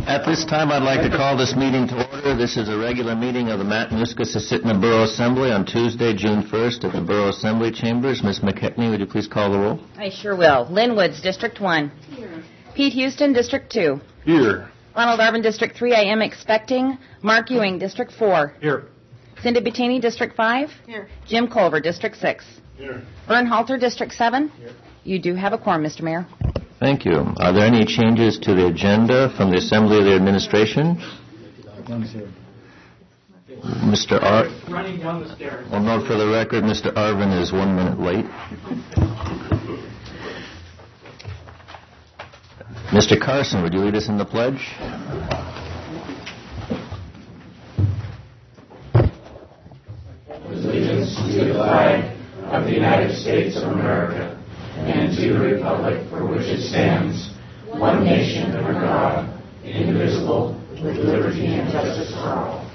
At this time, I'd like to call this meeting to order. This is a regular meeting of the Matanuska-Susitna Borough Assembly on Tuesday, June 1st at the Borough Assembly Chambers. Ms. McKechnie, would you please call the roll? I sure will. Lynn Woods, District 1. Here. Pete Houston, District 2. Here. Ronald Arvin, District 3, I am expecting. Mark Ewing, District 4. Here. Cindy Bettini, District 5. Here. Jim Culver, District 6. Here. Vern Halter, District 7. Here. You do have a quorum, Mr. Mayor. Thank you. Are there any changes to the agenda from the Assembly of the Administration? Mr. Running down the stairs. Well, note for the record, Mr. Arvin is 1 minute late. Mr. Carson, would you lead us in the pledge? Allegiance to the flag of the United States of America and to the republic for which it stands, one nation under God, indivisible, with liberty and justice for all.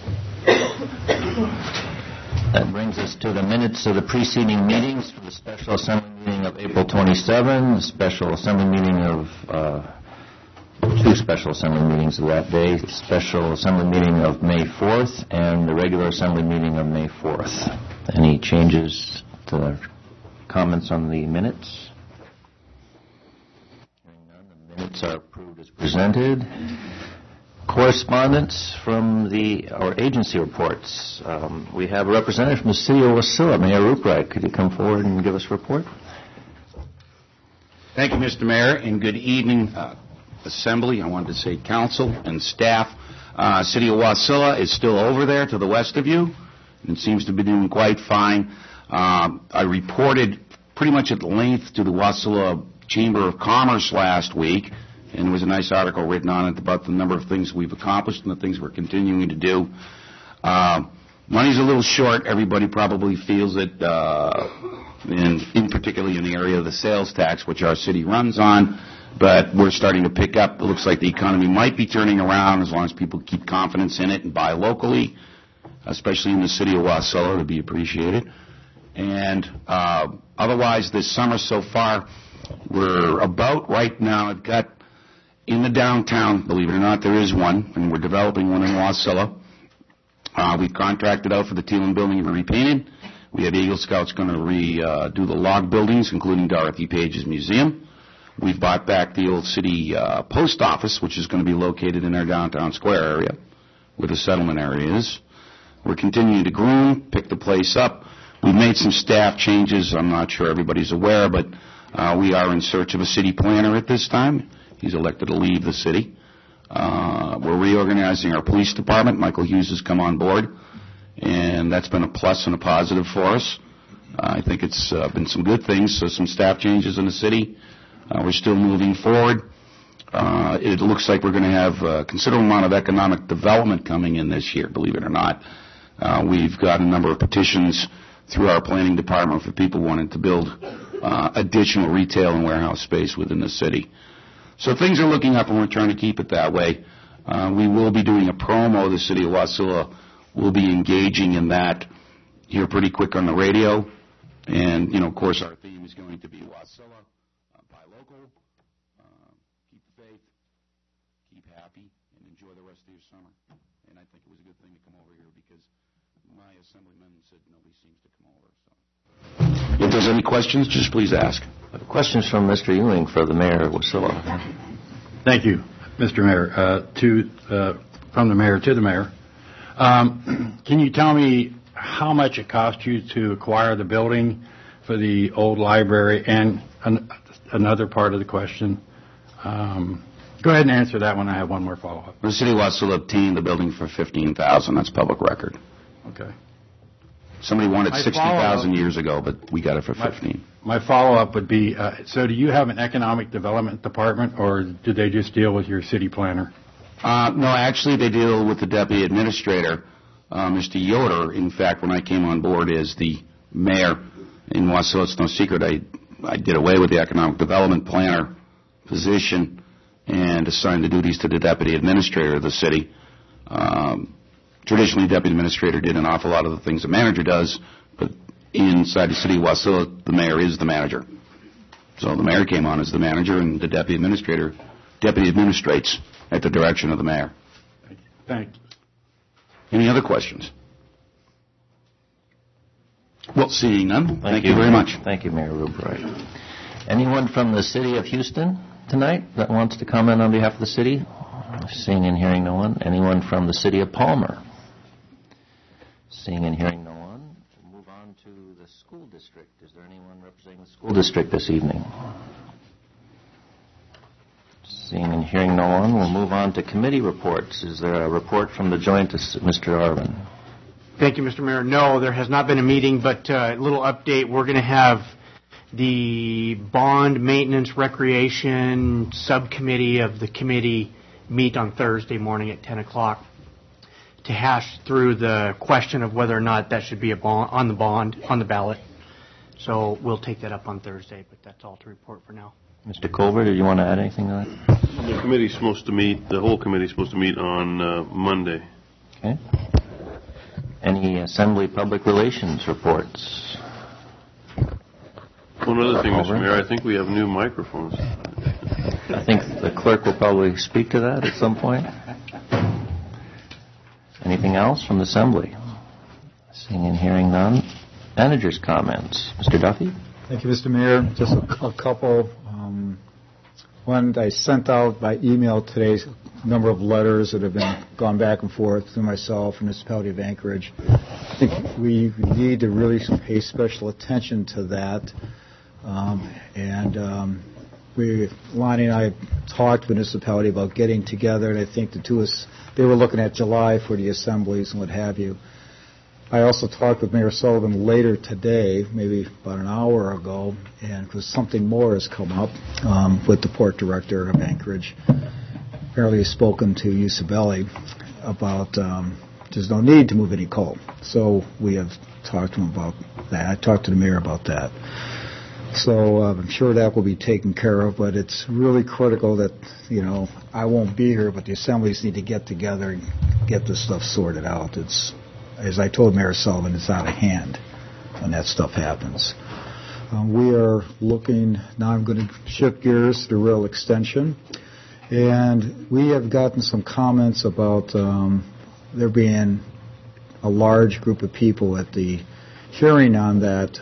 That brings us to the minutes of the preceding meetings for the Special Assembly meeting of April 27, the Special Assembly meeting of two Special Assembly meetings of that day, the Special Assembly meeting of May 4th, and the regular Assembly meeting of May 4th. Any changes to the comments on the minutes? Hearing none, the minutes are approved as presented. Correspondence from our agency reports. We have a representative from the city of Wasilla, Mayor Ruprecht. Could you come forward and give us a report? Thank you, Mr. Mayor, and good evening, Assembly. I wanted to say council and staff. City of Wasilla is still over there to the west of you, and seems to be doing quite fine. I reported pretty much at length to the Wasilla Chamber of Commerce last week, and there was a nice article written on it about the number of things we've accomplished and the things we're continuing to do. Money's a little short. Everybody probably feels it, in particularly in the area of the sales tax, which our city runs on. But we're starting to pick up. It looks like the economy might be turning around as long as people keep confidence in it and buy locally, especially in the city of Wasilla, to be appreciated. And otherwise, this summer so far, we're about right now. I've got in the downtown, believe it or not, there is one, and we're developing one in Wasilla. We've contracted out for the Teelan building to be repainted. We have Eagle Scouts going to redo the log buildings, including Dorothy Page's museum. We've bought back the old city post office, which is going to be located in our downtown square area, where the settlement area is. We're continuing to groom, pick the place up. We've made some staff changes. I'm not sure everybody's aware, but we are in search of a city planner at this time. He's elected to leave the city. We're reorganizing our police department. Michael Hughes has come on board, and that's been a plus and a positive for us. I think it's been some good things, so some staff changes in the city. We're still moving forward. It looks like we're going to have a considerable amount of economic development coming in this year, believe it or not. We've got a number of petitions through our planning department for people wanting to build additional retail and warehouse space within the city. So things are looking up, and we're trying to keep it that way. We will be doing a promo. The city of Wasilla will be engaging in that here pretty quick on the radio. And, of course, our theme is going to be Wasilla, buy local, keep the faith, keep happy, and enjoy the rest of your summer. And I think it was a good thing to come over here because my assemblyman said nobody seems to come over. So, if there's any questions, just please ask. Questions from Mr. Ewing for the Mayor of Wasilla. Thank you, Mr. Mayor. From the Mayor to the Mayor. Can you tell me how much it cost you to acquire the building for the old library? And another part of the question, go ahead and answer that one. I have one more follow-up. The city of Wasilla obtained the building for $15,000. That's public record. Okay. Somebody wanted $60,000 years ago, but we got it for $15,000. My follow-up would be, so do you have an economic development department, or do they just deal with your city planner? No, actually they deal with the deputy administrator, Mr. Yoder. In fact, when I came on board as the mayor in Wasilla, it's no secret, I did away with the economic development planner position and assigned the duties to the deputy administrator of the city. Traditionally, the deputy administrator did an awful lot of the things the manager does, but inside the city of Wasilla, the mayor is the manager. So the mayor came on as the manager, and the deputy administrator deputy administrates at the direction of the mayor. Thank you. Any other questions? Well, seeing none, thank you very Mayor. much. Thank you, Mayor Rubright. Anyone from the city of Houston tonight that wants to comment on behalf of the city? Seeing and hearing no one. Anyone from the city of Palmer? Seeing and hearing no one. We'll move on to the school district. Is there anyone representing the school district this evening? Seeing and hearing no one, we'll move on to committee reports. Is there a report from the joint, Mr. Arvin? Thank you, Mr. Mayor. No, there has not been a meeting, but a little update. We're going to have the Bond Maintenance Recreation Subcommittee of the committee meet on Thursday morning at 10 o'clock to hash through the question of whether or not that should be on the ballot. So we'll take that up on Thursday, but that's all to report for now. Mr. Colbert, did you want to add anything to that? The committee's supposed to meet, the whole committee's supposed to meet on Monday. Okay. Any Assembly Public Relations reports? One other thing, Over. Mr. Mayor, I think we have new microphones. I think the clerk will probably speak to that at some point. Anything else from the Assembly? Seeing and hearing none. Manager's comments. Mr. Duffy? Thank you, Mr. Mayor. Just a couple. One, I sent out by email today a number of letters that have been gone back and forth through myself and the municipality of Anchorage. I think we need to really pay special attention to that. Lonnie and I talked with the municipality about getting together, and I think the two of us, they were looking at July for the assemblies and what have you. I also talked with Mayor Sullivan later today, maybe about an hour ago, and because something more has come up with the port director of Anchorage. Apparently he's spoken to Usabelli about there's no need to move any coal. So we have talked to him about that. I talked to the mayor about that. So I'm sure that will be taken care of, but it's really critical that, I won't be here, but the assemblies need to get together and get this stuff sorted out. It's, as I told Mayor Sullivan, it's out of hand when that stuff happens. We are looking, now I'm going to shift gears to the rail extension, and we have gotten some comments about there being a large group of people at the hearing on that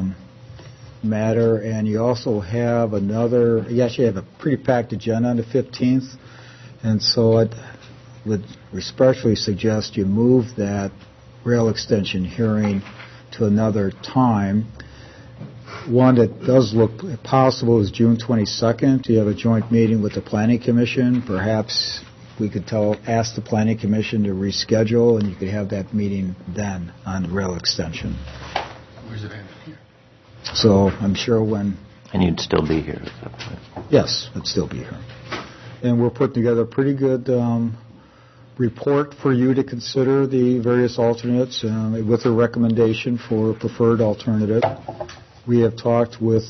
matter, and you also have you actually have a pretty packed agenda on the 15th, and so I would respectfully suggest you move that rail extension hearing to another time. One that does look possible is June 22nd. You have a joint meeting with the Planning Commission. Perhaps we could ask the Planning Commission to reschedule, and you could have that meeting then on the rail extension. Where's it at? Here. So I'm sure when... And you'd still be here at that point. Yes, I'd still be here. And we're putting together a pretty good report for you to consider the various alternates with a recommendation for a preferred alternative. We have talked with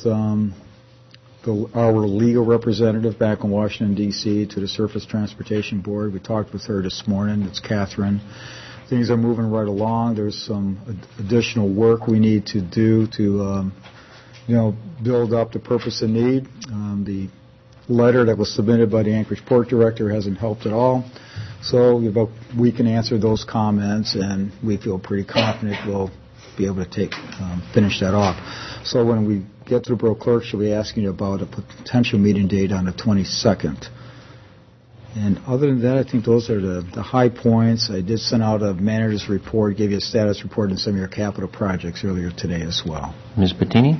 our legal representative back in Washington, D.C., to the Surface Transportation Board. We talked with her this morning. It's Catherine. Things are moving right along. There's some additional work we need to do to, build up the purpose and need. The letter that was submitted by the Anchorage Port Director hasn't helped at all. So we can answer those comments, and we feel pretty confident we'll be able to finish that off. So when we get to the Borough Clerk, she'll be asking you about a potential meeting date on the 22nd. And other than that, I think those are the high points. I did send out a manager's report, gave you a status report on some of your capital projects earlier today as well. Ms. Bettini?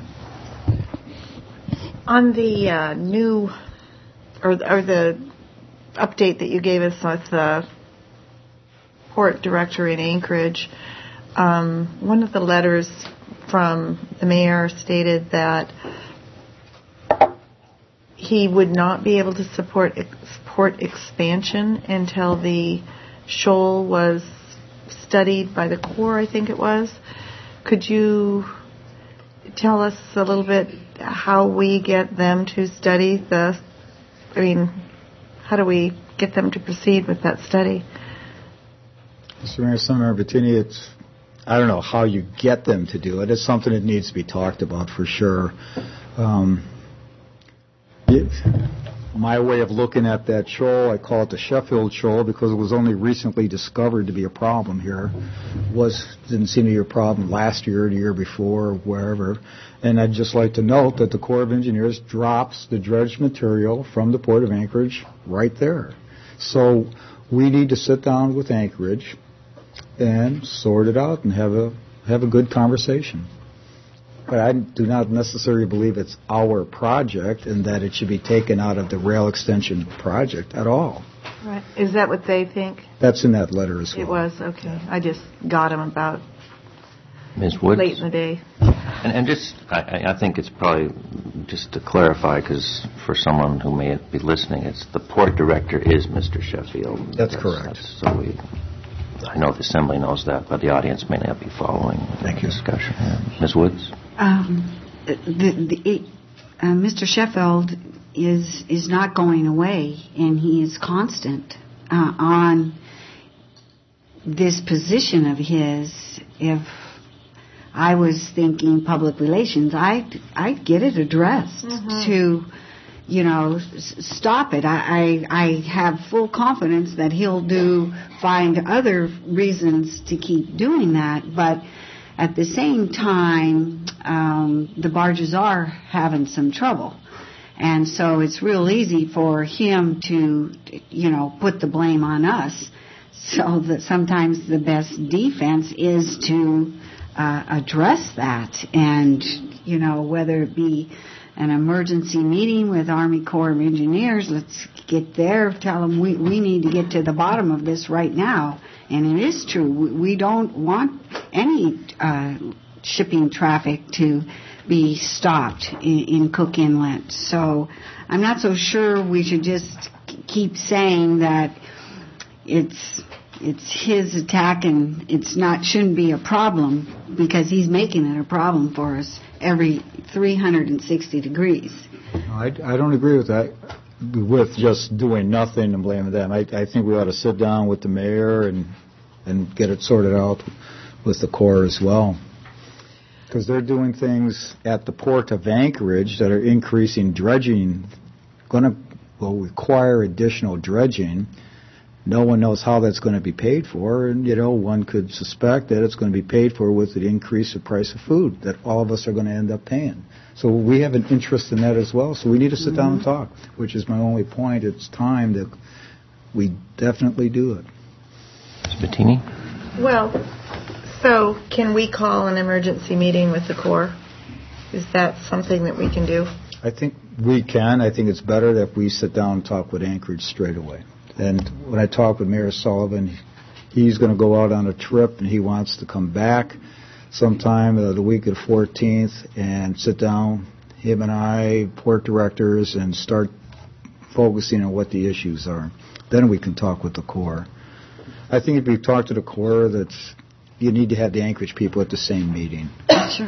On the new, or the update that you gave us with the port director in Anchorage, one of the letters from the mayor stated that he would not be able to support expansion until the shoal was studied by the Corps, I think it was. Could you tell us a little bit how we get them to study how do we get them to proceed with that study? Mr. Mayor, Senator Bettini, I don't know how you get them to do it. It's something that needs to be talked about for sure. my way of looking at that shoal, I call it the Sheffield Shoal because it was only recently discovered to be a problem here. Didn't seem to be a problem last year or the year before or wherever. And I'd just like to note that the Corps of Engineers drops the dredged material from the Port of Anchorage right there. So we need to sit down with Anchorage and sort it out and have a good conversation. But I do not necessarily believe it's our project and that it should be taken out of the rail extension project at all. Right. Is that what they think? That's in that letter as well. It was, okay. I just got them about Ms. Woods? late in the day. And just, I think it's probably, just to clarify, because for someone who may be listening, it's the port director is Mr. Sheffield. That's correct. I know the Assembly knows that, but the audience may not be following the discussion. Ms. Woods? Mr. Sheffield is not going away, and he is constant on this position of his. If I was thinking public relations, I'd get it addressed to, stop it. I have full confidence that he'll find other reasons to keep doing that, but at the same time, the barges are having some trouble. And so it's real easy for him to, put the blame on us. So that sometimes the best defense is to address that. And, whether it be an emergency meeting with Army Corps of Engineers, let's get there, tell them we need to get to the bottom of this right now. And it is true. We don't want any shipping traffic to be stopped in Cook Inlet. So I'm not so sure we should just keep saying that it's his attack and shouldn't be a problem, because he's making it a problem for us every 360 degrees. I don't agree with that, with just doing nothing and blaming them. I think we ought to sit down with the mayor and get it sorted out with the Corps as well. Because they're doing things at the Port of Anchorage that are increasing dredging, will require additional dredging. No one knows how that's going to be paid for, and, one could suspect that it's going to be paid for with the increase of price of food that all of us are going to end up paying. So we have an interest in that as well, so we need to sit down and talk, which is my only point. It's time that we definitely do it. Ms. Bettini? Well, so can we call an emergency meeting with the Corps? Is that something that we can do? I think we can. I think it's better that we sit down and talk with Anchorage straight away. And when I talk with Mayor Sullivan, he's going to go out on a trip, and he wants to come back sometime the week of the 14th and sit down, him and I, port directors, and start focusing on what the issues are. Then we can talk with the Corps. I think if we talk to the Corps, that you need to have the Anchorage people at the same meeting. Sure.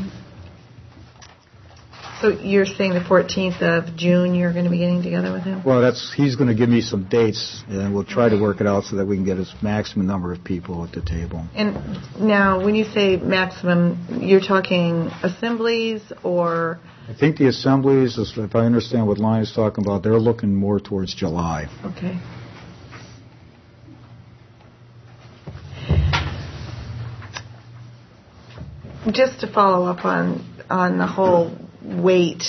So you're saying the 14th of June you're going to be getting together with him? Well, he's going to give me some dates, and we'll try to work it out so that we can get a maximum number of people at the table. And now, when you say maximum, you're talking assemblies or? I think the assemblies, if I understand what Lion is talking about, they're looking more towards July. Okay. Just to follow up on the whole weight,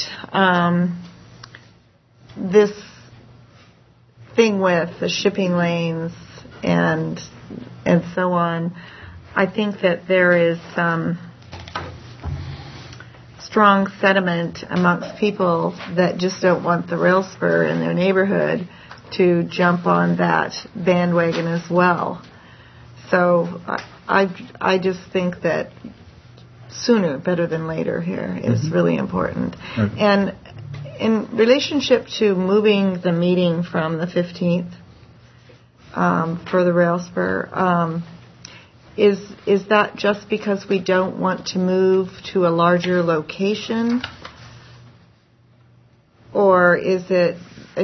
this thing with the shipping lanes and so on, I think that there is some strong sentiment amongst people that just don't want the rail spur in their neighborhood to jump on that bandwagon as well. So I just think that sooner better than later here is really important. Right. And in relationship to moving the meeting from the 15th for the rail spur, is that just because we don't want to move to a larger location? Or is it, I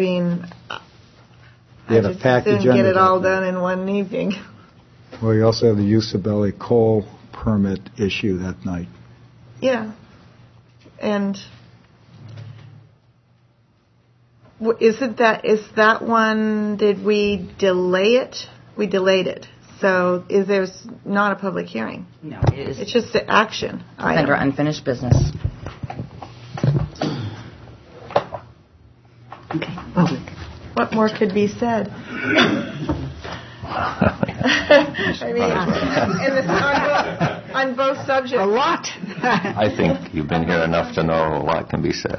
just assume get it all done in one evening? Well, you also have the Usabelli coal permit issue that night. Yeah. And Is that one, did we delay it? We delayed it. So there's not a public hearing? No, it is. It's just the action item. Under unfinished business. Okay, public. What more could be said? I mean, on both subjects. A lot. I think you've been here enough to know a lot can be said.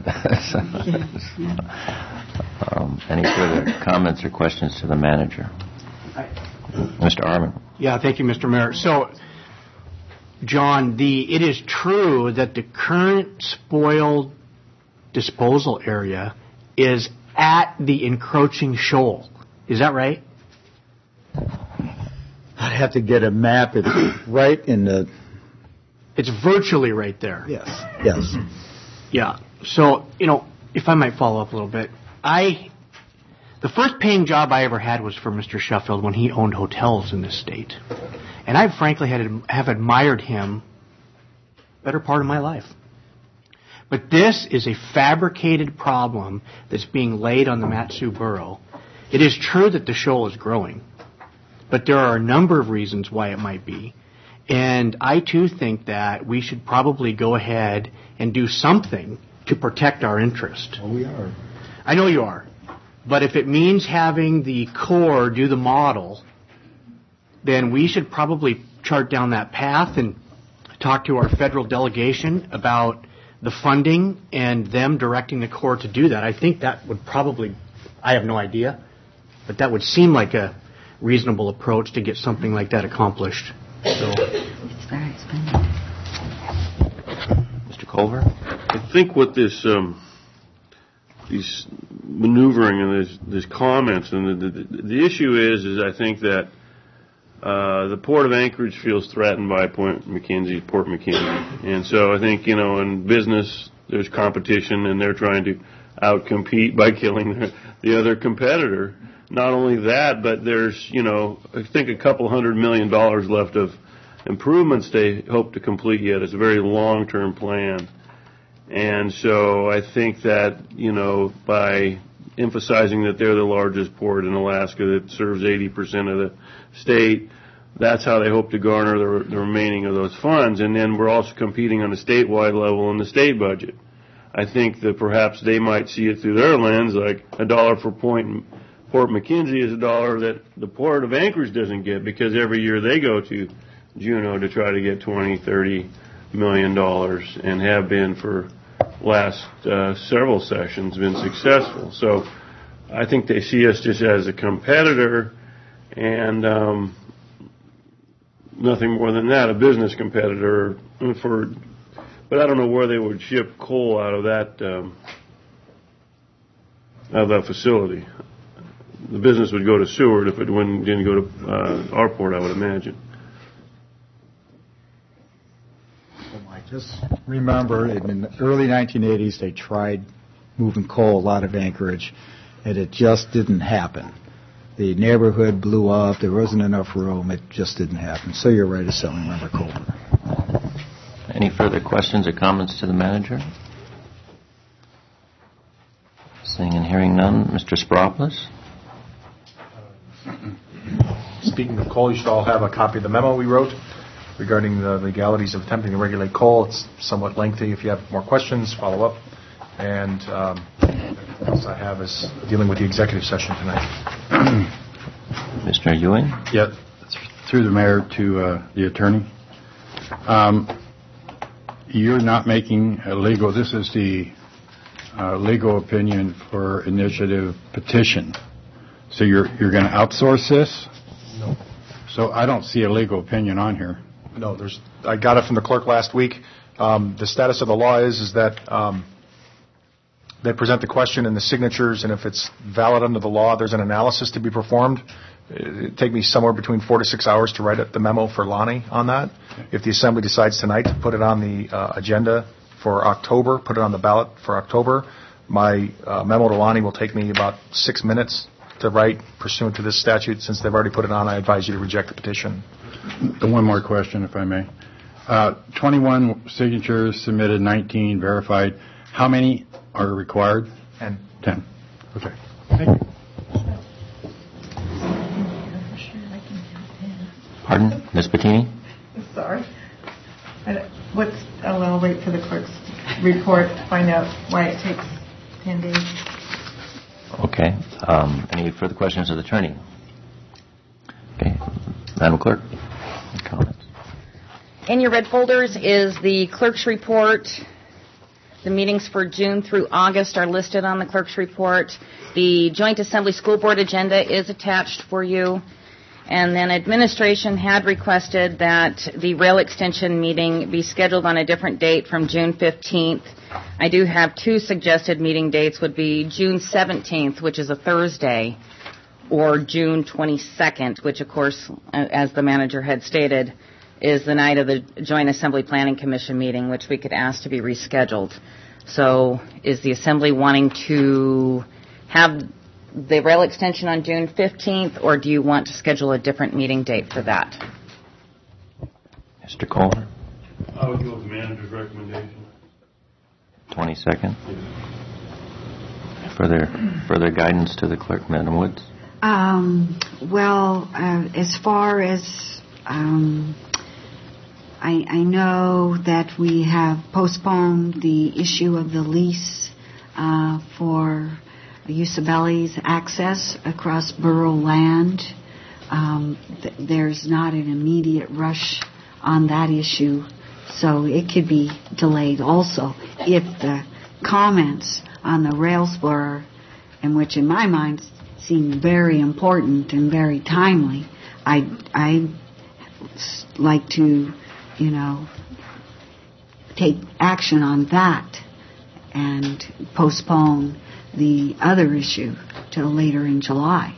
Any further comments or questions to the manager? Mr. Arman. Yeah, thank you, Mr. Mayor. So, John, it is true that the current spoiled disposal area is at the encroaching shoal. Is that right? I'd have to get a map. It's right in the... It's virtually right there. Yes. Yes. Yeah. So, if I might follow up a little bit, the first paying job I ever had was for Mr. Sheffield when he owned hotels in this state. And I frankly have admired him better part of my life. But this is a fabricated problem that's being laid on the Mat-Su Borough. It is true that the shoal is growing, but there are a number of reasons why it might be. And I, too, think that we should probably go ahead and do something to protect our interest. Well, we are. I know you are. But if it means having the Corps do the model, then we should probably chart down that path and talk to our federal delegation about the funding and them directing the Corps to do that. I think that would probably, I have no idea, but that would seem like a reasonable approach to get something like that accomplished. So, It's very expensive. Mr. Culver? I think what this these maneuvering and these comments and the issue is I think that the Port of Anchorage feels threatened by Port McKenzie, and so I think in business there's competition and they're trying to outcompete by killing the other competitor. Not only that, but there's I think a couple $100 million left of improvements they hope to complete yet. It's a very long-term plan. And so I think that, by emphasizing that they're the largest port in Alaska that serves 80% of the state, that's how they hope to garner the remaining of those funds. And then we're also competing on a statewide level in the state budget. I think that perhaps they might see it through their lens, like $1 for Port McKenzie is $1 that the Port of Anchorage doesn't get, because every year they go to Juneau to try to get $20-30 million and have been for last several sessions been successful. So I think they see us just as a competitor and nothing more than that, a business competitor but I don't know where they would ship coal out of that facility. The business would go to Seward if it didn't go to our port, I would imagine. Just remember, in the early 1980s, they tried moving coal out of Anchorage, and it just didn't happen. The neighborhood blew up. There wasn't enough room. It just didn't happen. So you're right, Assemblymember Culver. Any further questions or comments to the manager? Seeing and hearing none. Mr. Spropoulos? Speaking of coal, you should all have a copy of the memo we wrote regarding the legalities of attempting to regulate coal. It's somewhat lengthy. If you have more questions, follow up. And what else I have is dealing with the executive session tonight. Mr. Ewing? Yeah, through the mayor to the attorney. You're not making a legal, this is the legal opinion for initiative petition. So you're going to outsource this? No. So I don't see a legal opinion on here. No, I got it from the clerk last week. The status of the law is that they present the question and the signatures, and if it's valid under the law, there's an analysis to be performed. It'd take me somewhere between 4 to 6 hours to write the memo for Lonnie on that. If the Assembly decides tonight to put it on the agenda for October, put it on the ballot for October, my memo to Lonnie will take me about 6 minutes to write pursuant to this statute. Since they've already put it on, I advise you to reject the petition. One more question, if I may. 21 signatures submitted, 19 verified. How many are required? 10. Okay. Thank you. Pardon? Ms. Bettini? Sorry. I'll wait for the clerk's report to find out why it takes 10 days. Okay. Any further questions of the attorney? Okay. Madam Clerk, comments? In your red folders is the clerk's report. The meetings for June through August are listed on the clerk's report. The Joint Assembly School Board agenda is attached for you. And then administration had requested that the rail extension meeting be scheduled on a different date from June 15th. I do have two suggested meeting dates would be June 17th, which is a Thursday, or June 22nd, which of course, as the manager had stated, is the night of the Joint Assembly Planning Commission meeting, which we could ask to be rescheduled. So is the Assembly wanting to have the rail extension on June 15th, or do you want to schedule a different meeting date for that? Mr. Kohler? I would go with the manager's recommendation. 22nd? Further guidance to the clerk, Madam Woods? Well, as far as I know that we have postponed the issue of the lease for Usabelli's access across borough land. There's not an immediate rush on that issue, so it could be delayed also if the comments on the rail spur, and which in my mind seem very important and very timely, I'd like to, take action on that and postpone the other issue till later in July.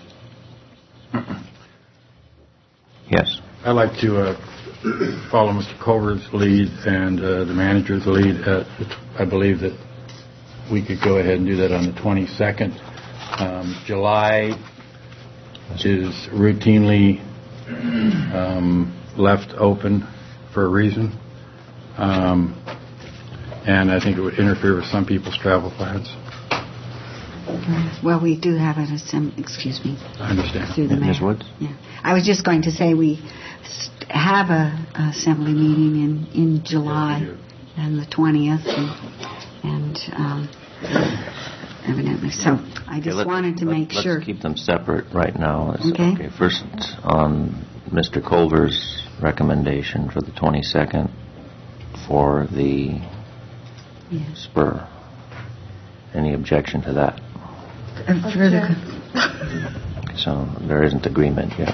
Yes. I'd like to follow Mr. Culver's lead and the manager's lead. I believe that we could go ahead and do that on the 22nd. July is routinely left open for a reason, and I think it would interfere with some people's travel plans. Well, we do have an assembly, excuse me. I understand. Through the mayor. Ms. Woods? Yeah. I was just going to say we have a assembly meeting in July and the 20th and evidently. So I just wanted to make sure. Let's keep them separate right now. Okay. First, on Mr. Culver's recommendation for the 22nd for the spur. Any objection to that? So there isn't agreement yet.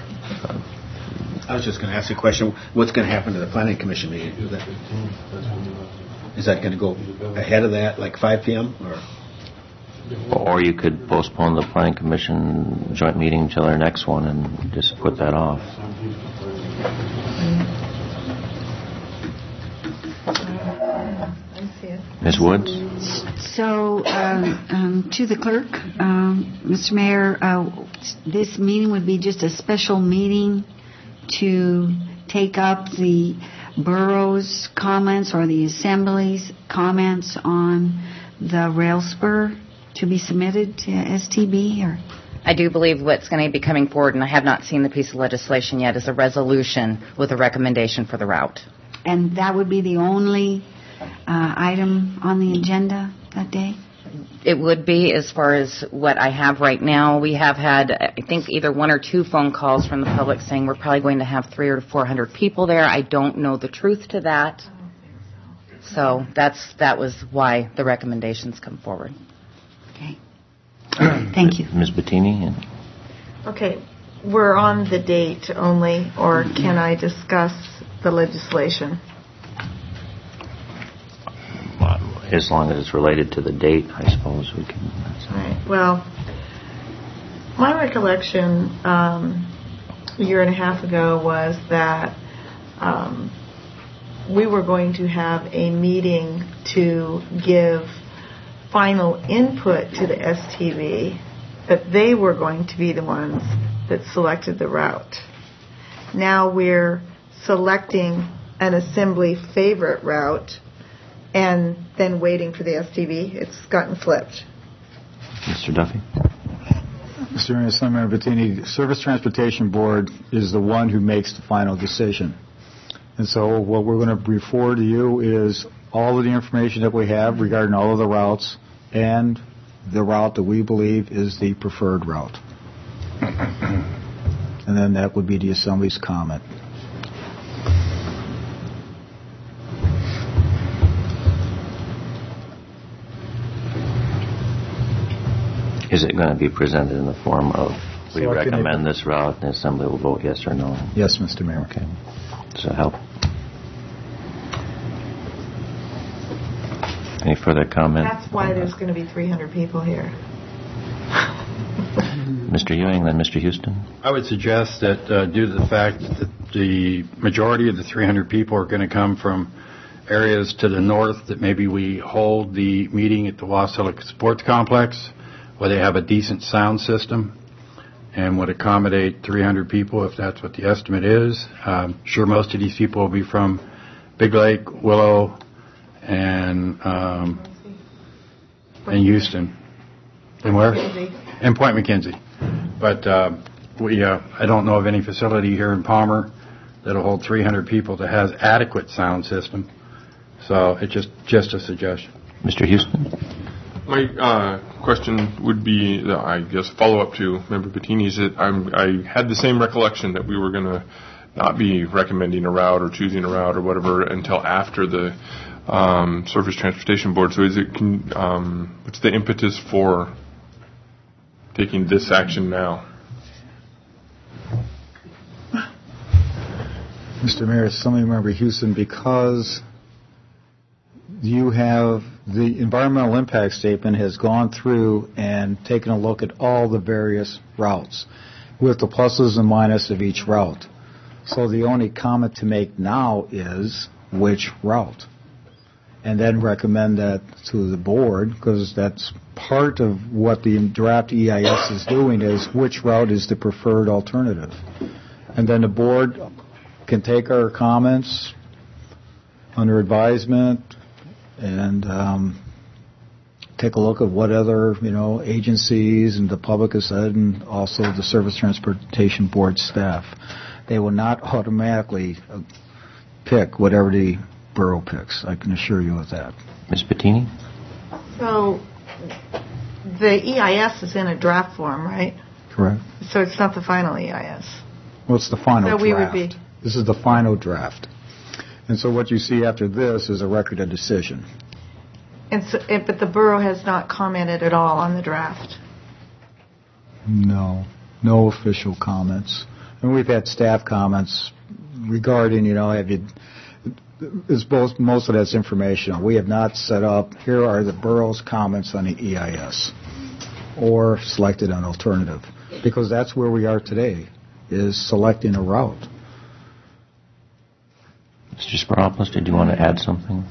I was just going to ask you a question. What's going to happen to the Planning Commission meeting? Is that going to go ahead of that, like 5 p.m.? Or you could postpone the Planning Commission joint meeting until our next one and just put that off. Ms. Woods? So, to the clerk, Mr. Mayor, this meeting would be just a special meeting to take up the borough's comments or the assembly's comments on the rail spur to be submitted to STB? Or? I do believe what's going to be coming forward, and I have not seen the piece of legislation yet, is a resolution with a recommendation for the route. And that would be the only item on the agenda that day? It would be, as far as what I have right now. We have had, I think, either one or two phone calls from the public saying we're probably going to have 300 or 400 people there. I don't know the truth to that. So that was why the recommendations come forward. Okay. Thank you. Ms. Bettini? Okay. We're on the date only, or can I discuss the legislation? As long as it's related to the date, I suppose we can. Right. Well, my recollection a year and a half ago was that we were going to have a meeting to give final input to the STB, that they were going to be the ones that selected the route. Now we're selecting an assembly favorite route and then waiting for the STB. It's gotten flipped. Mr. Duffy? Mr. Mayor, Assemblymember Bettini, Surface Transportation Board is the one who makes the final decision. And so what we're going to bring forward to you is all of the information that we have regarding all of the routes and the route that we believe is the preferred route. And then that would be the Assembly's comment. Is it going to be presented in the form of, we So I can- recommend this route, and the Assembly will vote yes or no? Yes, Mr. Mayor. Okay. Does that help? Any further comment? That's why there's going to be 300 people here. Mr. Ewing, then Mr. Houston? I would suggest that due to the fact that the majority of the 300 people are going to come from areas to the north, that maybe we hold the meeting at the Wasilla Sports Complex where they have a decent sound system and would accommodate 300 people if that's what the estimate is. Sure, most of these people will be from Big Lake, Willow, and Houston. And where? And Point McKenzie. But I don't know of any facility here in Palmer that'll hold 300 people that has adequate sound system. So it's just a suggestion. Mr. Houston? My question would be, I guess, follow-up to Member Bettini's. I had the same recollection that we were going to not be recommending a route or choosing a route or whatever until after the Surface Transportation Board. So what's the impetus for taking this action now? Mr. Mayor, Assemblymember Houston, because you have the environmental impact statement has gone through and taken a look at all the various routes with the pluses and minuses of each route. So the only comment to make now is which route. And then recommend that to the board, because that's part of what the draft EIS is doing, is which route is the preferred alternative. And then the board can take our comments under advisement and take a look at what other, agencies and the public has said, and also the Surface Transportation Board staff. They will not automatically pick whatever the borough picks. I can assure you of that. Ms. Bettini? So the EIS is in a draft form, right? Correct. So it's not the final EIS. Well, it's the final So draft. we would be. This is the final draft. And so what you see after this is a record of decision. And so, but the borough has not commented at all on the draft. No official comments. And we've had staff comments regarding, it's both, most of that's informational. We have not set up, here are the borough's comments on the EIS, or selected an alternative, because that's where we are today, is selecting a route. Mr. Sparopoulos, did you want to add something?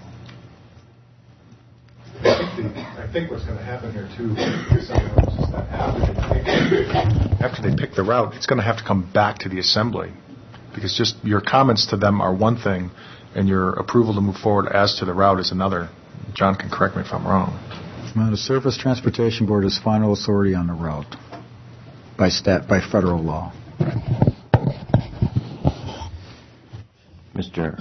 I think what's going to happen here, too, is that after they pick the route, it's going to have to come back to the Assembly, because just your comments to them are one thing, and your approval to move forward as to the route is another. John can correct me if I'm wrong. Well, the Surface Transportation Board is final authority on the route by federal law. Mr.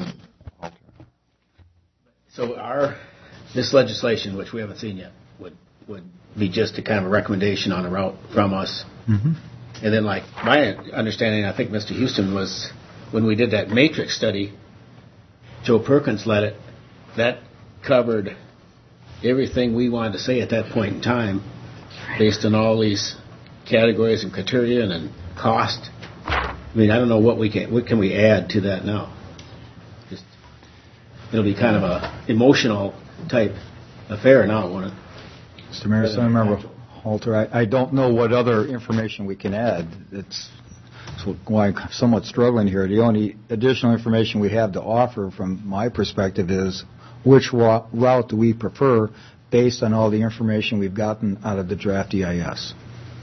So this legislation, which we haven't seen yet, would be just a kind of a recommendation on a route from us. Mm-hmm. And then, like, my understanding, I think Mr. Houston, was when we did that matrix study, Joe Perkins led it, that covered everything we wanted to say at that point in time based on all these categories and criteria and cost. I mean, I don't know what can we add to that now. Just, it'll be kind of a emotional type affair now, won't it? Mr. Mayor, Assemblymember Halter, I don't know what other information we can add. It's why I'm somewhat struggling here. The only additional information we have to offer from my perspective is which route do we prefer based on all the information we've gotten out of the draft EIS.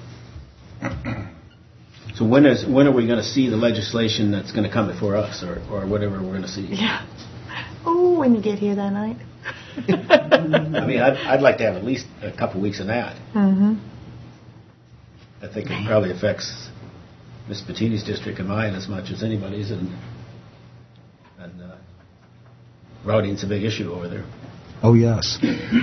So when are we going to see the legislation that's going to come before us, or whatever we're going to see? Yeah. Oh, when you get here that night. I mean, I'd like to have at least a couple weeks of that. Mm-hmm. I think it probably affects Ms. Bettini's district and mine as much as anybody's, and routing's a big issue over there. Oh, yes.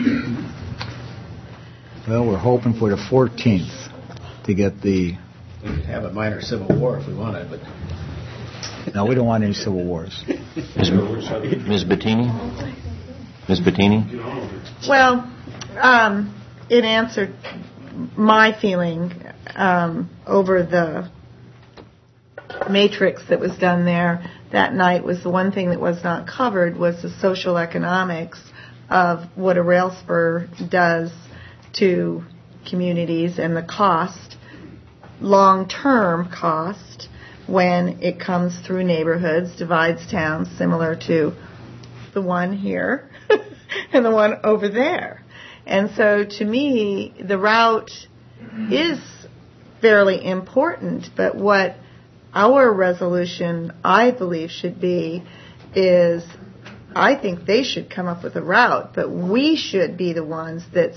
Well, we're hoping for the 14th to get the... We could have a minor civil war if we wanted, but... No, we don't want any civil wars. Ms. Bettini? Ms. Bettini? Well, it answered my feeling over the matrix that was done there that night. Was the one thing that was not covered was the social economics of what a rail spur does to communities and the cost, long-term cost, when it comes through neighborhoods, divides towns, similar to the one here and the one over there. And so to me, the route is fairly important, but what our resolution, I believe, should be is I think they should come up with a route, but we should be the ones that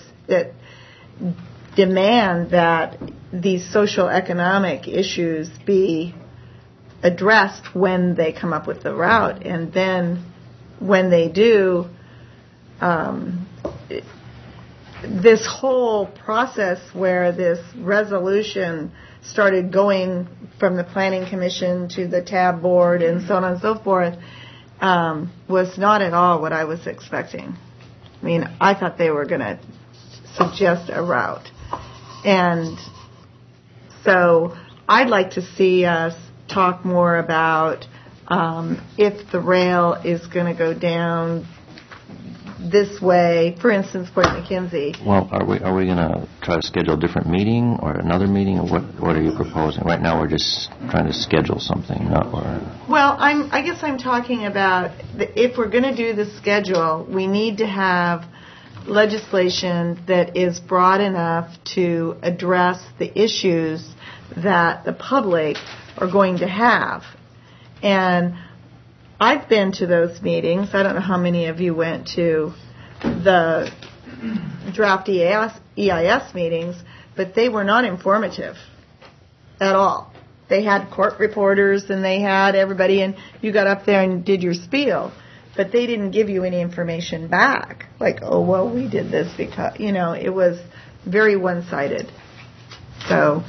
demand that these social economic issues be addressed when they come up with the route. And then when they do, this whole process where this resolution started going from the Planning Commission to the TAB board and so on and so forth was not at all what I was expecting. I mean, I thought they were going to suggest a route. And so I'd like to see us talk more about if the rail is going to go down this way, for instance, Port McKenzie. Well, are we going to try to schedule a different meeting or another meeting, or what are you proposing? Right now we're just trying to schedule something, not or... Well, I guess I'm talking about if we're going to do the schedule, we need to have legislation that is broad enough to address the issues that the public are going to have. And I've been to those meetings. I don't know how many of you went to the draft EIS meetings, but they were not informative at all. They had court reporters and they had everybody, and you got up there and did your spiel, but they didn't give you any information back. Like, oh, well, we did this because, it was very one-sided. So...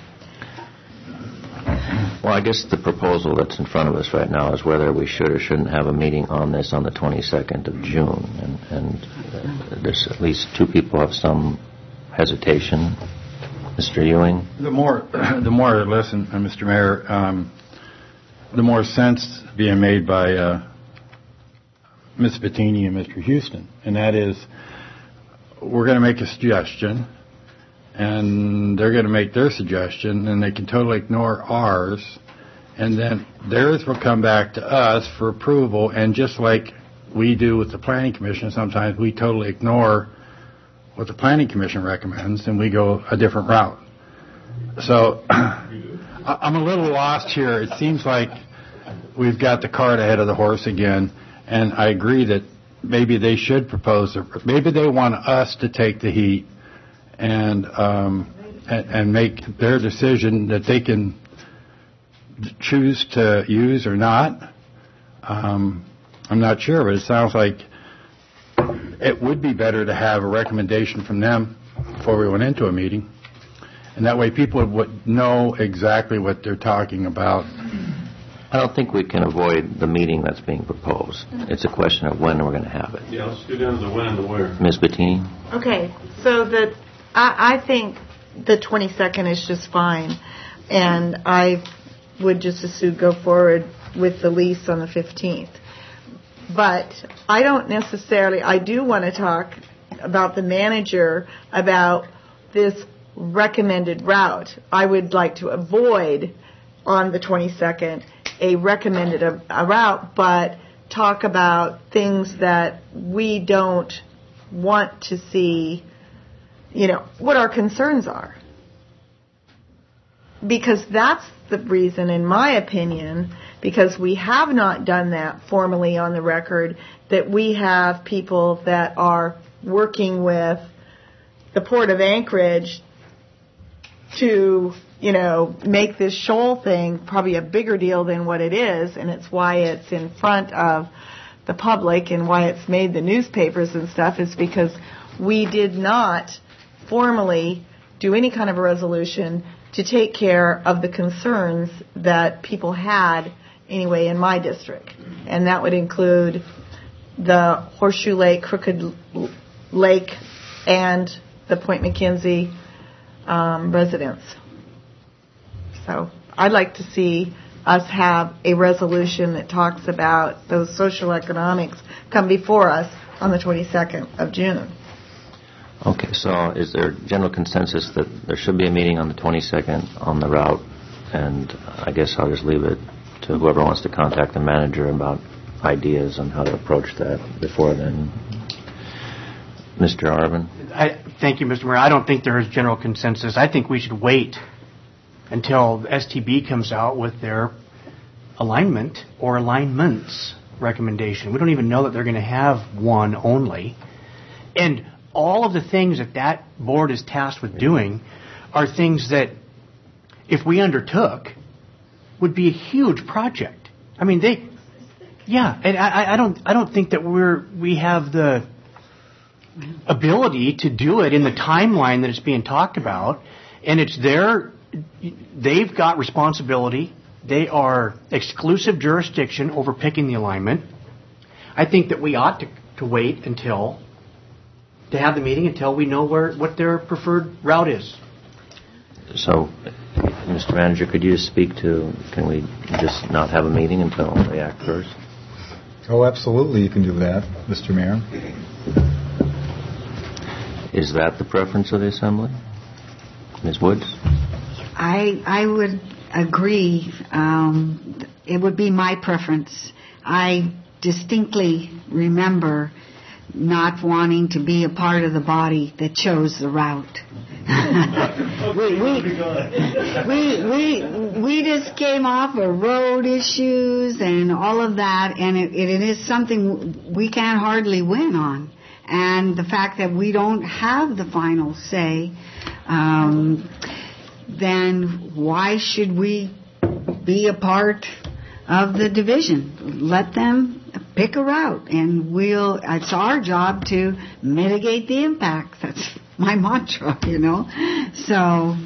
Well, I guess the proposal that's in front of us right now is whether we should or shouldn't have a meeting on this on the 22nd of June. And there's at least two people have some hesitation. Mr. Ewing? The more I listen, Mr. Mayor, the more sense being made by Ms. Bettini and Mr. Houston. And that is, we're going to make a suggestion, and they're going to make their suggestion, and they can totally ignore ours, and then theirs will come back to us for approval, and just like we do with the Planning Commission, sometimes we totally ignore what the Planning Commission recommends, and we go a different route. So I'm a little lost here. It seems like we've got the cart ahead of the horse again, and I agree that maybe they should propose, maybe they want us to take the heat and make their decision that they can choose to use or not. I'm not sure, but it sounds like it would be better to have a recommendation from them before we went into a meeting, and that way people would know exactly what they're talking about. I don't think we can avoid the meeting that's being proposed. It's a question of when we're going to have it. Yeah, let's go down to the when and the where. Ms. Bettini? Okay, so I think the 22nd is just fine, and I would just as soon go forward with the lease on the 15th. But I don't necessarily, I do want to talk about the manager, about this recommended route. I would like to avoid on the 22nd a recommended a route, but talk about things that we don't want to see, what our concerns are. Because that's the reason, in my opinion, because we have not done that formally on the record, that we have people that are working with the Port of Anchorage to, make this shoal thing probably a bigger deal than what it is, and it's why it's in front of the public and why it's made the newspapers and stuff, is because we did not formally do any kind of a resolution to take care of the concerns that people had anyway in my district. And that would include the Horseshoe Lake, Crooked Lake, and the Point McKenzie residents. So I'd like to see us have a resolution that talks about those social economics come before us on the 22nd of June. Okay, so is there general consensus that there should be a meeting on the 22nd on the route? And I guess I'll just leave it to whoever wants to contact the manager about ideas on how to approach that before then. Mr. Arvin? Thank you, Mr. Mayor. I don't think there is general consensus. I think we should wait until the STB comes out with their alignment or alignments recommendation. We don't even know that they're going to have one only. And all of the things that board is tasked with doing are things that, if we undertook, would be a huge project. I mean, and I don't think that we have the ability to do it in the timeline that it's being talked about. And they've got responsibility. They are exclusive jurisdiction over picking the alignment. I think that we ought to wait to have the meeting until we know what their preferred route is. So, Mr. Manager, could you speak to, can we just not have a meeting until they act first? Oh, absolutely, you can do that, Mr. Mayor. Is that the preference of the Assembly? Ms. Woods? I would agree. It would be my preference. I distinctly remember not wanting to be a part of the body that chose the route. we just came off of road issues and all of that, and it is something we can't hardly win on. And the fact that we don't have the final say, then why should we be a part of the division? Let them pick a route, and it's our job to mitigate the impacts. That's my mantra, So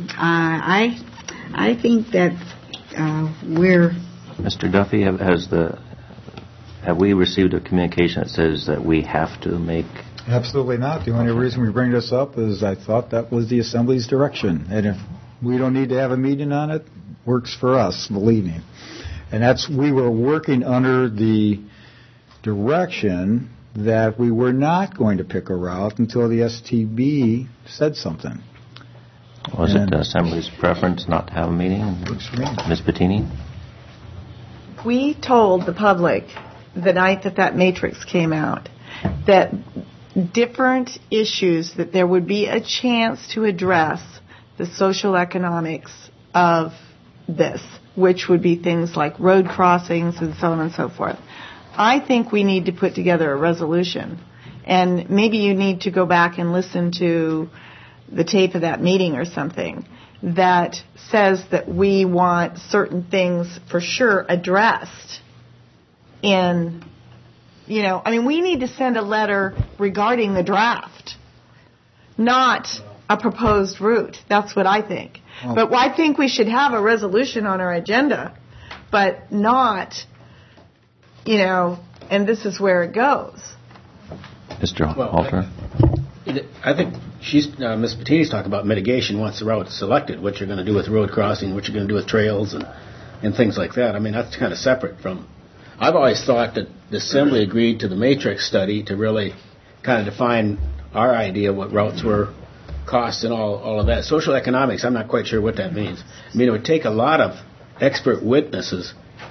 I think that we're... Mr. Duffy, have we received a communication that says that we have to make... Absolutely not. The only reason we bring this up is I thought that was the Assembly's direction. And if we don't need to have a meeting on it, works for us, believe me. And we were working under the direction that we were not going to pick a route until the STB said something. Was it the Assembly's preference not to have a meeting? Works for me. Ms. Bettini? We told the public the night that matrix came out that different issues, that there would be a chance to address the social economics of this, which would be things like road crossings and so on and so forth. I think we need to put together a resolution, and maybe you need to go back and listen to the tape of that meeting or something that says that we want certain things for sure addressed in, we need to send a letter regarding the draft, not a proposed route. That's what I think. Oh. But I think we should have a resolution on our agenda, but not, and this is where it goes. Mr. Halter? I think Ms. Bettini's talking about mitigation once the route is selected, what you're going to do with road crossing, what you're going to do with trails and things like that. I mean, that's kind of separate from... I've always thought that the Assembly agreed to the matrix study to really kind of define our idea of what routes were, costs and all of that. Social economics, I'm not quite sure what that means. I mean, it would take a lot of expert witnesses.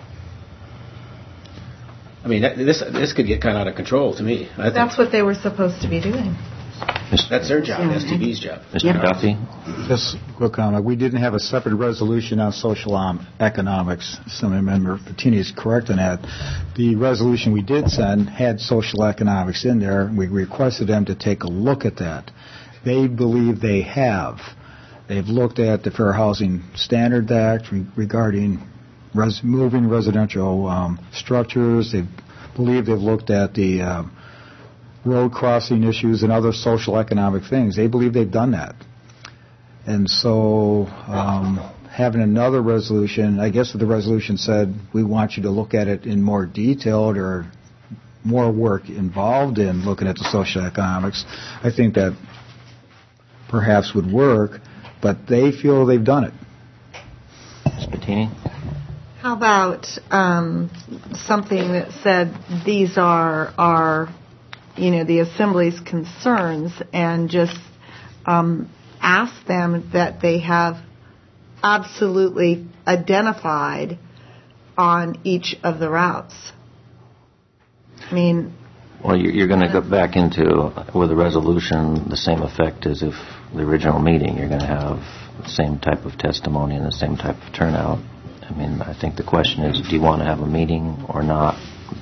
I mean, this could get kind of out of control to me. That's what they were supposed to be doing. That's their job, STB's job. Mr. Duffy? Just a quick comment. We didn't have a separate resolution on social economics. Member Bettini is correct on that. The resolution we did send had social economics in there. We requested them to take a look at that. They believe they have. They've looked at the Fair Housing Standard Act regarding moving residential structures. They believe they've looked at the road crossing issues and other social economic things. They believe they've done that. And so having another resolution, I guess if the resolution said we want you to look at it in more detailed or more work involved in looking at the social economics, I think that perhaps would work, but they feel they've done it. Ms. Bettini? How about something that said these are the Assembly's concerns, and just ask them that they have absolutely identified on each of the routes? I mean... Well, you're going to go back into, with a resolution, the same effect as if the original meeting. You're going to have the same type of testimony and the same type of turnout. I mean, I think the question is, do you want to have a meeting or not?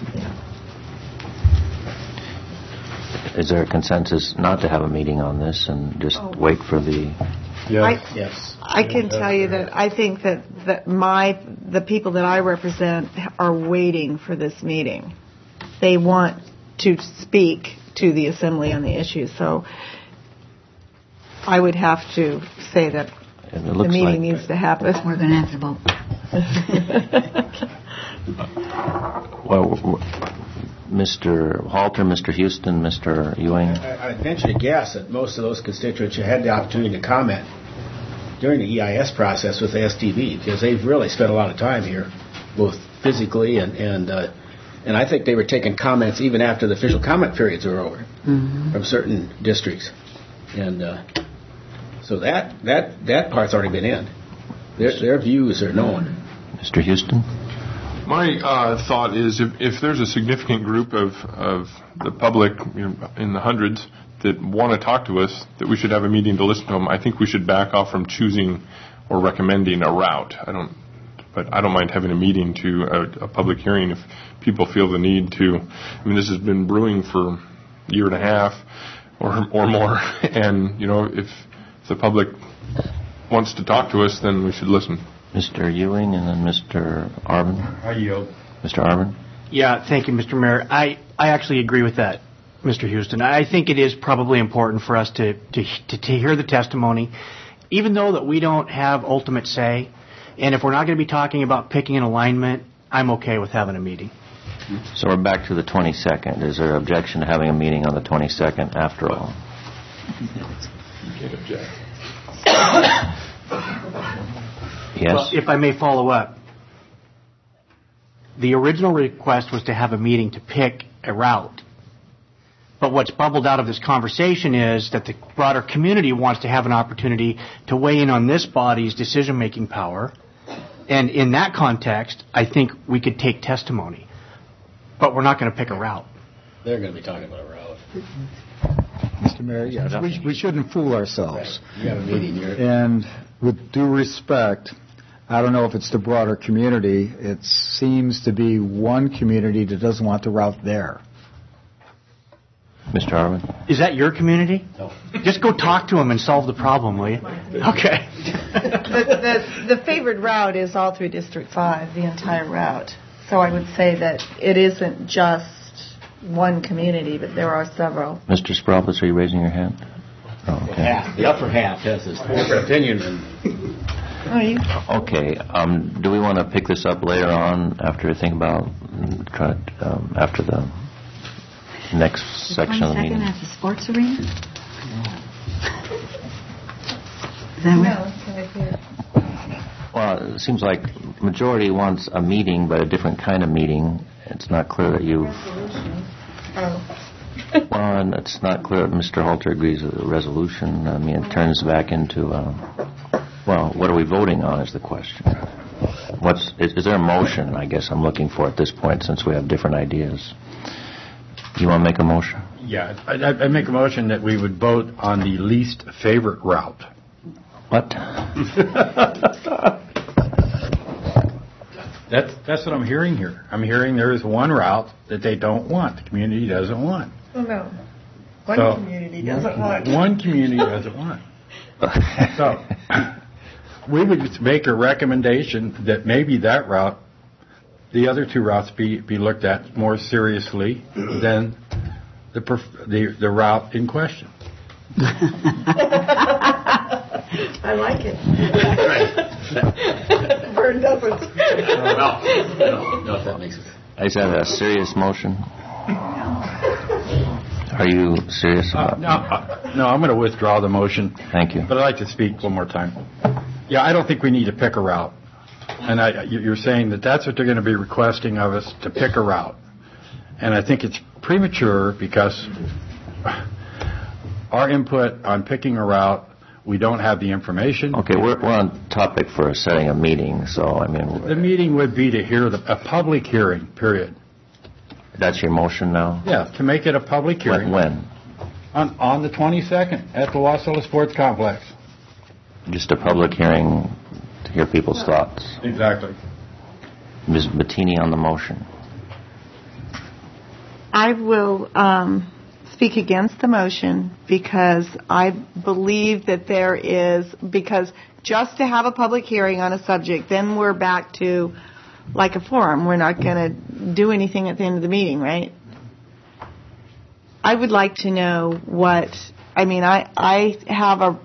Is there a consensus not to have a meeting on this and just wait for the... Yes. I can tell you that I think that the people that I represent are waiting for this meeting. They want to speak to the Assembly on the issue. So I would have to say that the meeting needs to happen. We're going to have to vote. Well, Mr. Halter, Mr. Houston, Mr. Ewing? I'd venture to guess that most of those constituents had the opportunity to comment during the EIS process with the STV, because they've really spent a lot of time here, both physically and I think they were taking comments even after the official comment periods were over from certain districts. And so that part's already been in. Their views are known. Mr. Houston? My thought is if there's a significant group of the public, in the hundreds, that want to talk to us, that we should have a meeting to listen to them. I think we should back off from choosing or recommending a route. But I don't mind having a meeting to a public hearing if people feel the need to. I mean, this has been brewing for a year and a half or more, and if the public wants to talk to us, then we should listen. Mr. Ewing and then Mr. Arvin. I yield. Mr. Arvin? Yeah, thank you, Mr. Mayor. I actually agree with that, Mr. Houston. I think it is probably important for us to hear the testimony, even though that we don't have ultimate say. And if we're not going to be talking about picking an alignment, I'm okay with having a meeting. So we're back to the 22nd. Is there objection to having a meeting on the 22nd after all? You can't object. Yes? Well, if I may follow up, the original request was to have a meeting to pick a route. But what's bubbled out of this conversation is that the broader community wants to have an opportunity to weigh in on this body's decision-making power. And in that context, I think we could take testimony. But we're not going to pick a route. They're going to be talking about a route. Mr. Mayor, we shouldn't fool ourselves. Right. You have a meeting here. And with due respect, I don't know if it's the broader community. It seems to be one community that doesn't want the route there. Mr. Arvin? Is that your community? No. Just go talk to them and solve the problem, will you? Okay. The favored route is all through District 5, the entire route. So I would say that it isn't just one community, but there are several. Mr. Spralbus, are you raising your hand? Oh, okay. The upper half has this different opinion. Okay. Do we want to pick this up later on after we think about after the next section of the meeting? At the sports arena? Is that No, Well, it seems like majority wants a meeting, but a different kind of meeting. It's not clear that you've... Well, and it's not clear that Mr. Halter agrees with the resolution. I mean, it turns back into, well, what are we voting on is the question. Is there a motion, I guess I'm looking for at this point, since we have different ideas? You want to make a motion? Yeah, I'd make a motion that we would vote on the least favorite route. What? That's what I'm hearing here. I'm hearing there is one route that they don't want, the community doesn't want. Oh, no. One community doesn't want. One community doesn't want. So, we would just make a recommendation that maybe that route, the other two routes be looked at more seriously than the route in question. I like it. Vern doesn't. No, if that makes sense. Is that a serious motion? Are you serious about No, I'm going to withdraw the motion. Thank you. But I'd like to speak one more time. Yeah, I don't think we need to pick a route. And you're saying that that's what they're going to be requesting of us, to pick a route. And I think it's premature because our input on picking a route, we don't have the information. Okay, we're on topic for setting a meeting, so I mean... The meeting would be to hear a public hearing, period. That's your motion now? Yeah, to make it a public hearing. When? On the 22nd at the Wasilla Sports Complex. Just a public hearing to hear people's thoughts. Exactly. Ms. Bettini on the motion. I will speak against the motion because I believe that because just to have a public hearing on a subject, then we're back to like a forum. We're not going to do anything at the end of the meeting, right? I would like to know I have a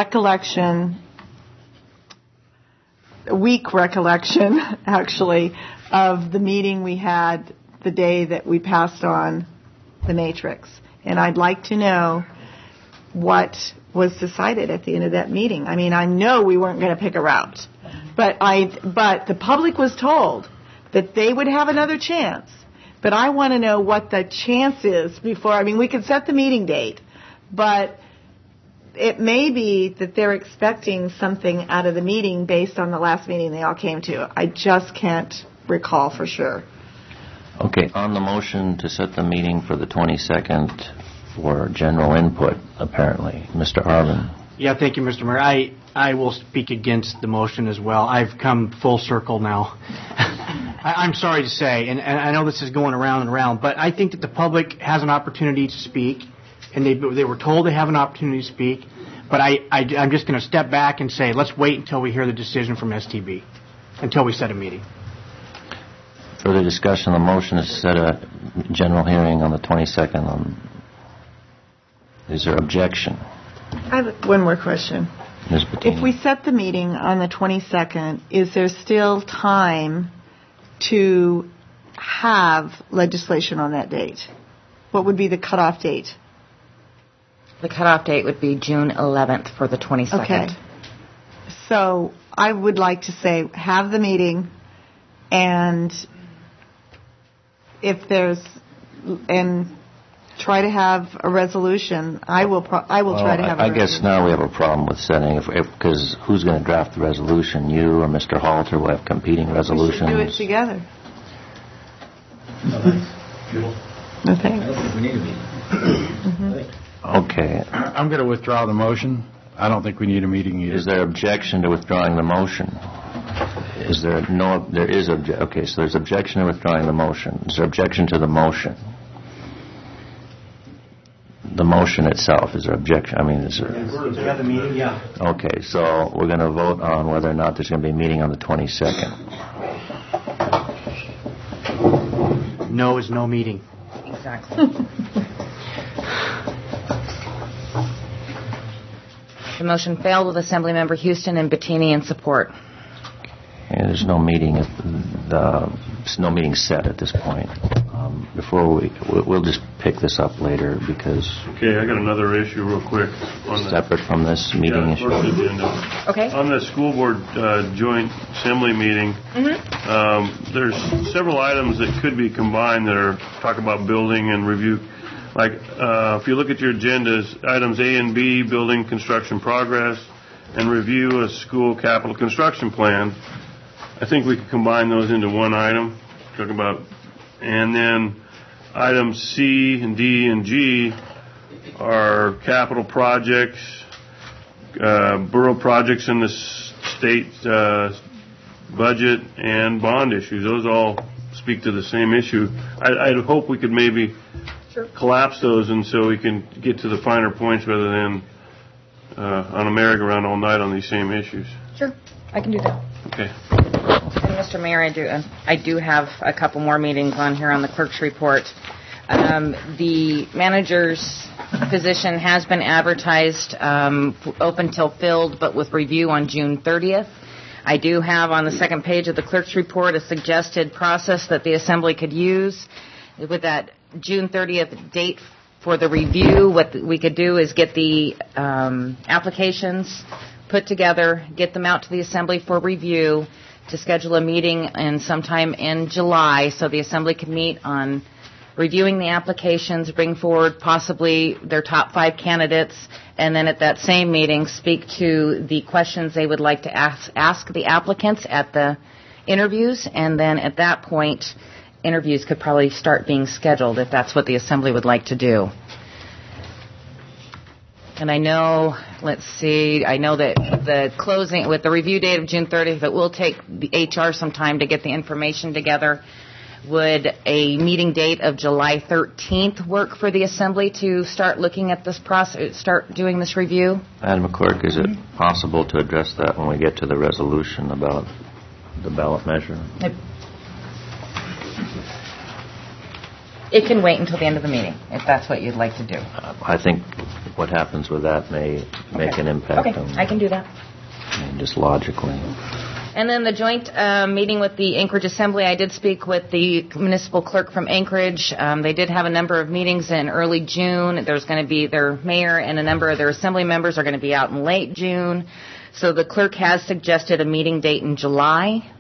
weak recollection, actually, of the meeting we had the day that we passed on the matrix. And I'd like to know what was decided at the end of that meeting. I mean, I know we weren't going to pick a route, but the public was told that they would have another chance. But I want to know what the chance is before. I mean, we could set the meeting date, but it may be that they're expecting something out of the meeting based on the last meeting they all came to. I just can't recall for sure. Okay, on the motion to set the meeting for the 22nd for general input, apparently. Mr. Arvin. Yeah, thank you, Mr. Mayor. I will speak against the motion as well. I've come full circle now. I'm sorry to say, and I know this is going around and around, but I think that the public has an opportunity to speak, and they were told they have an opportunity to speak, but I'm just going to step back and say, let's wait until we hear the decision from STB, until we set a meeting. Further discussion on the motion is to set a general hearing on the 22nd. Is there objection? I have one more question. Ms. Bettini. If we set the meeting on the 22nd, is there still time to have legislation on that date? What would be the cutoff date? The cutoff date would be June 11th for the 22nd. Okay. So I would like to say have the meeting, and try to have a resolution. I will try to have a resolution. I guess now we have a problem with setting, because who's going to draft the resolution? You or Mr. Halter will have competing resolutions. We should do it together. No thanks. I don't think we need a meeting. Okay. I'm going to withdraw the motion. I don't think we need a meeting either. Is there objection to withdrawing the motion? Is there no? There is okay. So there's objection to withdrawing the motion. Is there objection to the motion? The motion itself, is there objection? I mean, is there? To have the meeting, yeah. Okay, so we're going to vote on whether or not there's going to be a meeting on the 22nd. No is no meeting. Exactly. The motion failed with Assemblymember Houston and Bettini in support. And there's no meeting. There's no meeting set at this point. We'll just pick this up later because. Okay, I got another issue real quick. Separate from this meeting issue. Okay. On the school board joint assembly meeting, there's several items that could be combined that are talk about building and review. Like if you look at your agendas, items A and B, building construction progress, and review a school capital construction plan. I think we could combine those into one item. Talk about, and then items C and D and G are capital projects, borough projects in the state budget, and bond issues. Those all speak to the same issue. I'd hope we could maybe collapse those, and so we can get to the finer points rather than on a merry-go-round all night on these same issues. Sure, I can do that. Okay. And Mr. Mayor, I do have a couple more meetings on here on the clerk's report. The manager's position has been advertised, open till filled, but with review on June 30th. I do have on the second page of the clerk's report a suggested process that the Assembly could use. With that June 30th date for the review, what we could do is get the applications put together, get them out to the Assembly for review, to schedule a meeting in sometime in July so the Assembly can meet on reviewing the applications, bring forward possibly their top 5 candidates, and then at that same meeting speak to the questions they would like to ask the applicants at the interviews, and then at that point, interviews could probably start being scheduled if that's what the Assembly would like to do. And I know that the closing, with the review date of June 30th, it will take the HR some time to get the information together. Would a meeting date of July 13th work for the Assembly to start looking at this process, start doing this review? Madam Clerk, is it possible to address that when we get to the resolution about the ballot measure? It can wait until the end of the meeting, if that's what you'd like to do. I think what happens with that may make an impact on I can do that. just logically. And then the joint meeting with the Anchorage Assembly, I did speak with the municipal clerk from Anchorage. They did have a number of meetings in early June. There's going to be their mayor and a number of their assembly members are going to be out in late June. So the clerk has suggested a meeting date in July.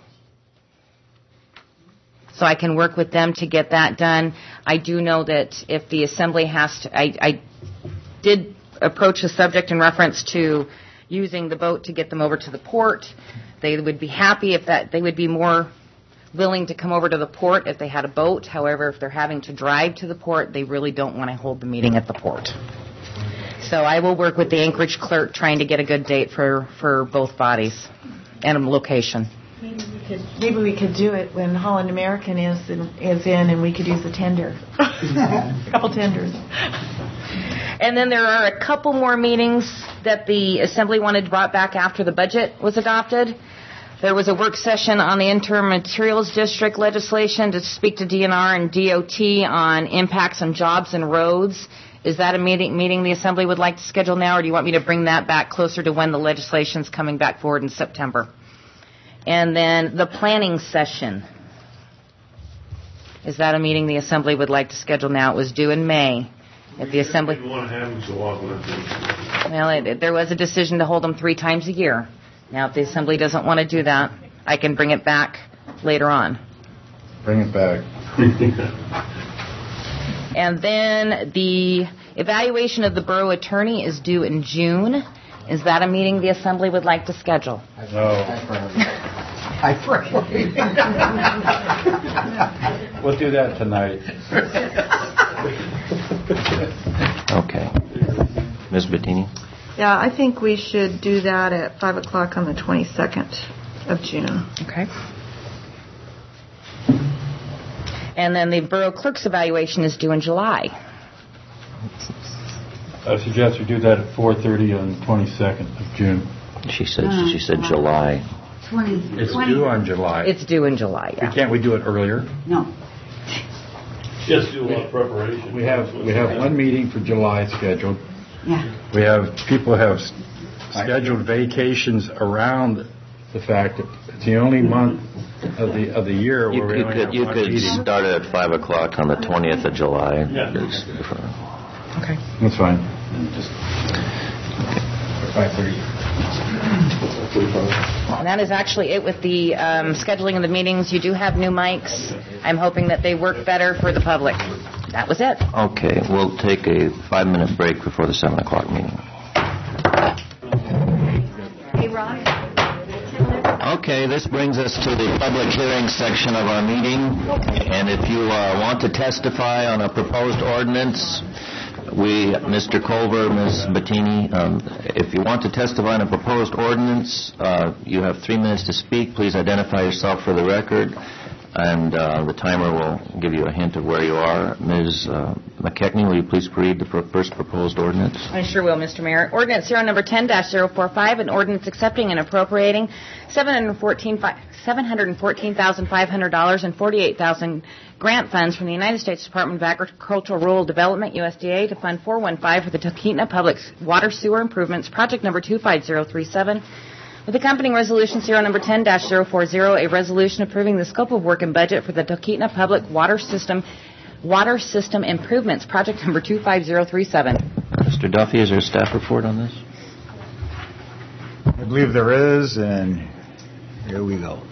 So I can work with them to get that done. I do know that if the Assembly has to, I did approach the subject in reference to using the boat to get them over to the port. They would be happy if that, they would be more willing to come over to the port if they had a boat. However, if they're having to drive to the port, they really don't want to hold the meeting at the port. So I will work with the Anchorage clerk trying to get a good date for both bodies and a location. Maybe we could do it when Holland American is in, and we could use a tender. A couple tenders. And then there are a couple more meetings that the Assembly wanted brought back after the budget was adopted. There was a work session on the interim materials district legislation to speak to DNR and DOT on impacts on jobs and roads. Is that a meeting the Assembly would like to schedule now, or do you want me to bring that back closer to when the legislation's coming back forward in September? And then the planning session. Is that a meeting the Assembly would like to schedule now? It was due in May. If the Assembly... We want to have them so often, I think. Well, there was a decision to hold them 3 times a year. Now, if the Assembly doesn't want to do that, I can bring it back later on. Bring it back. And then the evaluation of the borough attorney is due in June. Is that a meeting the Assembly would like to schedule? No. I We'll do that tonight. Okay. Ms. Bettini? Yeah, I think we should do that at 5 o'clock on the 22nd of June. Okay. And then the borough clerk's evaluation is due in July. I suggest we do that at 4:30 on the 22nd of June. She said July. It's due on July. It's due in July, yeah. Can't we do it earlier? No. Just do a lot of preparation. We have one meeting for July scheduled. Yeah. We have people have scheduled vacations around the fact that it's the only month of the year where we only have one meeting. You could start it at 5 o'clock on the 20th of July. Yeah. Okay. That's fine. Just 5:30. And that is actually it with the scheduling of the meetings. You do have new mics. I'm hoping that they work better for the public. That was it. Okay, we'll take a 5-minute break before the 7 o'clock meeting. Hey, Ron. Okay, this brings us to the public hearing section of our meeting. And if you want to testify on a proposed ordinance, Mr. Culver, Ms. Bettini, if you want to testify on a proposed ordinance, you have 3 minutes to speak. Please identify yourself for the record. and the timer will give you a hint of where you are. Ms. McKechnie, will you please read the first proposed ordinance? I sure will, Mr. Mayor. Ordinance serial number 10-045, an ordinance accepting and appropriating $714,500 and $48,000 grant funds from the United States Department of Agricultural Rural Development, USDA, to Fund 415 for the Talkeetna Public Water Sewer Improvements, project number 25037, with accompanying resolution serial number 10-040, a resolution approving the scope of work and budget for the Talkeetna Public Water System Improvements, project number 25037. Mr. Duffy, is there a staff report on this? I believe there is, and here we go.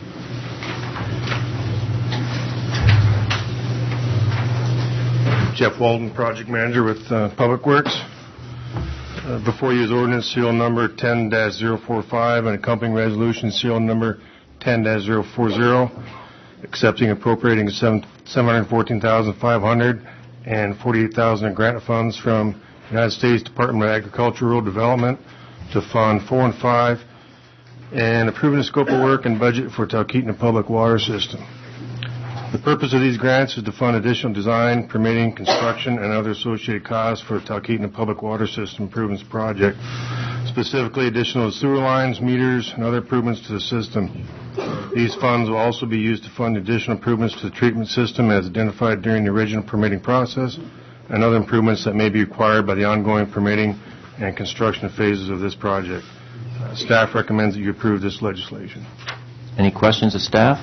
Jeff Walden, project manager with Public Works. Before you is ordinance serial number 10-045 and accompanying resolution serial number 10-040, accepting appropriating $714,500 and $48,000 in grant funds from the United States Department of Agricultural Rural Development to Fund 415, and approving the scope of work and budget for Talkeetna Public Water System. The purpose of these grants is to fund additional design, permitting, construction, and other associated costs for Talkeetna Public Water System Improvements Project, specifically additional sewer lines, meters, and other improvements to the system. These funds will also be used to fund additional improvements to the treatment system as identified during the original permitting process, and other improvements that may be required by the ongoing permitting and construction phases of this project. Staff recommends that you approve this legislation. Any questions of staff?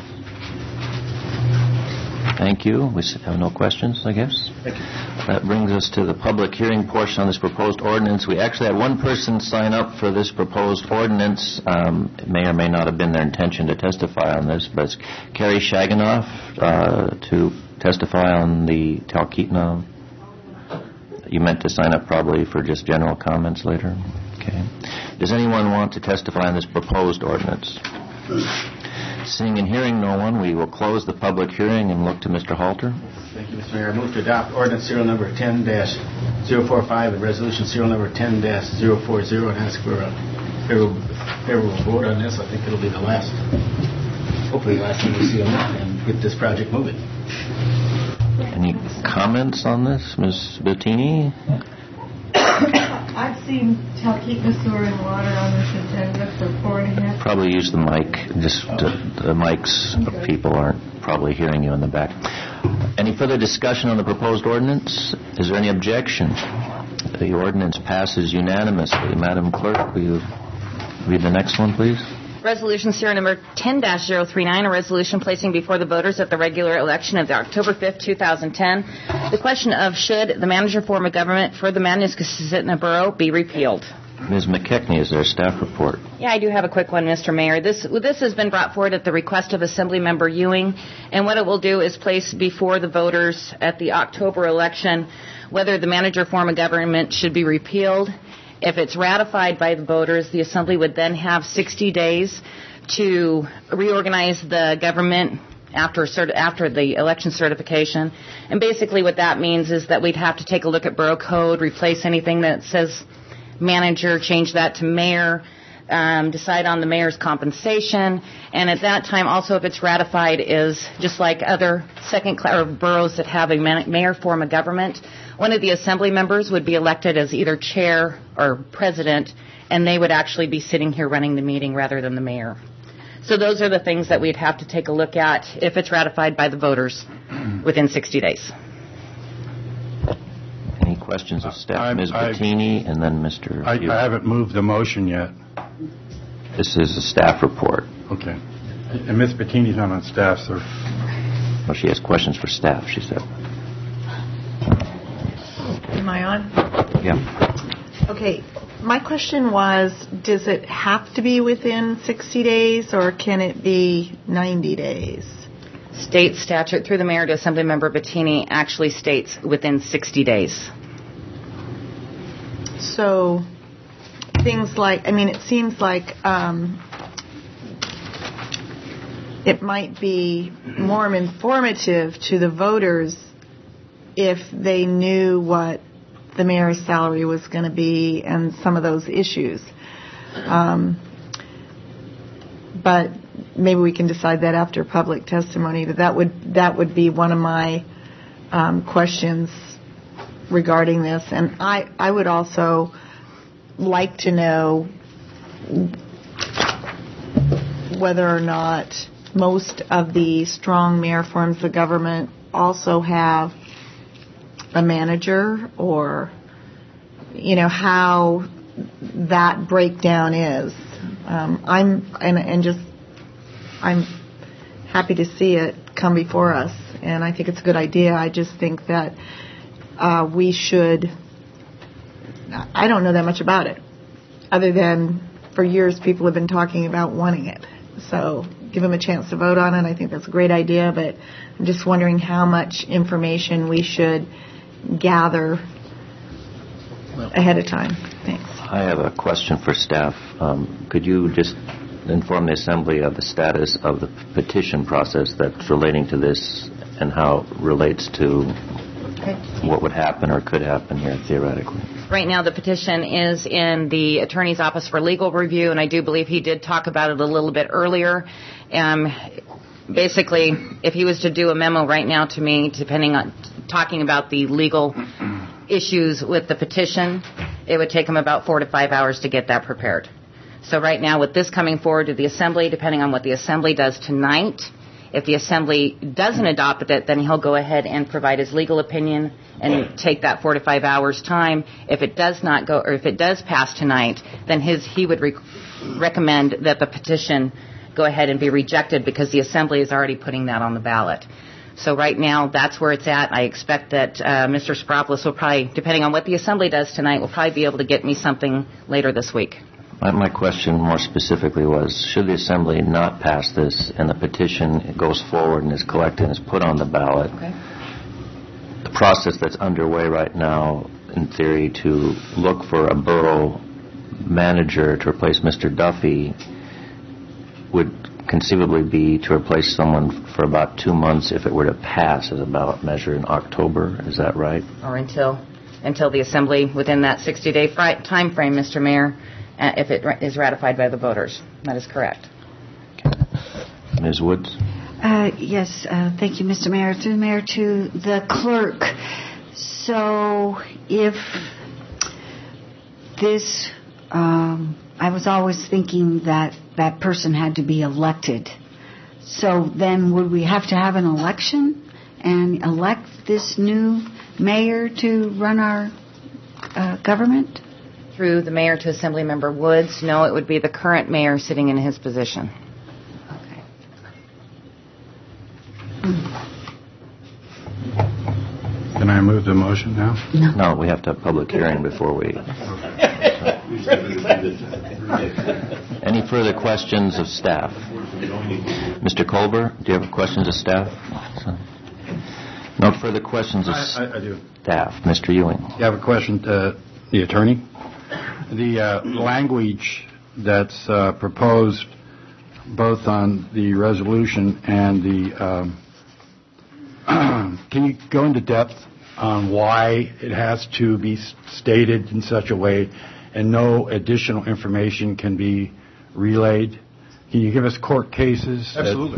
Thank you. We have no questions, I guess. Thank you. That brings us to the public hearing portion on this proposed ordinance. We actually had one person sign up for this proposed ordinance. It may or may not have been their intention to testify on this, but it's Carrie Shaganoff to testify on the Talkeetna. You meant to sign up probably for just general comments later? Okay. Does anyone want to testify on this proposed ordinance? Seeing and hearing no one, we will close the public hearing and look to Mr. Halter. Thank you, Mr. Mayor. I move to adopt ordinance serial number 10-045 and resolution serial number 10-040 and ask for a favorable vote on this. I think it'll be the last, hopefully the last time we see them and get this project moving. Any comments on this, Ms. Bettini? I've seen Talkeetna Sewer and Water on this agenda for 4.5. Probably use the mic. Just the mics of people aren't probably hearing you in the back. Any further discussion on the proposed ordinance? Is there any objection? The ordinance passes unanimously. Madam Clerk, will you read the next one, please? Resolution serial number 10-039, a resolution placing before the voters at the regular election of October 5th, 2010, the question of should the manager form of government for the Manassas-Susitna Borough be repealed. Ms. McKechnie, is there a staff report? Yeah, I do have a quick one, Mr. Mayor. This has been brought forward at the request of Assemblymember Ewing, and what it will do is place before the voters at the October election whether the manager form of government should be repealed. If it's ratified by the voters, the Assembly would then have 60 days to reorganize the government after the election certification. And basically what that means is that we'd have to take a look at Borough Code, replace anything that says manager, change that to mayor, decide on the mayor's compensation. And at that time, also, if it's ratified, is just like other second-class boroughs that have a mayor form of government, one of the Assembly members would be elected as either chair or president, and they would actually be sitting here running the meeting rather than the mayor. So those are the things that we'd have to take a look at if it's ratified by the voters within 60 days. Any questions of staff? Ms. Bettini and then Mr. I haven't moved the motion yet. This is a staff report. Okay. And Ms. Bettini's not on staff, sir. Well, she has questions for staff, she said. Am I on? Yeah. Okay. My question was, does it have to be within 60 days or can it be 90 days? State statute through the mayor to Assemblymember Bettini actually states within 60 days. So things like, it seems like it might be more informative to the voters if they knew what the mayor's salary was going to be and some of those issues. But maybe we can decide that after public testimony, but that would be one of my questions regarding this. And I would also like to know whether or not most of the strong mayor forms of government also have a manager, or how that breakdown is. I'm happy to see it come before us, and I think it's a good idea. I just think that we should. I don't know that much about it, other than for years people have been talking about wanting it. So give them a chance to vote on it. I think that's a great idea, but I'm just wondering how much information we should gather ahead of time. Thanks. I have a question for staff. Could you just inform the Assembly of the status of the petition process that's relating to this and how it relates to what would happen or could happen here theoretically? Right now, the petition is in the Attorney's Office for legal review, and I do believe he did talk about it a little bit earlier. Basically, if he was to do a memo right now to me, depending on talking about the legal issues with the petition, it would take him about 4 to 5 hours to get that prepared. So right now, with this coming forward to the Assembly, depending on what the Assembly does tonight, if the Assembly doesn't adopt it, then he'll go ahead and provide his legal opinion and take that 4 to 5 hours time. If it does not go, or if it does pass tonight, then he would recommend that the petition go ahead and be rejected because the Assembly is already putting that on the ballot. So right now, that's where it's at. I expect that Mr. Spropoulos will probably, depending on what the Assembly does tonight, will probably be able to get me something later this week. My question more specifically was, should the Assembly not pass this and the petition goes forward and is collected and is put on the ballot, the process that's underway right now, in theory, to look for a borough manager to replace Mr. Duffy would conceivably be to replace someone for about 2 months if it were to pass as a ballot measure in October. Is that right? Or until the Assembly, within that 60-day time frame, Mr. Mayor, if it is ratified by the voters. That is correct. Ms. Woods? Yes, thank you, Mr. Mayor. Through the Mayor to the clerk. So if this, I was always thinking that that person had to be elected. So then would we have to have an election and elect this new mayor to run our government? Through the mayor to Assembly Member Woods, no, it would be the current mayor sitting in his position. Okay. Can I move the motion now? No, we have to have a public hearing before we... Any further questions of staff? Mr. Colbert, do you have questions of staff? No further questions of I do. staff. Mr. Ewing. You have a question to the attorney? The language that's proposed both on the resolution and the... can you go into depth on why it has to be stated in such a way and no additional information can be relayed? Can you give us court cases? Absolutely.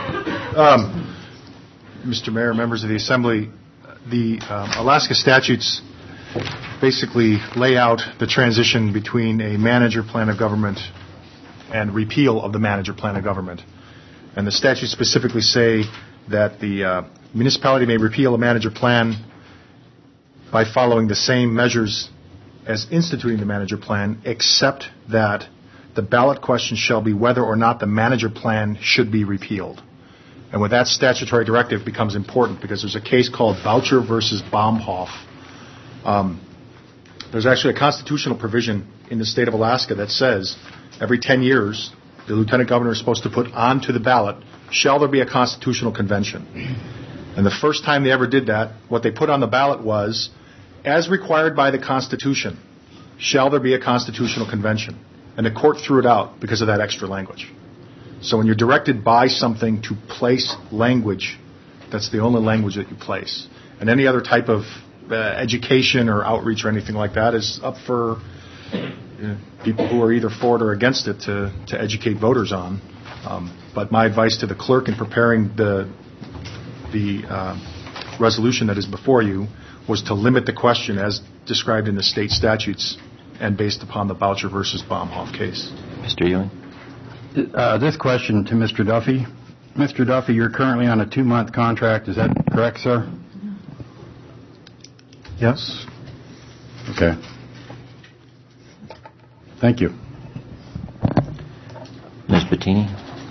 Mr. Mayor, members of the Assembly, the Alaska statutes basically lay out the transition between a manager plan of government and repeal of the manager plan of government. And the statutes specifically say that the municipality may repeal a manager plan by following the same measures as instituting the manager plan, except that the ballot question shall be whether or not the manager plan should be repealed. And with that statutory directive becomes important because there's a case called Boucher versus Baumhoff. There's actually a constitutional provision in the state of Alaska that says every 10 years the lieutenant governor is supposed to put onto the ballot, shall there be a constitutional convention? And the first time they ever did that, what they put on the ballot was, as required by the Constitution, shall there be a constitutional convention? And the court threw it out because of that extra language. So when you're directed by something to place language, that's the only language that you place. And any other type of education or outreach or anything like that is up for people who are either for it or against it to educate voters on. But my advice to the clerk in preparing the resolution that is before you was to limit the question as described in the state statutes and based upon the Boucher versus Baumhoff case. Mr. Ewing? This question to Mr. Duffy. Mr. Duffy, you're currently on a 2-month contract. Is that correct, sir? Yes. Okay. Thank you. Ms. Bettini?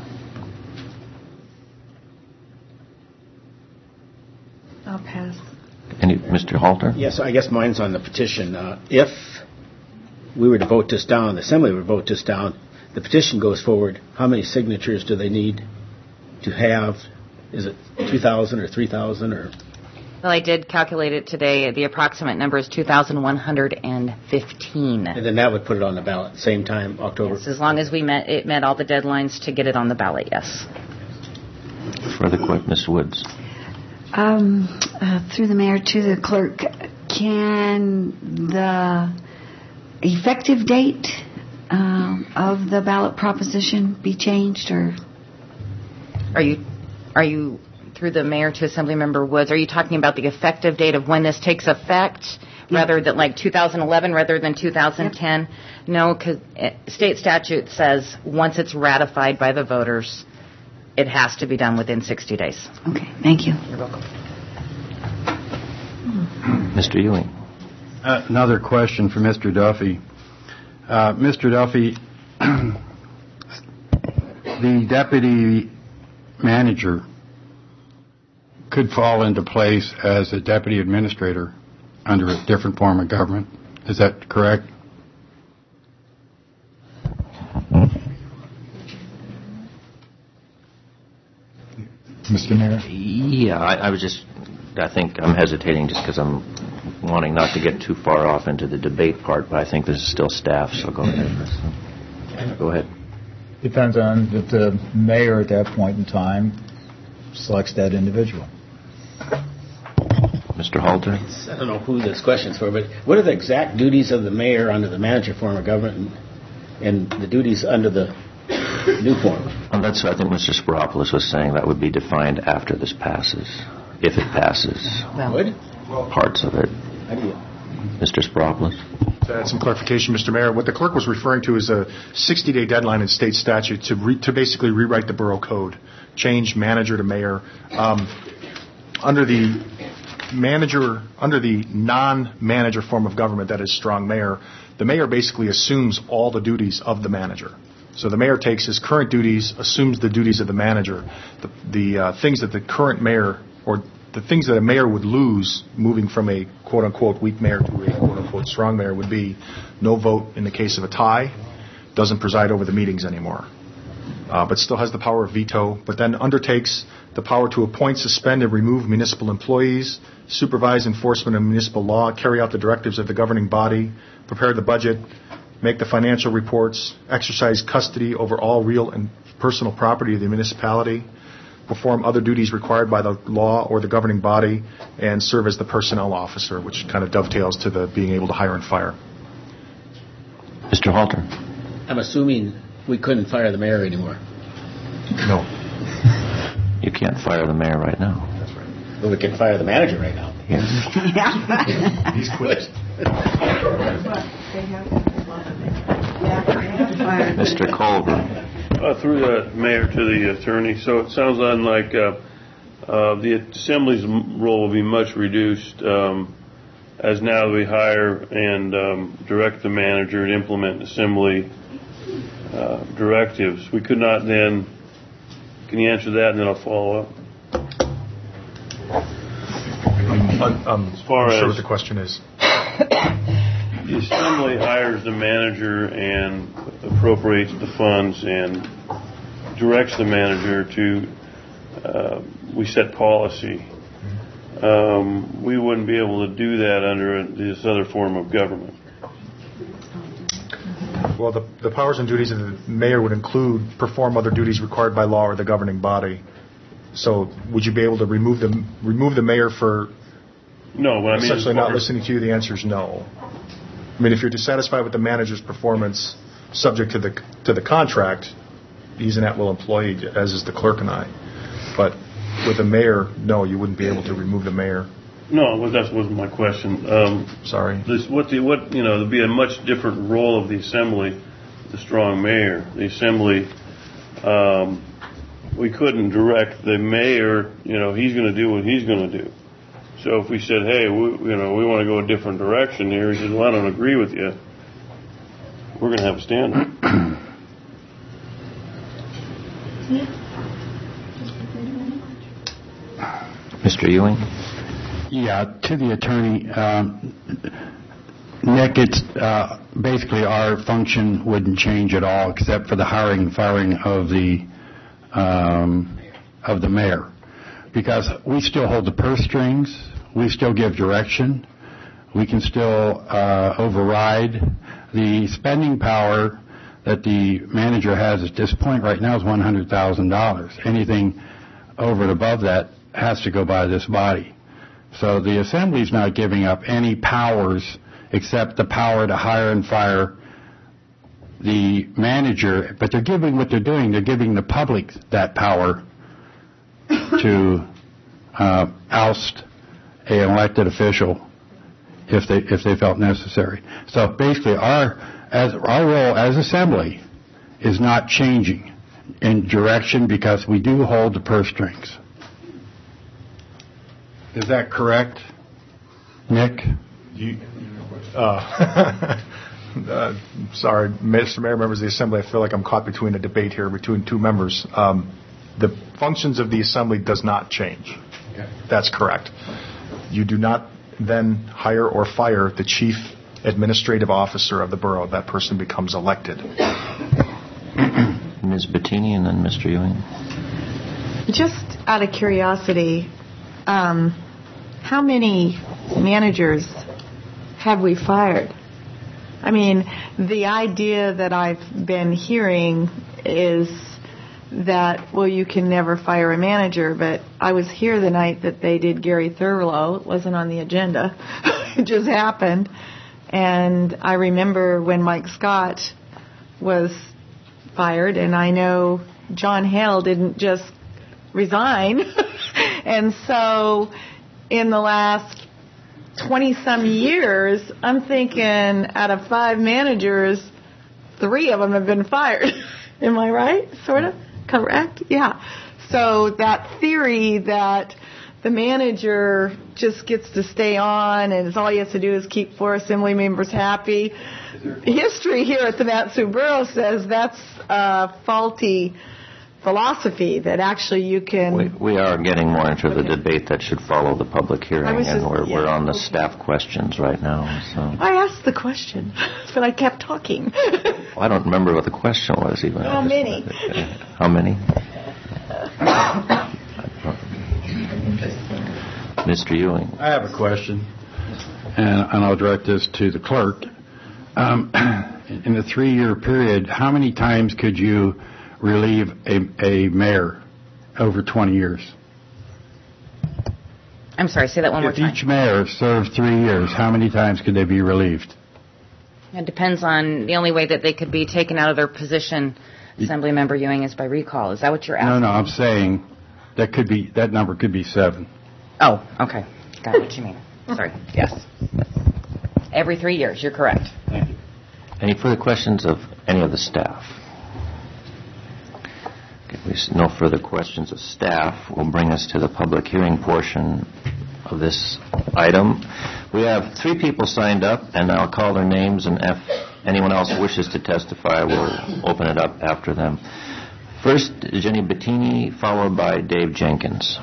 I'll pass. Mr. Halter? Yes, I guess mine's on the petition. If we were to vote this down, the Assembly would vote this down, the petition goes forward, how many signatures do they need to have? Is it 2,000 or 3,000 or? Well, I did calculate it today. The approximate number is 2,115. And then that would put it on the ballot, same time, October? Yes, as long as it met all the deadlines to get it on the ballot, yes. Further question, Ms. Woods. Through the mayor to the clerk, can the effective date of the ballot proposition be changed, or? Are you through the mayor to Assemblymember Woods? Are you talking about the effective date of when this takes effect, rather than like 2011, rather than 2010? Yep. No, because state statute says once it's ratified by the voters, it has to be done within 60 days. Okay, thank you. You're welcome. Mr. Ewing. Another question for Mr. Duffy. Mr. Duffy, the deputy manager could fall into place as a deputy administrator under a different form of government. Is that correct? Mr. Mayor? Yeah, I think I'm hesitating just because I'm wanting not to get too far off into the debate part, but I think this is still staff, so go ahead. Go ahead. Depends on if the mayor at that point in time selects that individual. Mr. Halter? I don't know who this question's for, but what are the exact duties of the mayor under the manager form of government and the duties under the new form? And that's what I think Mr. Spiropoulos was saying. That would be defined after this passes, if it passes. Would? Parts of it. Mr. Spiropoulos? To add some clarification, Mr. Mayor, what the clerk was referring to is a 60-day deadline in state statute to basically rewrite the borough code, change manager to mayor. Under the non-manager form of government, that is strong mayor, the mayor basically assumes all the duties of the manager. So the mayor takes his current duties, assumes the duties of the manager. The things that the current mayor, or the things that a mayor would lose moving from a quote-unquote weak mayor to a quote-unquote strong mayor would be no vote in the case of a tie, doesn't preside over the meetings anymore, but still has the power of veto, but then undertakes the power to appoint, suspend, and remove municipal employees, supervise enforcement of municipal law, carry out the directives of the governing body, prepare the budget, make the financial reports, exercise custody over all real and personal property of the municipality, perform other duties required by the law or the governing body, and serve as the personnel officer, which kind of dovetails to the being able to hire and fire. Mr. Halter? I'm assuming we couldn't fire the mayor anymore. No. You can't fire the mayor right now. That's right. But we can fire the manager right now. Yes. He's quit. Mr. Culver? Through the mayor to the attorney, so it sounds like the Assembly's role will be much reduced as now we hire and direct the manager to implement Assembly directives. We could not then, can you answer that and then I'll follow up? As far as what the question is. The Assembly hires the manager and appropriates the funds and directs the manager to, we set policy. We wouldn't be able to do that under this other form of government. Well, the powers and duties of the mayor would include perform other duties required by law or the governing body. So would you be able to remove the mayor for essentially not listening to you? The answer is no. I mean, if you're dissatisfied with the manager's performance subject to the contract, he's an at-will employee, as is the clerk and I. But with the mayor, no, you wouldn't be able to remove the mayor. No, well, that wasn't my question. Sorry. There'd be a much different role of the assembly, the strong mayor. The assembly, we couldn't direct the mayor, he's going to do what he's going to do. So if we said, hey, we want to go a different direction here, he says, well, I don't agree with you, we're going to have a stand-up. Mr. Ewing? Yeah, to the attorney, Nick, it's basically our function wouldn't change at all except for the hiring and firing of the mayor, because we still hold the purse strings, we still give direction, we can still override. The spending power that the manager has at this point right now is $100,000. Anything over and above that has to go by this body. So the Assembly's not giving up any powers except the power to hire and fire the manager, but they're giving the public that power to oust an elected official if they felt necessary. So basically our role as Assembly is not changing in direction because we do hold the purse strings. Is that correct, Nick? Sorry, Mr. Mayor, members of the Assembly, I feel like I'm caught between a debate here between two members. The functions of the Assembly does not change. Okay. That's correct. You do not then hire or fire the chief administrative officer of the borough. That person becomes elected. Ms. Bettini and then Mr. Ewing. Just out of curiosity, how many managers have we fired? I mean, the idea that I've been hearing is that, well, you can never fire a manager, but I was here the night that they did Gary Thurlow. It wasn't on the agenda. It just happened. And I remember when Mike Scott was fired, and I know John Hale didn't just resign. And so in the last 20-some years, I'm thinking out of 5 managers, 3 of them have been fired. Am I right? Sort of? Correct? Yeah. So that theory that the manager just gets to stay on and all he has to do is keep 4 assembly members happy. History here at the Mat-Su Borough says that's a faulty philosophy, that actually you can... We are getting more into the debate that should follow the public hearing, and we're on the staff questions right now. So I asked the question, but I kept talking. Well, I don't remember what the question was even. How many? How many? Mr. Ewing. I have a question, and I'll direct this to the clerk. In the 3-year period, how many times could you relieve a mayor over 20 years? I'm sorry, say that one more time. If each mayor served 3 years, how many times could they be relieved? It depends on the only way that they could be taken out of their position, Assembly Member Ewing, is by recall. Is that what you're asking? No, I'm saying that number could be 7. Oh, okay. Got what you mean. Sorry. Yes. Every 3 years. You're correct. Thank you. Any further questions of any of the staff? If no further questions of staff, will bring us to the public hearing portion of this item. We have 3 people signed up, and I'll call their names, and if anyone else wishes to testify, we'll open it up after them. First, Jenny Bettini, followed by Dave Jenkins.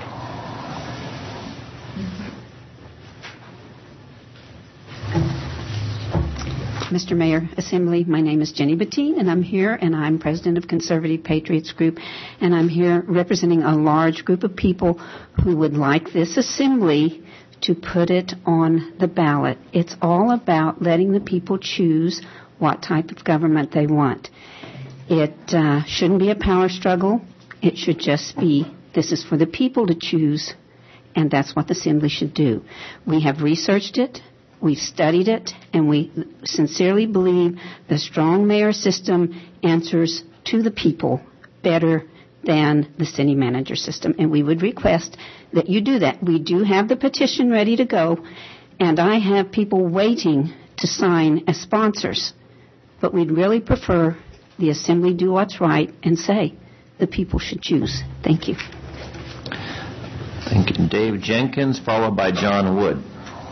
Mr. Mayor, Assembly, my name is Jenny Bettine, and I'm here, and I'm president of Conservative Patriots Group, and I'm here representing a large group of people who would like this Assembly to put it on the ballot. It's all about letting the people choose what type of government they want. It shouldn't be a power struggle. It should just be, this is for the people to choose, and that's what the Assembly should do. We have researched it. We've studied it, and we sincerely believe the strong mayor system answers to the people better than the city manager system. And we would request that you do that. We do have the petition ready to go, and I have people waiting to sign as sponsors. But we'd really prefer the Assembly do what's right and say the people should choose. Thank you. Thank you. Dave Jenkins, followed by John Wood.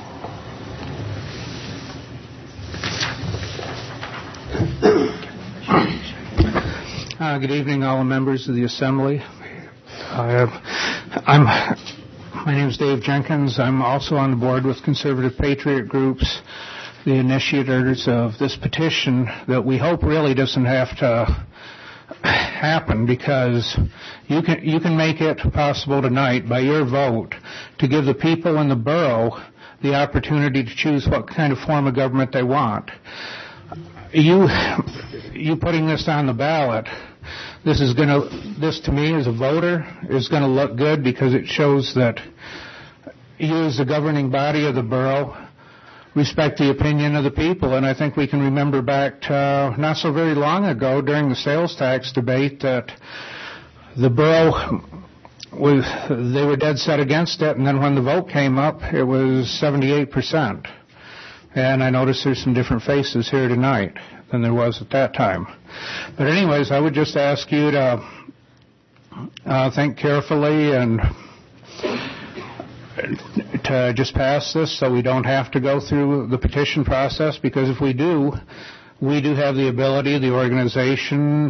Good evening, all the members of the Assembly. My name is Dave Jenkins. I'm also on the board with Conservative Patriot Groups, the initiators of this petition that we hope really doesn't have to happen, because you can make it possible tonight by your vote to give the people in the borough the opportunity to choose what kind of form of government they want. You putting this on the ballot, this to me as a voter is going to look good, because it shows that you as the governing body of the borough respect the opinion of the people. And I think we can remember back to not so very long ago during the sales tax debate that the borough they were dead set against it, and then when the vote came up, it was 78%. And I notice there's some different faces here tonight than there was at that time. But anyways, I would just ask you to think carefully and to just pass this so we don't have to go through the petition process, because if we do have the ability, the organization,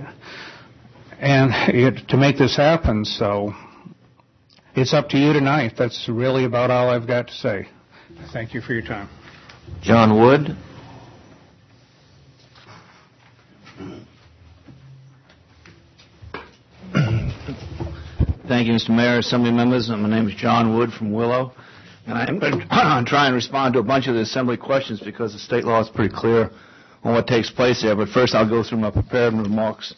and to make this happen. So it's up to you tonight. That's really about all I've got to say. Thank you for your time. John Wood. Thank you, Mr. Mayor, Assembly members. My name is John Wood from Willow, and I'm going to try and respond to a bunch of the Assembly questions because the state law is pretty clear on what takes place there. But first, I'll go through my prepared remarks.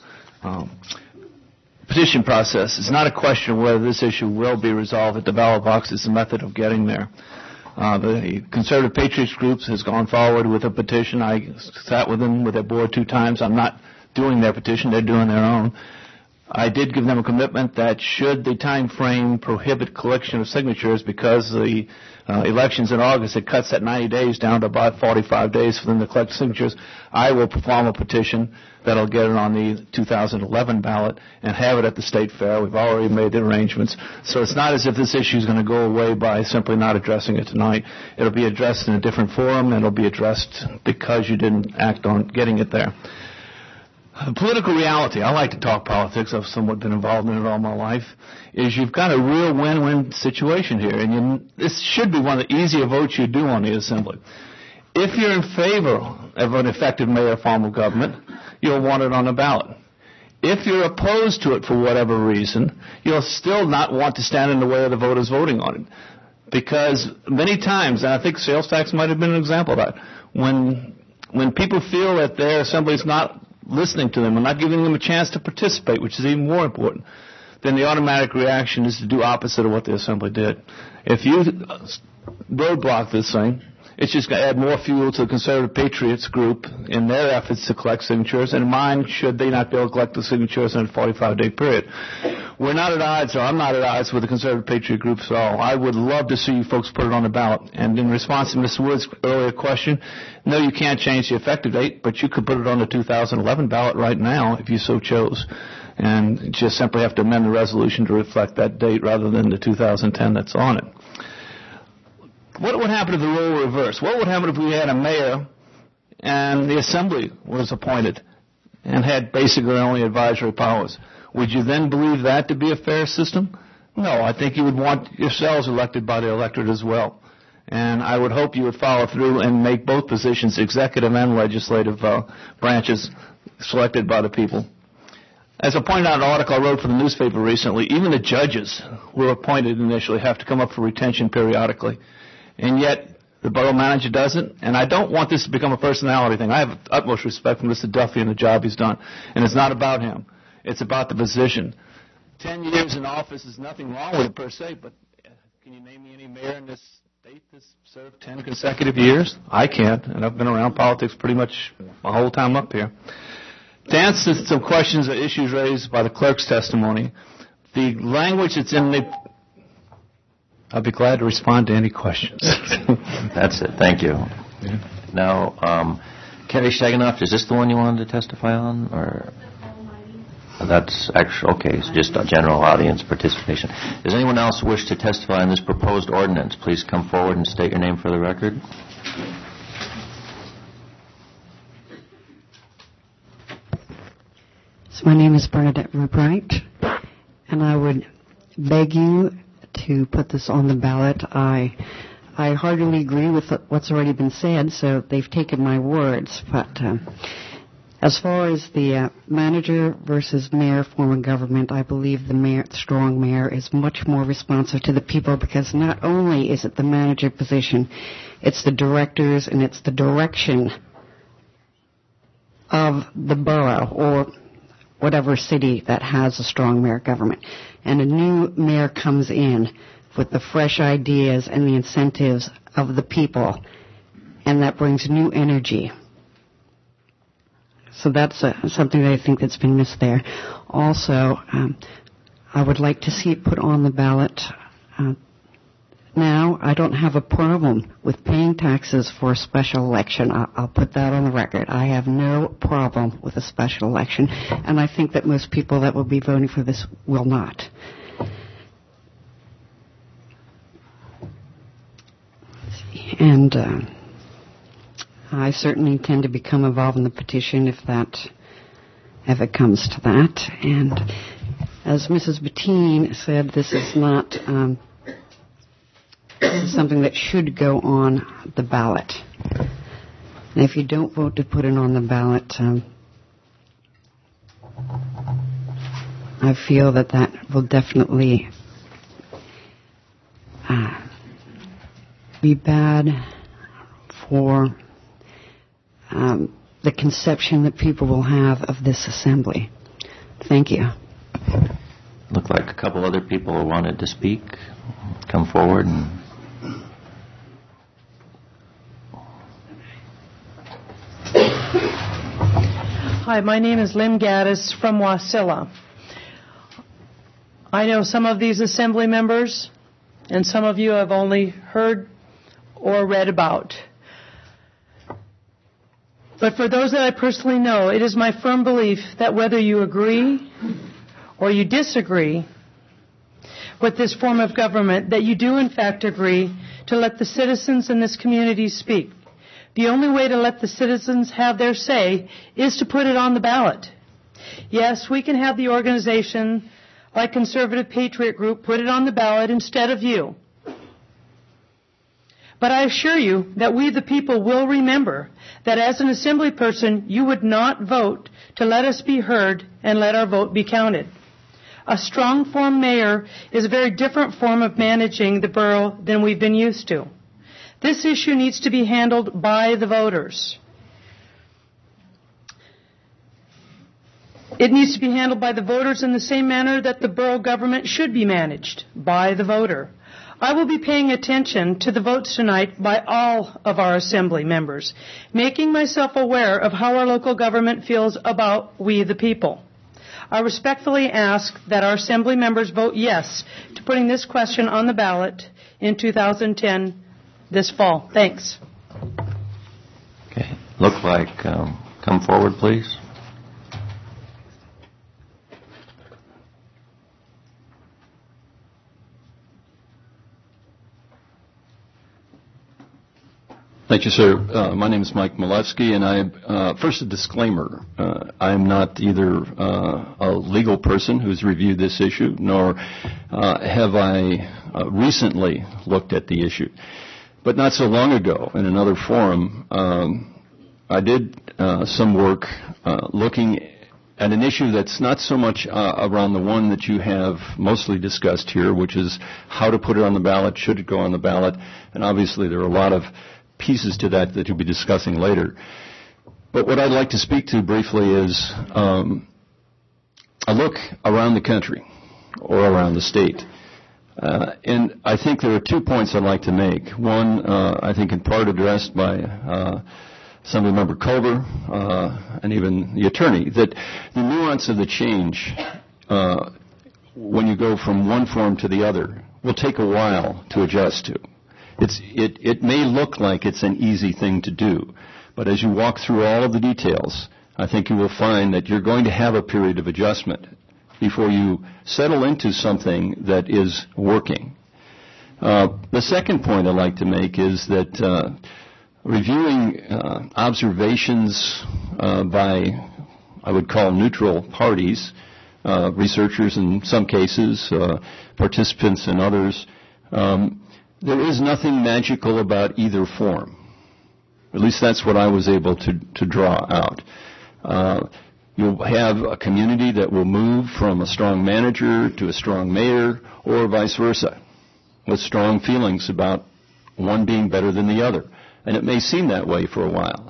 Petition process. It's not a question of whether this issue will be resolved at the ballot box. It's a method of getting there. The Conservative Patriots Groups has gone forward with a petition. I sat with them with their board 2 times. I'm not doing their petition. They're doing their own. I did give them a commitment that should the time frame prohibit collection of signatures, because the elections in August, it cuts that 90 days down to about 45 days for them to collect signatures, I will perform a petition that'll get it on the 2011 ballot and have it at the state fair. We've already made the arrangements. So it's not as if this issue is going to go away by simply not addressing it tonight. It'll be addressed in a different forum, and it'll be addressed because you didn't act on getting it there. Political reality, I like to talk politics, I've somewhat been involved in it all my life, is you've got a real win-win situation here, and this should be one of the easier votes you do on the Assembly. If you're in favor of an effective mayor form of government, you'll want it on the ballot. If you're opposed to it for whatever reason, you'll still not want to stand in the way of the voters voting on it. Because many times, and I think sales tax might have been an example of that, when people feel that their Assembly is not listening to them and not giving them a chance to participate, which is even more important, then the automatic reaction is to do opposite of what the Assembly did. If you roadblock this thing, it's just going to add more fuel to the Conservative Patriots group in their efforts to collect signatures, and mine should they not be able to collect the signatures in a 45-day period. We're not at odds, or I'm not at odds with the Conservative Patriot group at all. I would love to see you folks put it on the ballot. And in response to Mr. Wood's earlier question, no, you can't change the effective date, but you could put it on the 2011 ballot right now if you so chose. And just simply have to amend the resolution to reflect that date rather than the 2010 that's on it. What would happen if the role were reversed? What would happen if we had a mayor and the Assembly was appointed and had basically only advisory powers? Would you then believe that to be a fair system? No, I think you would want yourselves elected by the electorate as well. And I would hope you would follow through and make both positions, executive and legislative branches, selected by the people. As I pointed out in an article I wrote for the newspaper recently, even the judges who were appointed initially have to come up for retention periodically. And yet, the borough manager doesn't, and I don't want this to become a personality thing. I have utmost respect for Mr. Duffy and the job he's done, and it's not about him. It's about the position. 10 years in office is nothing wrong with it per se, but can you name me any mayor in this state that's served 10 consecutive years? I can't, and I've been around politics pretty much my whole time up here. To answer some questions or issues raised by the clerk's testimony, the language that's in the... I'll be glad to respond to any questions. That's it. Thank you. Now, Kerry Shaganoff, is this the one you wanted to testify on, or... That's actually, okay, it's just a general audience participation. Does anyone else wish to testify on this proposed ordinance? Please come forward and state your name for the record. So my name is Bernadette Rubright, and I would beg you to put this on the ballot. I heartily agree with what's already been said, so they've taken my words, but... as far as the manager versus mayor form of government, I believe the strong mayor is much more responsive to the people, because not only is it the manager position, it's the directors and it's the direction of the borough or whatever city that has a strong mayor government. And a new mayor comes in with the fresh ideas and the incentives of the people, and that brings new energy. So that's something that I think that's been missed there. Also, I would like to see it put on the ballot. Now, I don't have a problem with paying taxes for a special election. I'll put that on the record. I have no problem with a special election, and I think that most people that will be voting for this will not. And... I certainly intend to become involved in the petition if it comes to that. And as Mrs. Bettine said, this is not something that should go on the ballot. And if you don't vote to put it on the ballot, I feel that will definitely be bad for the conception that people will have of this assembly. Thank you. Look like a couple other people who wanted to speak. Come forward. Hi, my name is Lim Gaddis from Wasilla. I know some of these assembly members, and some of you have only heard or read about. But for those that I personally know, it is my firm belief that whether you agree or you disagree with this form of government, that you do in fact agree to let the citizens in this community speak. The only way to let the citizens have their say is to put it on the ballot. Yes, we can have the organization like Conservative Patriot Group put it on the ballot instead of you. But I assure you that we the people will remember that as an assembly person, you would not vote to let us be heard and let our vote be counted. A strong form mayor is a very different form of managing the borough than we've been used to. This issue needs to be handled by the voters. It needs to be handled by the voters in the same manner that the borough government should be managed, by the voter. I will be paying attention to the votes tonight by all of our assembly members, making myself aware of how our local government feels about we the people. I respectfully ask that our assembly members vote yes to putting this question on the ballot in 2010 this fall. Thanks. Okay. Look like, come forward, please. Thank you, sir. My name is Mike Malevsky, and first a disclaimer. I am not either a legal person who's reviewed this issue, nor have I recently looked at the issue. But not so long ago, in another forum, I did some work looking at an issue that's not so much around the one that you have mostly discussed here, which is how to put it on the ballot, should it go on the ballot, and obviously there are a lot of pieces to that you'll be discussing later. But what I'd like to speak to briefly is a look around the country or around the state. And I think there are 2 points I'd like to make. One, I think in part addressed by Assemblymember Culver, and even the attorney, that the nuance of the change when you go from one form to the other will take a while to adjust to. It may look like it's an easy thing to do, but as you walk through all of the details, I think you will find that you're going to have a period of adjustment before you settle into something that is working. The second point I'd like to make is that reviewing observations by, I would call, neutral parties, researchers in some cases, participants in others, there is nothing magical about either form. At least that's what I was able to draw out. You'll have a community that will move from a strong manager to a strong mayor, or vice versa, with strong feelings about one being better than the other. And it may seem that way for a while.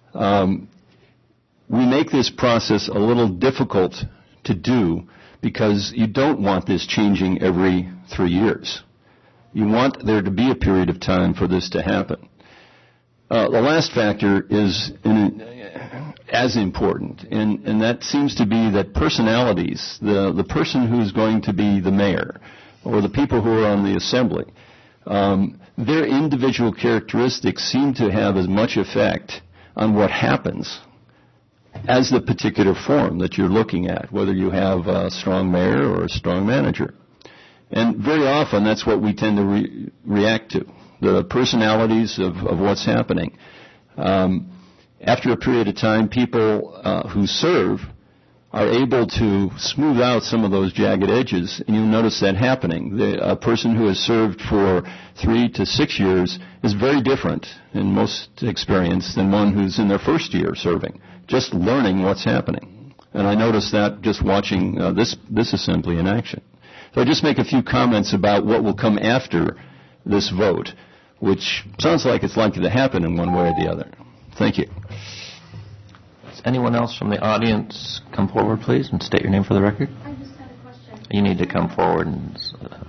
We make this process a little difficult to do because you don't want this changing every 3 years. You want there to be a period of time for this to happen. The last factor is as important, and that seems to be that personalities, the person who's going to be the mayor, or the people who are on the assembly, their individual characteristics seem to have as much effect on what happens as the particular form that you're looking at, whether you have a strong mayor or a strong manager. And very often that's what we tend to react to, the personalities of what's happening. After a period of time, people who serve are able to smooth out some of those jagged edges, and you'll notice that happening. A person who has served for 3 to 6 years is very different in most experience than one who's in their first year serving, just learning what's happening. And I noticed that just watching this assembly in action. So I just make a few comments about what will come after this vote, which sounds like it's likely to happen in one way or the other. Thank you. Does anyone else from the audience come forward, please, and state your name for the record? I just had a question. You need to come forward and...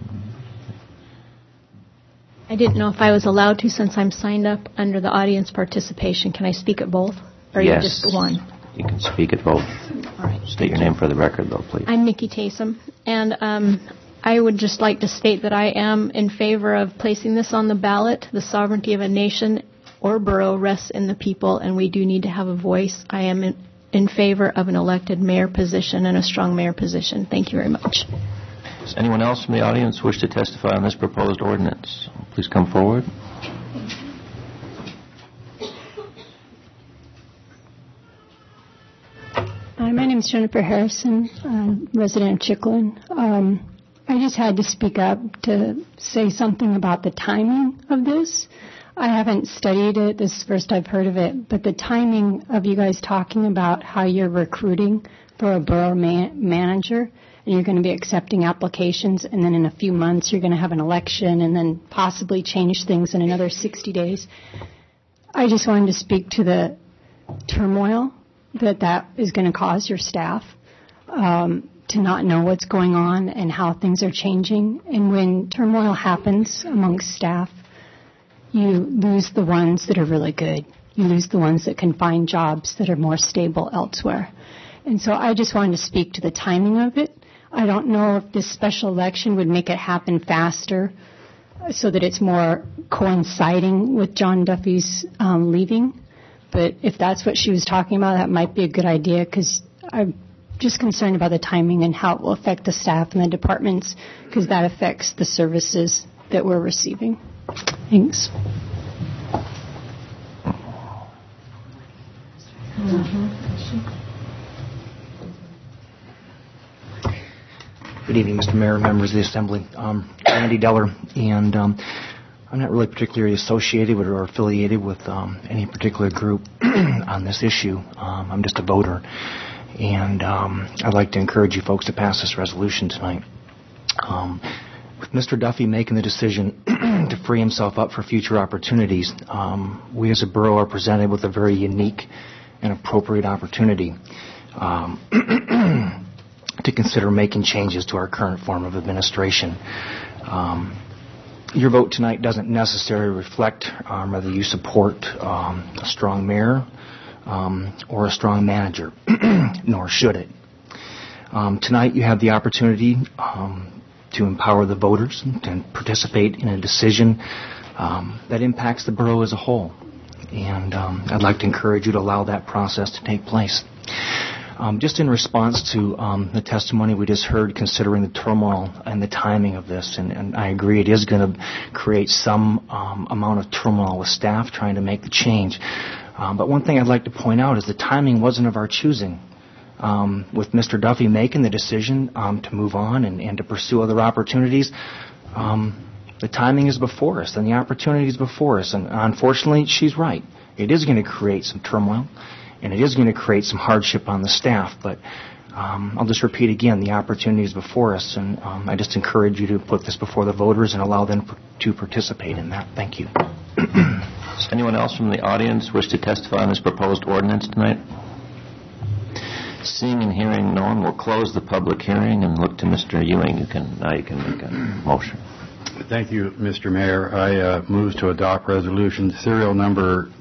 I didn't know if I was allowed to since I'm signed up under the audience participation. Can I speak at both? Or yes. You just one? You can speak at both. All right. State your name for the record, though, please. I'm Nikki Taysom, and I would just like to state that I am in favor of placing this on the ballot. The sovereignty of a nation or borough rests in the people, and we do need to have a voice. I am in favor of an elected mayor position and a strong mayor position. Thank you very much. Does anyone else from the audience wish to testify on this proposed ordinance? Please come forward. My name is Jennifer Harrison, resident of Chicklin. I just had to speak up to say something about the timing of this. I haven't studied it. This is the first I've heard of it. But the timing of you guys talking about how you're recruiting for a borough manager, and you're going to be accepting applications, and then in a few months you're going to have an election, and then possibly change things in another 60 days. I just wanted to speak to the turmoil that is going to cause your staff to not know what's going on and how things are changing. And when turmoil happens amongst staff, you lose the ones that are really good. You lose the ones that can find jobs that are more stable elsewhere. And so I just wanted to speak to the timing of it. I don't know if this special election would make it happen faster so that it's more coinciding with John Duffy's leaving. But if that's what she was talking about, that might be a good idea, because I'm just concerned about the timing and how it will affect the staff and the departments, because that affects the services that we're receiving. Thanks. Good evening, Mr. Mayor, members of the Assembly. Randy Deller, and I'm not really particularly associated with or affiliated with any particular group on this issue. I'm just a voter, and I'd like to encourage you folks to pass this resolution tonight. With Mr. Duffy making the decision to free himself up for future opportunities, we as a borough are presented with a very unique and appropriate opportunity to consider making changes to our current form of administration. your vote tonight doesn't necessarily reflect whether you support a strong mayor or a strong manager, nor should it. Tonight you have the opportunity to empower the voters and participate in a decision that impacts the borough as a whole. And I'd like to encourage you to allow that process to take place. Just in response to the testimony we just heard, considering the turmoil and the timing of this, and I agree it is going to create some amount of turmoil with staff trying to make the change. But one thing I'd like to point out is the timing wasn't of our choosing. With Mr. Duffy making the decision to move on and to pursue other opportunities, the timing is before us and the opportunity is before us. And unfortunately, she's right. It is going to create some turmoil. And it is going to create some hardship on the staff, but I'll just repeat again, the opportunity is before us, and I just encourage you to put this before the voters and allow them to participate in that. Thank you. Does anyone else from the audience wish to testify on this proposed ordinance tonight? Seeing and hearing no one, we'll close the public hearing and look to Mr. Ewing. Now you can make a motion. Thank you, Mr. Mayor. I move to adopt resolution serial number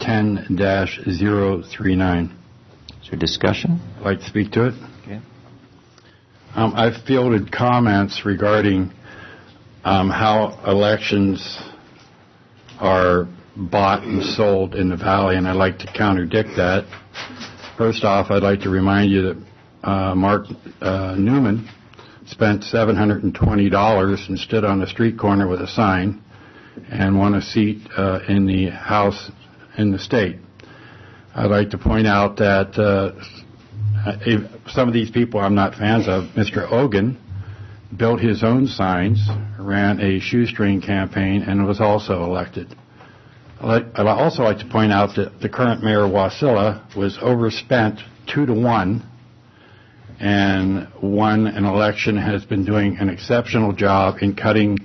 10-039. Is there discussion? I'd like to speak to it. Okay. I've fielded comments regarding how elections are bought and sold in the Valley, and I'd like to contradict that. First off, I'd like to remind you that Mark Newman spent $720 and stood on a street corner with a sign and won a seat in the House in the state. I'd like to point out that some of these people I'm not fans of. Mr. Ogan built his own signs, ran a shoestring campaign, and was also elected. I'd also like to point out that the current mayor, Wasilla, was overspent 2-1 and won an election, has been doing an exceptional job in cutting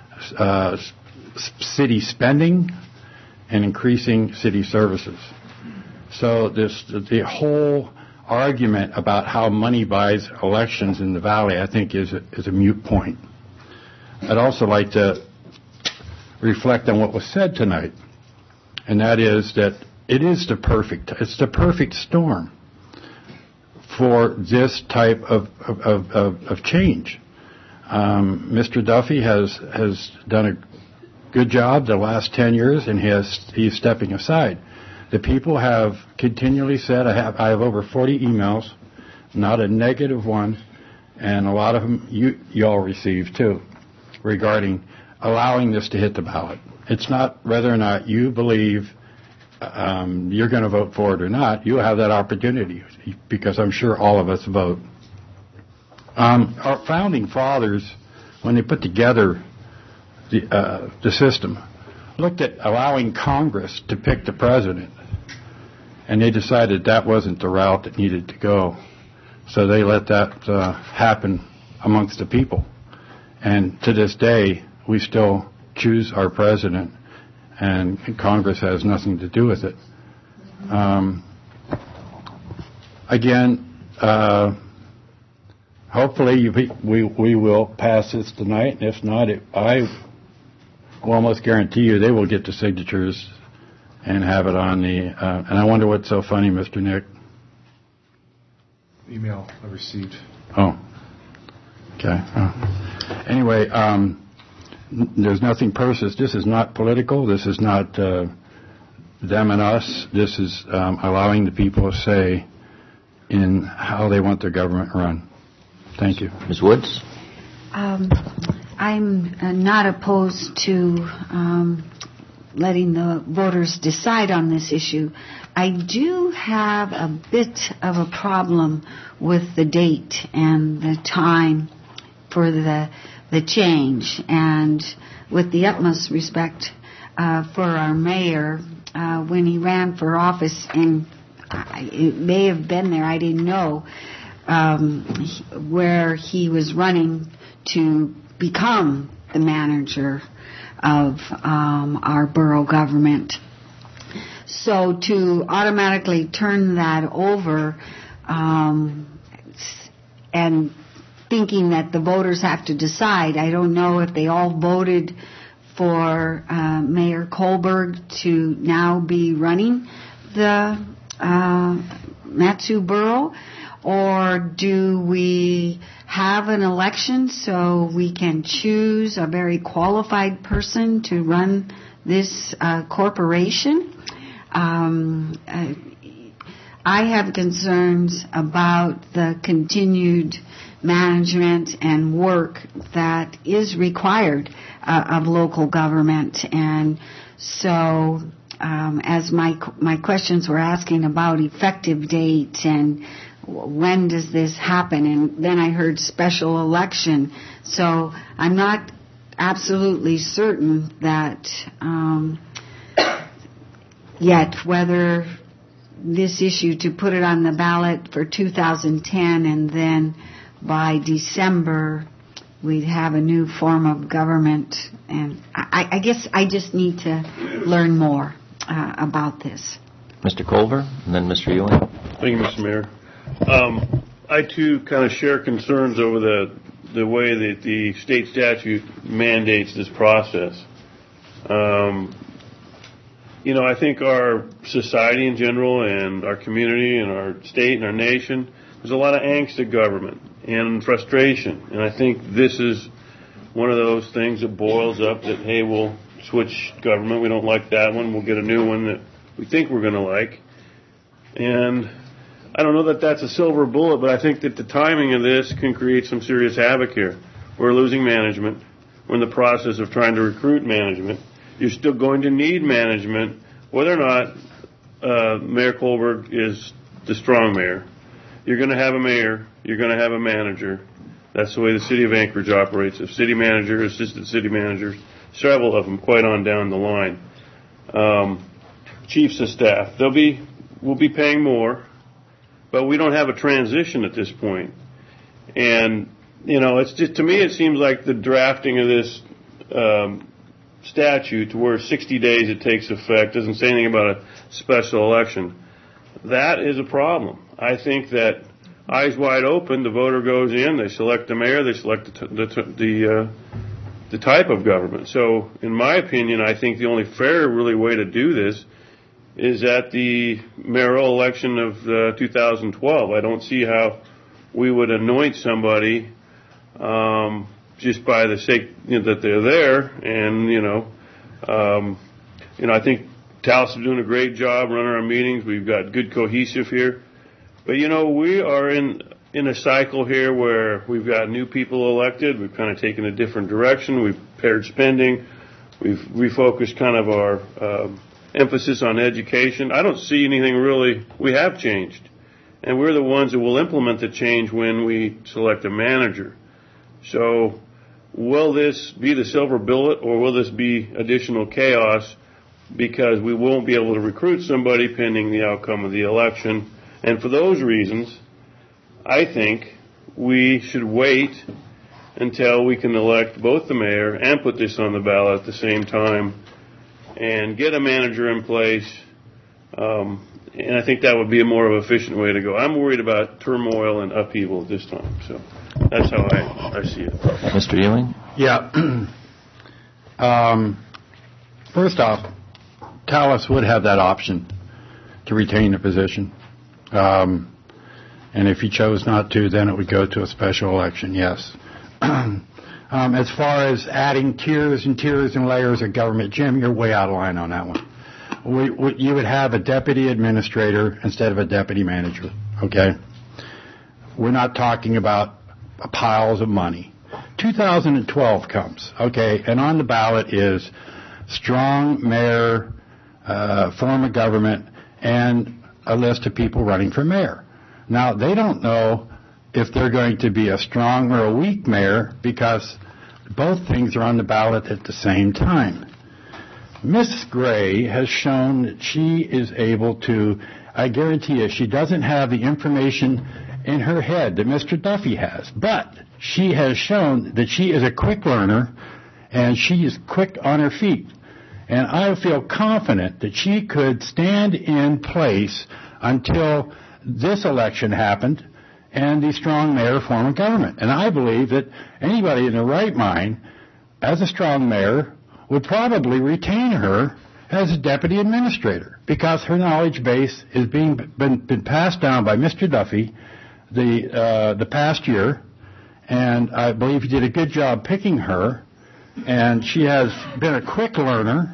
city spending and increasing city services. So the whole argument about how money buys elections in the Valley, I think, is a moot point. I'd also like to reflect on what was said tonight, and that is that it's the perfect storm for this type of change. Mr. Duffy has done a good job the last 10 years, and he's stepping aside. The people have continually said, I have over 40 emails, not a negative one, and a lot of them you all received too, regarding allowing this to hit the ballot. It's not whether or not you believe you're going to vote for it or not. You have that opportunity, because I'm sure all of us vote. Our founding fathers, when they put together the system, looked at allowing Congress to pick the president, and they decided that wasn't the route that needed to go. So they let that happen amongst the people. And to this day, we still choose our president, and Congress has nothing to do with it. Again, hopefully we will pass this tonight, and if not, I will almost guarantee you they will get the signatures and have it on the, and I wonder what's so funny, Mr. Nick. Email I received. Oh, okay. Anyway, there's nothing personal. This is not political. This is not them and us. This is allowing the people to say in how they want their government run. Thank you. Ms. Woods? I'm not opposed to letting the voters decide on this issue. I do have a bit of a problem with the date and the time for the change. And with the utmost respect for our mayor, when he ran for office, and it may have been there, I didn't know, where he was running to become the manager of our borough government. So to automatically turn that over and thinking that the voters have to decide, I don't know if they all voted for Mayor Kohlberg to now be running the Mat-Su Borough? Or do we have an election so we can choose a very qualified person to run this corporation? I have concerns about the continued management and work that is required of local government. And so as my questions were asking about effective date and when does this happen, and then I heard special election. So I'm not absolutely certain that yet whether this issue to put it on the ballot for 2010 and then by December we'd have a new form of government. And I guess I just need to learn more about this. Mr. Culver, and then Mr. Ewing. Thank you, Mr. Mayor. I, too, kind of share concerns over the way that the state statute mandates this process. I think our society in general and our community and our state and our nation, there's a lot of angst at government and frustration. And I think this is one of those things that boils up that, hey, we'll switch government. We don't like that one. We'll get a new one that we think we're going to like. And I don't know that that's a silver bullet, but I think that the timing of this can create some serious havoc here. We're losing management. We're in the process of trying to recruit management. You're still going to need management, whether or not Mayor Kohlberg is the strong mayor. You're going to have a mayor. You're going to have a manager. That's the way the city of Anchorage operates. A city manager, assistant city managers, several of them quite on down the line. Chiefs of staff, we'll be paying more. But we don't have a transition at this point. And, it's just, to me, it seems like the drafting of this statute to where 60 days it takes effect doesn't say anything about a special election. That is a problem. I think that eyes wide open, the voter goes in, they select the mayor, they select the type of government. So, in my opinion, I think the only fair, really, way to do this is at the mayoral election of 2012. I don't see how we would anoint somebody just by the sake that they're there. And, I think Talis is doing a great job running our meetings. We've got good cohesive here. But, we are in a cycle here where we've got new people elected. We've kind of taken a different direction. We've pared spending. We've refocused kind of our emphasis on education. I don't see anything really. We have changed. And we're the ones that will implement the change when we select a manager. So will this be the silver bullet, or will this be additional chaos because we won't be able to recruit somebody pending the outcome of the election? And for those reasons, I think we should wait until we can elect both the mayor and put this on the ballot at the same time and get a manager in place. And I think that would be a more efficient way to go. I'm worried about turmoil and upheaval at this time. So that's how I see it. Mr. Ewing? Yeah. First off, Talis would have that option to retain the position. And if he chose not to, then it would go to a special election, yes. As far as adding tiers and layers of government, Jim, you're way out of line on that one. You would have a deputy administrator instead of a deputy manager, okay? We're not talking about piles of money. 2012 comes, okay, and on the ballot is strong mayor, form of government, and a list of people running for mayor. Now, they don't know if they're going to be a strong or a weak mayor because both things are on the ballot at the same time. Ms. Gray has shown that she is able to, I guarantee you, she doesn't have the information in her head that Mr. Duffy has, but she has shown that she is a quick learner and she is quick on her feet. And I feel confident that she could stand in place until this election happened and the strong mayor form of government. And I believe that anybody in their right mind, as a strong mayor, would probably retain her as a deputy administrator because her knowledge base is been passed down by Mr. Duffy the past year, and I believe he did a good job picking her, and she has been a quick learner.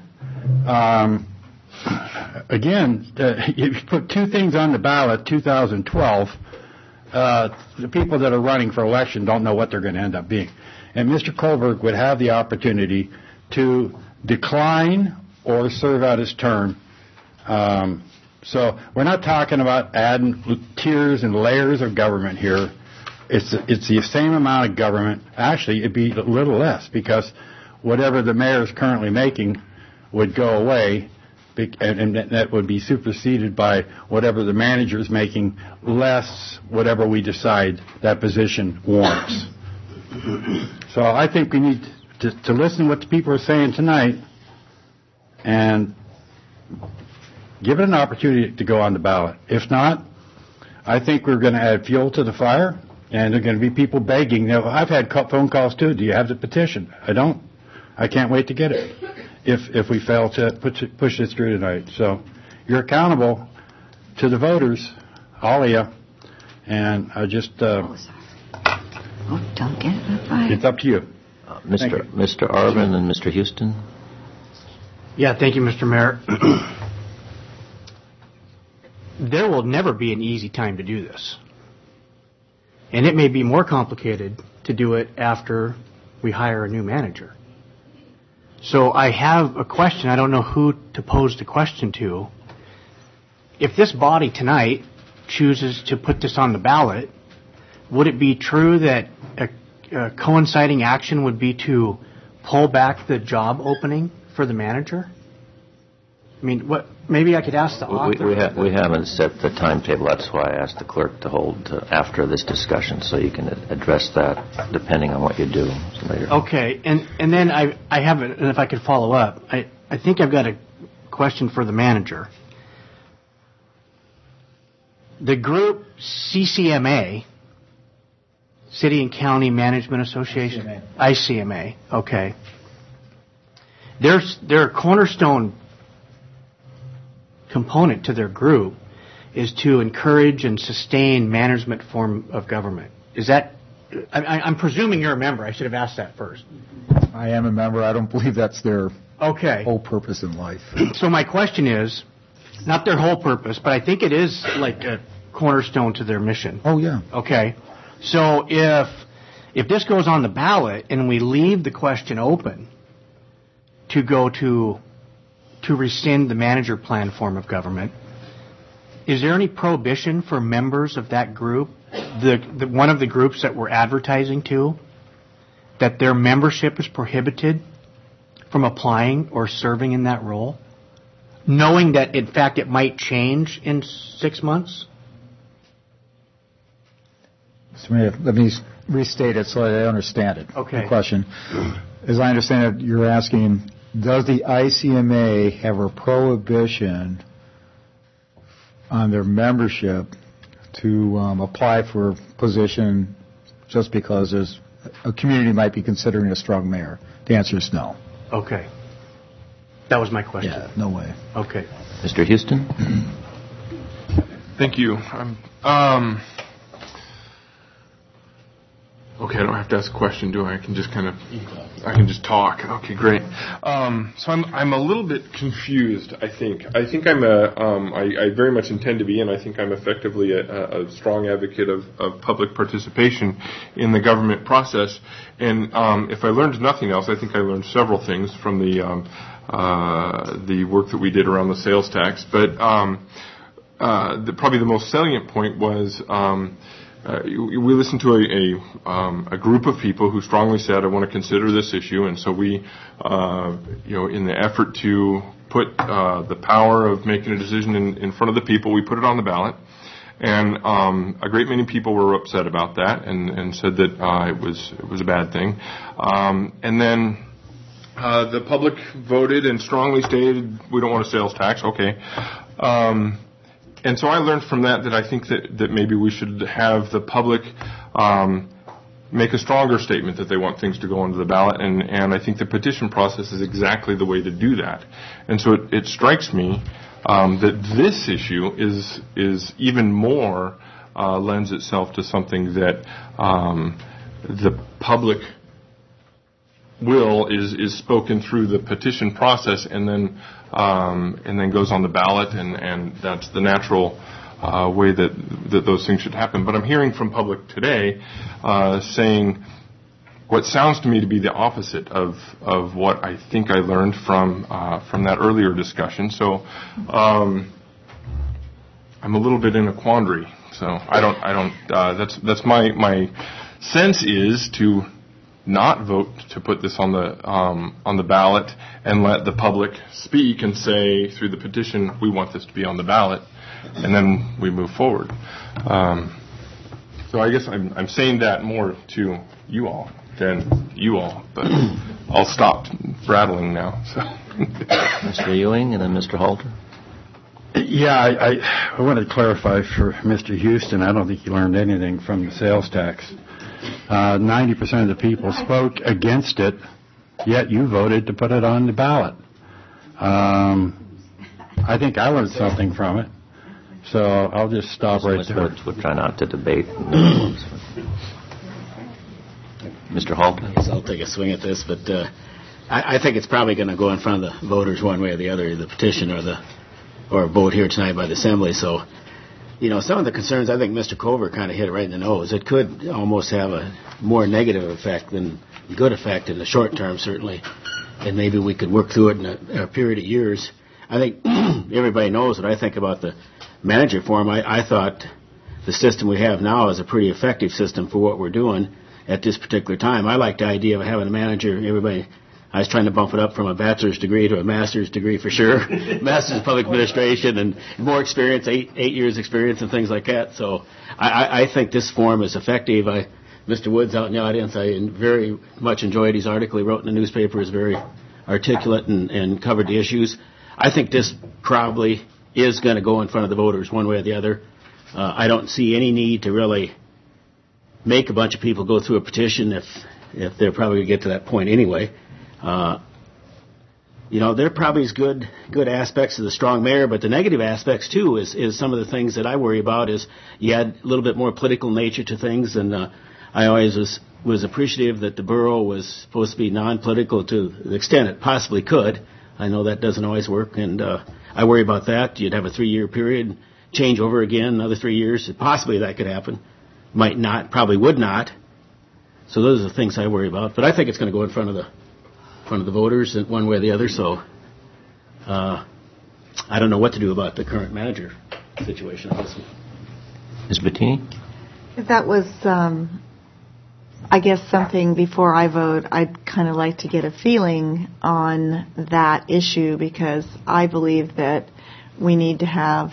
Again, you put two things on the ballot, 2012. The people that are running for election don't know what they're going to end up being. And Mr. Kohlberg would have the opportunity to decline or serve out his term. So we're not talking about adding tiers and layers of government here. It's the same amount of government. Actually, it'd be a little less because whatever the mayor is currently making would go away, and that would be superseded by whatever the manager is making, less whatever we decide that position warrants. So I think we need to listen to what the people are saying tonight and give it an opportunity to go on the ballot. If not, I think we're going to add fuel to the fire, and there are going to be people begging. Now, I've had phone calls, too. Do you have the petition? I don't. I can't wait to get it if we fail to push this through tonight. So you're accountable to the voters, all of you, and I just... don't get it right. It's up to you. Mr. Arvin and Mr. Houston. Yeah, thank you, Mr. Mayor. There will never be an easy time to do this. And it may be more complicated to do it after we hire a new manager. So I have a question. I don't know who to pose the question to. If this body tonight chooses to put this on the ballot, would it be true that a coinciding action would be to pull back the job opening for the manager? I mean, what? Maybe I could ask the author. We haven't set the timetable. That's why I asked the clerk to hold after this discussion, so you can address that depending on what you do later. Okay, and then I have it, and if I could follow up, I think I've got a question for the manager. The group CCMA, City and County Management Association, ICMA. Okay. Their cornerstone component to their group is to encourage and sustain management form of government. Is that? I'm presuming you're a member. I should have asked that first. I am a member. I don't believe that's their whole purpose in life. So my question is, not their whole purpose, but I think it is like a cornerstone to their mission. Oh, yeah. Okay. So if this goes on the ballot and we leave the question open to go to rescind the manager plan form of government, is there any prohibition for members of that group, the one of the groups that we're advertising to, that their membership is prohibited from applying or serving in that role, knowing that, in fact, it might change in 6 months? Mr. Mayor, let me restate it so I understand it. Okay. The question. As I understand it, you're asking, does the ICMA have a prohibition on their membership to apply for a position just because there's a community might be considering a strong mayor? The answer is no. Okay. That was my question. Yeah, no way. Okay. Mr. Houston? Thank you. Okay, I don't have to ask a question, do I? I can just I can just talk. Okay, great. So I'm a little bit confused, I think. I think I very much intend to be, and I think I'm effectively a strong advocate of public participation in the government process. And if I learned nothing else, I think I learned several things from the work that we did around the sales tax. But probably the most salient point was we listened to a group of people who strongly said, I want to consider this issue, and so we, in the effort to put the power of making a decision in front of the people, we put it on the ballot, and a great many people were upset about that and said that it was a bad thing, and then the public voted and strongly stated we don't want a sales tax. Okay. And so I learned from that I think that maybe we should have the public make a stronger statement that they want things to go onto the ballot, and I think the petition process is exactly the way to do that. And so it strikes me that this issue is even more lends itself to something that the public will is spoken through the petition process and then goes on the ballot, and that's the natural way that those things should happen. But I'm hearing from public today saying what sounds to me to be the opposite of what I think I learned from that earlier discussion. So I'm a little bit in a quandary. So I don't. That's my sense is to not vote to put this on the ballot and let the public speak and say through the petition we want this to be on the ballot, and then we move forward. So I guess I'm saying that more to you all than you all, but I'll stop rattling now. So. Mr. Ewing and then Mr. Halter. Yeah, I want to clarify for Mr. Houston. I don't think he learned anything from the sales tax. 90% of the people spoke against it, yet you voted to put it on the ballot. I think I learned something from it, so I'll just stop right there. We'll try not to debate. Mr. Halter? I guess I'll take a swing at this, but I think it's probably going to go in front of the voters one way or the other, the petition or a vote here tonight by the Assembly. So, some of the concerns, I think Mr. Cover kind of hit it right in the nose. It could almost have a more negative effect than good effect in the short term, certainly. And maybe we could work through it in a period of years. I think everybody knows what I think about the manager form. I thought the system we have now is a pretty effective system for what we're doing at this particular time. I like the idea of having a manager. I was trying to bump it up from a bachelor's degree to a master's degree for sure. Master's in public administration and more experience, eight years experience and things like that. So I think this form is effective. Mr. Woods out in the audience, I very much enjoyed his article he wrote in the newspaper. Is very articulate and covered the issues. I think this probably is going to go in front of the voters one way or the other. I don't see any need to really make a bunch of people go through a petition if they're probably going to get to that point anyway. There probably is good aspects of the strong mayor, but the negative aspects too is some of the things that I worry about is you add a little bit more political nature to things, and I always was appreciative that the borough was supposed to be non-political to the extent it possibly could. I know that doesn't always work, and I worry about that. You'd have a 3-year period, change over again, another 3 years. Possibly that could happen. Might not, probably would not. So those are the things I worry about. But I think it's going to go in front of the voters one way or the other. So I don't know what to do about the current manager situation on this one. Ms. Bettini? That was, I guess, something before I vote. I'd kind of like to get a feeling on that issue because I believe that we need to have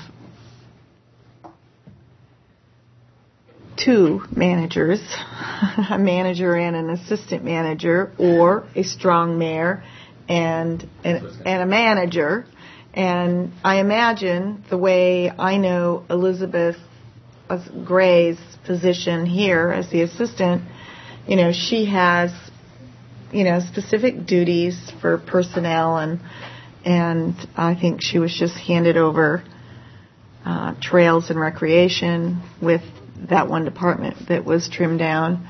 2 managers, a manager and an assistant manager, or a strong mayor and a manager. And I imagine the way I know Elizabeth Gray's position here as the assistant, she has, specific duties for personnel, and I think she was just handed over trails and recreation with that one department that was trimmed down.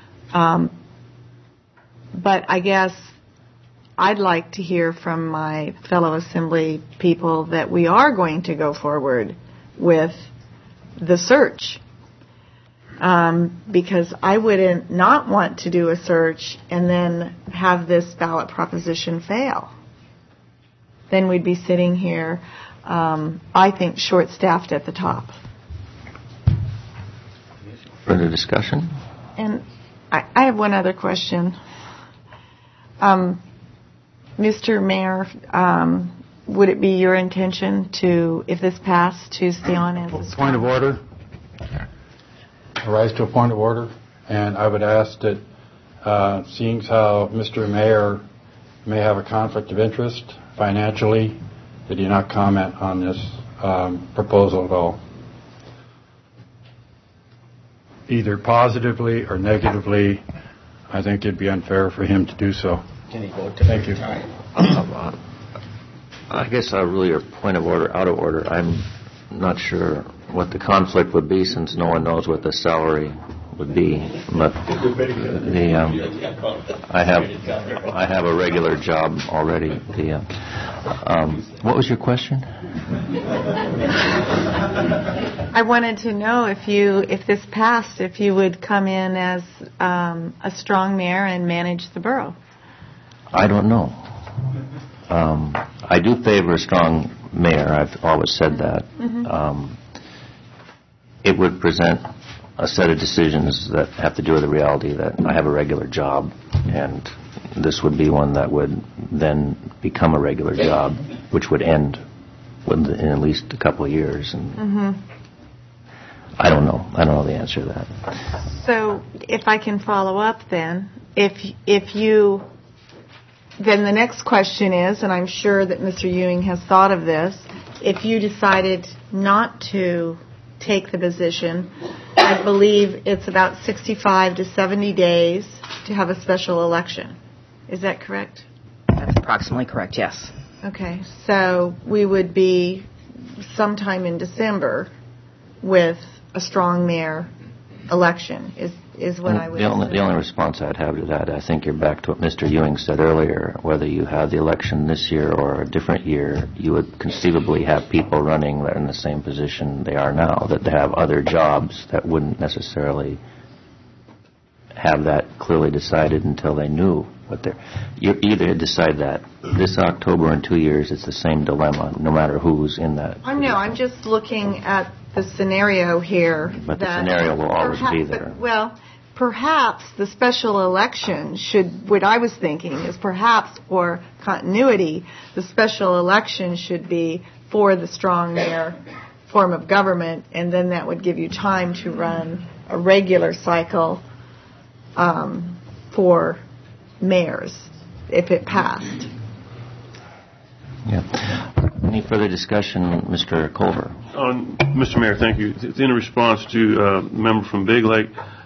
But I guess I'd like to hear from my fellow Assembly people that we are going to go forward with the search. Because I wouldn't not want to do a search and then have this ballot proposition fail. Then we'd be sitting here, I think, short-staffed at the top. Further discussion? And I have one other question. Mr. Mayor, would it be your intention to, if this passed, to stay on as a point of order? I rise to a point of order, and I would ask that, seeing how Mr. Mayor may have a conflict of interest financially, that he not comment on this proposal at all. either positively or negatively, I think it'd be unfair for him to do so. Can he vote to Thank you. I guess really a point of order, out of order. I'm not sure what the conflict would be since no one knows what the salary would be. But I have a regular job already. What was your question? I wanted to know if this passed, if you would come in as a strong mayor and manage the borough. I don't know. I do favor a strong mayor. I've always said that. Mm-hmm. It would present a set of decisions that have to do with the reality that I have a regular job, and this would be one that would then become a regular job, which would end in at least a couple of years. And Mm-hmm. I don't know. I don't know the answer to that. So if I can follow up then, then the next question is, and I'm sure that Mr. Ewing has thought of this, if you decided not to take the position, I believe it's about 65 to 70 days to have a special election. Is that correct? That's approximately correct, yes. Okay, so we would be sometime in December with a strong mayor election, is what I would The only response I'd have to that, I think you're back to what Mr. Ewing said earlier. Whether you have the election this year or a different year, you would conceivably have people running that are in the same position they are now, that they have other jobs that wouldn't necessarily have that clearly decided until they knew what they're... You either decide that this October in 2 years, it's the same dilemma, no matter who's in that. I'm just looking at the scenario here. But the scenario will always be there. Perhaps the special election what I was thinking is perhaps for continuity, the special election should be for the strong mayor form of government, and then that would give you time to run a regular cycle for mayors if it passed. Yeah. Any further discussion, Mr. Culver? Mr. Mayor, thank you. In response to a member from Big Lake,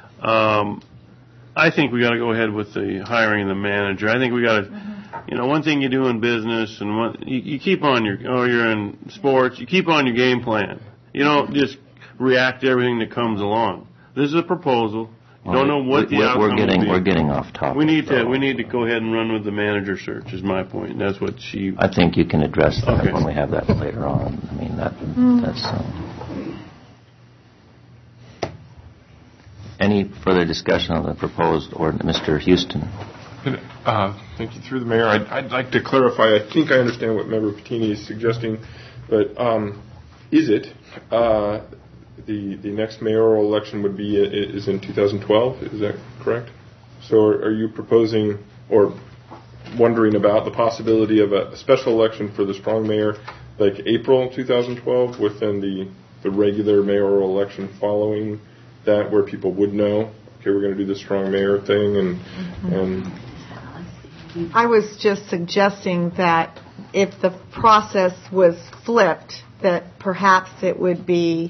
I think we got to go ahead with the hiring of the manager. I think we got to, one thing you do in business, and you keep on you're in sports, you keep on your game plan. You don't just react to everything that comes along. This is a proposal. You don't know what the outcome will be. We're getting off topic. We need to go ahead and run with the manager search, is my point. That's what I think you can address that when we have that later on. I mean, that's... Any further discussion on the proposed ordinance? Mr. Houston. Thank you. Through the mayor, I'd like to clarify. I think I understand what Member Pettini is suggesting, but is it the next mayoral election would be is in 2012? Is that correct? So are you proposing or wondering about the possibility of a special election for the strong mayor, like April 2012, within the regular mayoral election following that, where people would know, okay, we're going to do the strong mayor thing, and I was just suggesting that if the process was flipped, that perhaps it would be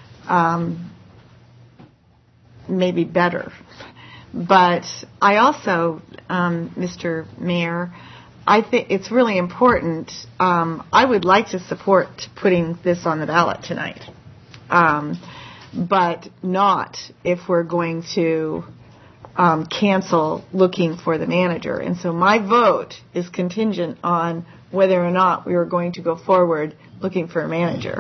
maybe better. But I also, Mr. Mayor, I think it's really important. I would like to support putting this on the ballot tonight. But not if we're going to cancel looking for the manager. And so my vote is contingent on whether or not we are going to go forward looking for a manager.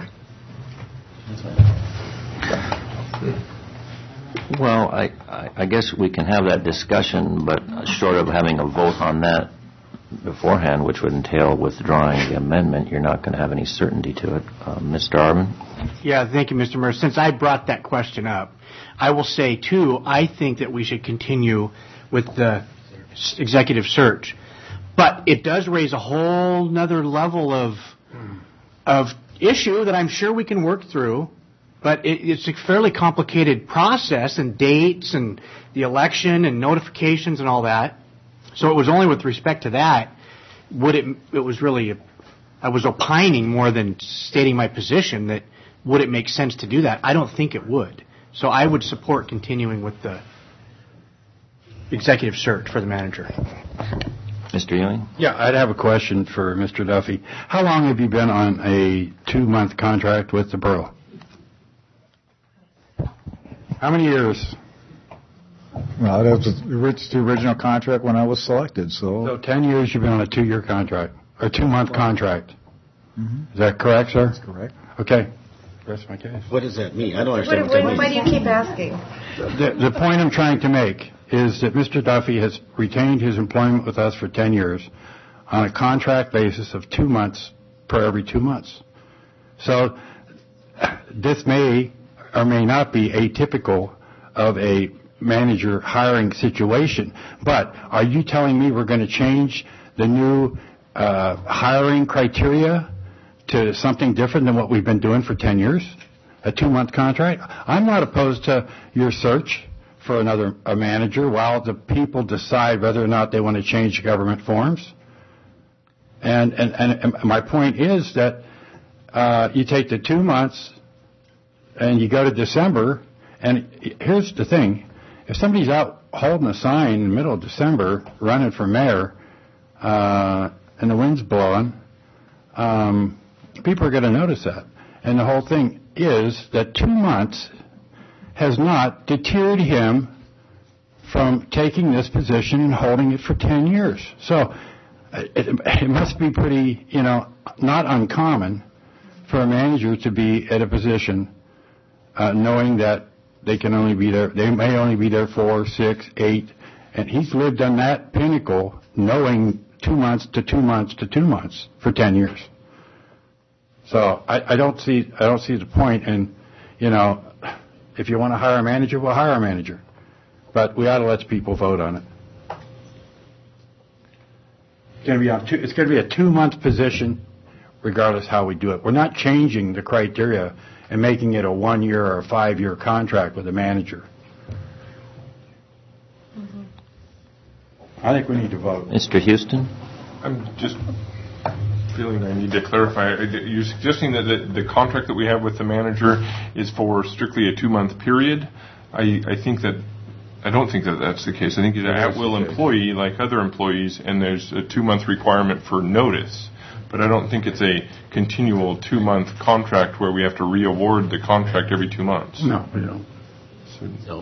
Well, I guess we can have that discussion, but short of having a vote on that beforehand, which would entail withdrawing the amendment, you're not going to have any certainty to it. Mr. Arvin? Yeah, thank you, Mr. Mayor. Since I brought that question up, I will say, too, I think that we should continue with the executive search. But it does raise a whole nother level of issue that I'm sure we can work through. But it's a fairly complicated process, and dates and the election and notifications and all that. So it was only with respect to that, it was really, I was opining more than stating my position that would it make sense to do that. I don't think it would. So I would support continuing with the executive search for the manager. Mr. Ewing? Yeah, I'd have a question for Mr. Duffy. How long have you been on a 2-month contract with the borough? How many years? Well, that was the original contract when I was selected, so... So 10 years you've been on a 2-year contract, or 2-month contract. Mm-hmm. Is that correct, sir? That's correct. Okay. Rest my case. What does that mean? I don't understand what that means. Why do you keep asking? The point I'm trying to make is that Mr. Duffy has retained his employment with us for 10 years on a contract basis of 2 months per every 2 months. So this may or may not be atypical of a manager hiring situation, but are you telling me we're going to change the new hiring criteria to something different than what we've been doing for 10 years? A 2-month contract? I'm not opposed to your search for a manager while the people decide whether or not they want to change government forms. And my point is that you take the 2 months and you go to December, and here's the thing. If somebody's out holding a sign in the middle of December running for mayor and the wind's blowing, people are going to notice that. And the whole thing is that 2 months has not deterred him from taking this position and holding it for 10 years. So it must be pretty, not uncommon for a manager to be at a position knowing that they may only be there 4, 6, 8, and he's lived on that pinnacle knowing 2 months to 2 months to 2 months for 10 years. So I don't see the point in, if you want to hire a manager, we'll hire a manager. But we ought to let people vote on it. It's going to be a 2-month position regardless how we do it. We're not changing the criteria and making it a 1-year or a 5-year contract with a manager. Mm-hmm. I think we need to vote. Mr. Houston? I'm just feeling I need to clarify. You're suggesting that the contract that we have with the manager is for strictly a 2-month period? I don't think that that's the case. I think he's an at-will employee like other employees, and there's a 2-month requirement for notice. But I don't think it's a continual 2-month contract where we have to re-award the contract every 2 months. No, we don't. So,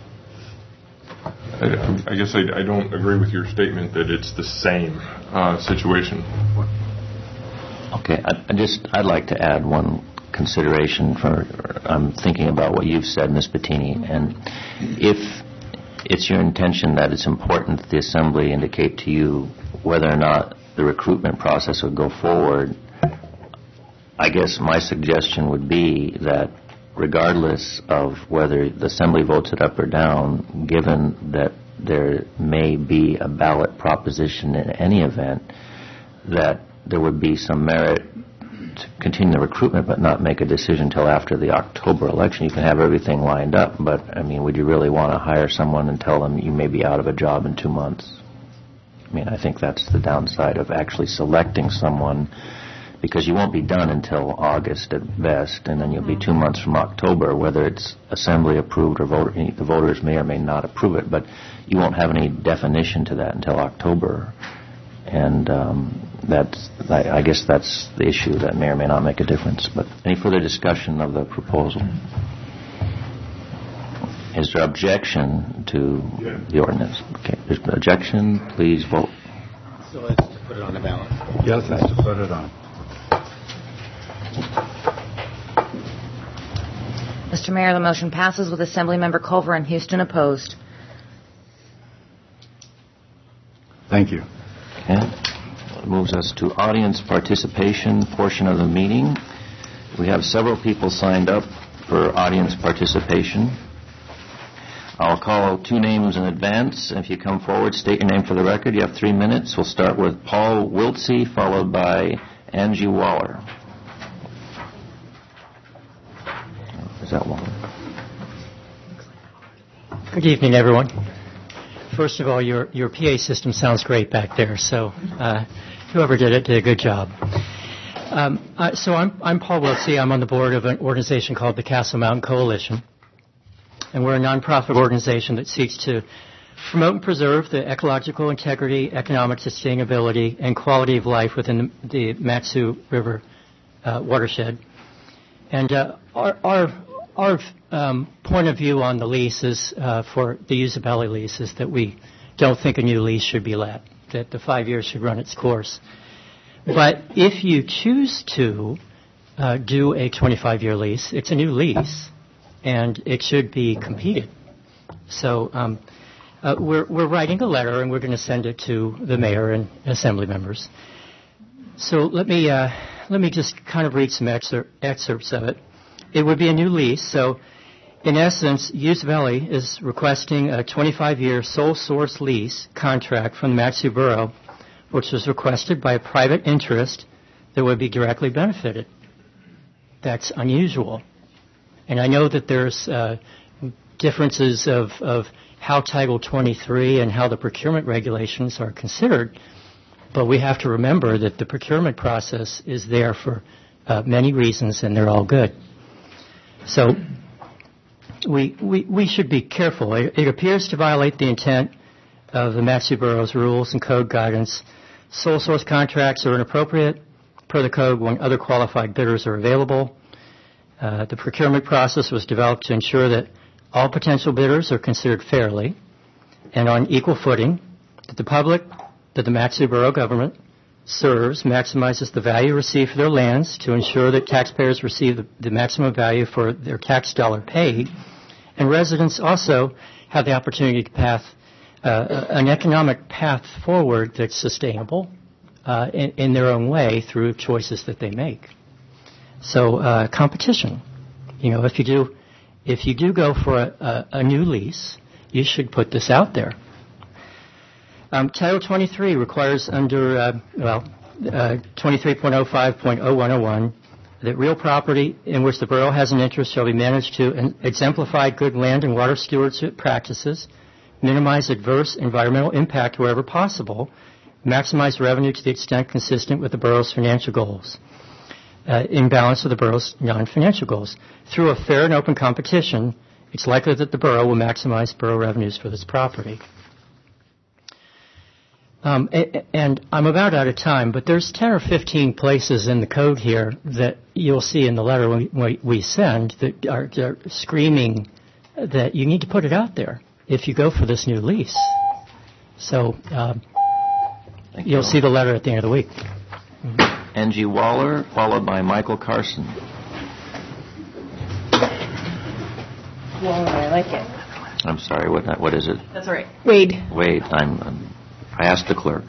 I guess I don't agree with your statement that it's the same situation. Okay, I'd like to add one consideration I'm thinking about what you've said, Ms. Bettini, and if it's your intention that it's important that the Assembly indicate to you whether or not the recruitment process would go forward, I guess my suggestion would be that regardless of whether the Assembly votes it up or down, given that there may be a ballot proposition in any event, that there would be some merit to continue the recruitment but not make a decision until after the October election. You can have everything lined up, but, would you really want to hire someone and tell them you may be out of a job in 2 months? I think that's the downside of actually selecting someone, because you won't be done until August at best, and then you'll be 2 months from October, whether it's Assembly approved or the voters may or may not approve it, but you won't have any definition to that until October. And I guess that's the issue that may or may not make a difference. But any further discussion of the proposal? Is there objection to the ordinance? Okay, there's no objection. Please vote. So let's put it on the ballot. Yes, let's put it on. Mr. Mayor, the motion passes with Assemblymember Culver and Houston opposed. Thank you. Okay. That moves us to audience participation portion of the meeting. We have several people signed up for audience participation. I'll call 2 names in advance. If you come forward, state your name for the record. You have 3 minutes. We'll start with Paul Wiltsey, followed by Angie Waller. Is that Waller? Good evening, everyone. First of all, your PA system sounds great back there, so whoever did it did a good job. So I'm Paul Wiltsey. I'm on the board of an organization called the Castle Mountain Coalition. and we're a nonprofit organization that seeks to promote and preserve the ecological integrity, economic sustainability, and quality of life within the Mat-Su River watershed. And our point of view on the lease is for the usability lease is that we don't think a new lease should be let, that the 5 years should run its course. But if you choose to do a 25-year lease, it's a new lease, and it should be competed. So we're writing a letter, and we're going to send it to the mayor and assembly members. So let me just kind of read some excerpts of it. It would be a new lease. So in essence, Usability is requesting a 25-year sole source lease contract from the Mat-Su Borough, which was requested by a private interest that would be directly benefited. That's unusual. And I know that there's differences of how Title 23 and how the procurement regulations are considered, but we have to remember that the procurement process is there for many reasons, and they're all good. So we should be careful. It appears to violate the intent of the Mat-Su Borough's rules and code guidance. Sole source contracts are inappropriate per the code when other qualified bidders are available. The procurement process was developed to ensure that all potential bidders are considered fairly and on equal footing, that the public, that the Mat-Su Borough government serves maximizes the value received for their lands to ensure that taxpayers receive the maximum value for their tax dollar paid, and residents also have the opportunity to path an economic path forward that's sustainable in their own way through choices that they make. So competition, if you do go for a new lease, you should put this out there. Title 23 requires under 23.05.0101 that real property in which the borough has an interest shall be managed to exemplify good land and water stewardship practices, minimize adverse environmental impact wherever possible, maximize revenue to the extent consistent with the borough's financial goals, in balance with the borough's non-financial goals. Through a fair and open competition, it's likely that the borough will maximize borough revenues for this property. And I'm about out of time, but there's 10 or 15 places in the code here that you'll see in the letter we send that are screaming that you need to put it out there if you go for this new lease. So you'll see the letter at the end of the week. Angie Waller, followed by Michael Carson. Waller, I like it. I'm sorry, what is it? That's all right. Wade. Wade, I asked the clerk.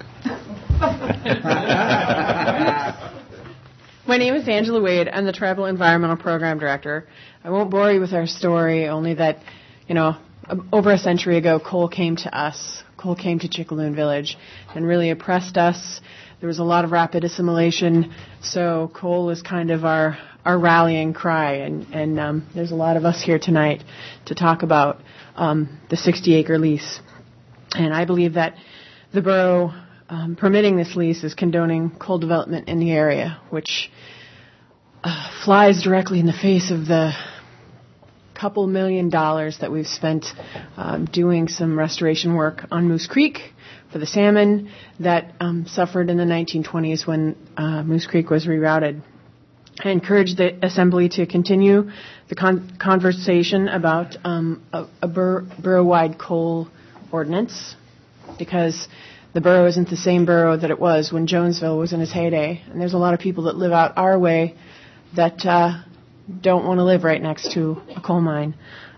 My name is Angela Wade. I'm the Tribal Environmental Program Director. I won't bore you with our story, only that, over a century ago, coal came to us. Coal came to Chickaloon Village and really oppressed us. There was a lot of rapid assimilation, so coal is kind of our rallying cry, and there's a lot of us here tonight to talk about the 60-acre lease. And I believe that the borough permitting this lease is condoning coal development in the area, which flies directly in the face of the couple $1 million that we've spent doing some restoration work on Moose Creek for the salmon that suffered in the 1920s when Moose Creek was rerouted. I encourage the Assembly to continue the conversation about a borough-wide coal ordinance, because the borough isn't the same borough that it was when Jonesville was in its heyday. And there's a lot of people that live out our way that don't want to live right next to a coal mine.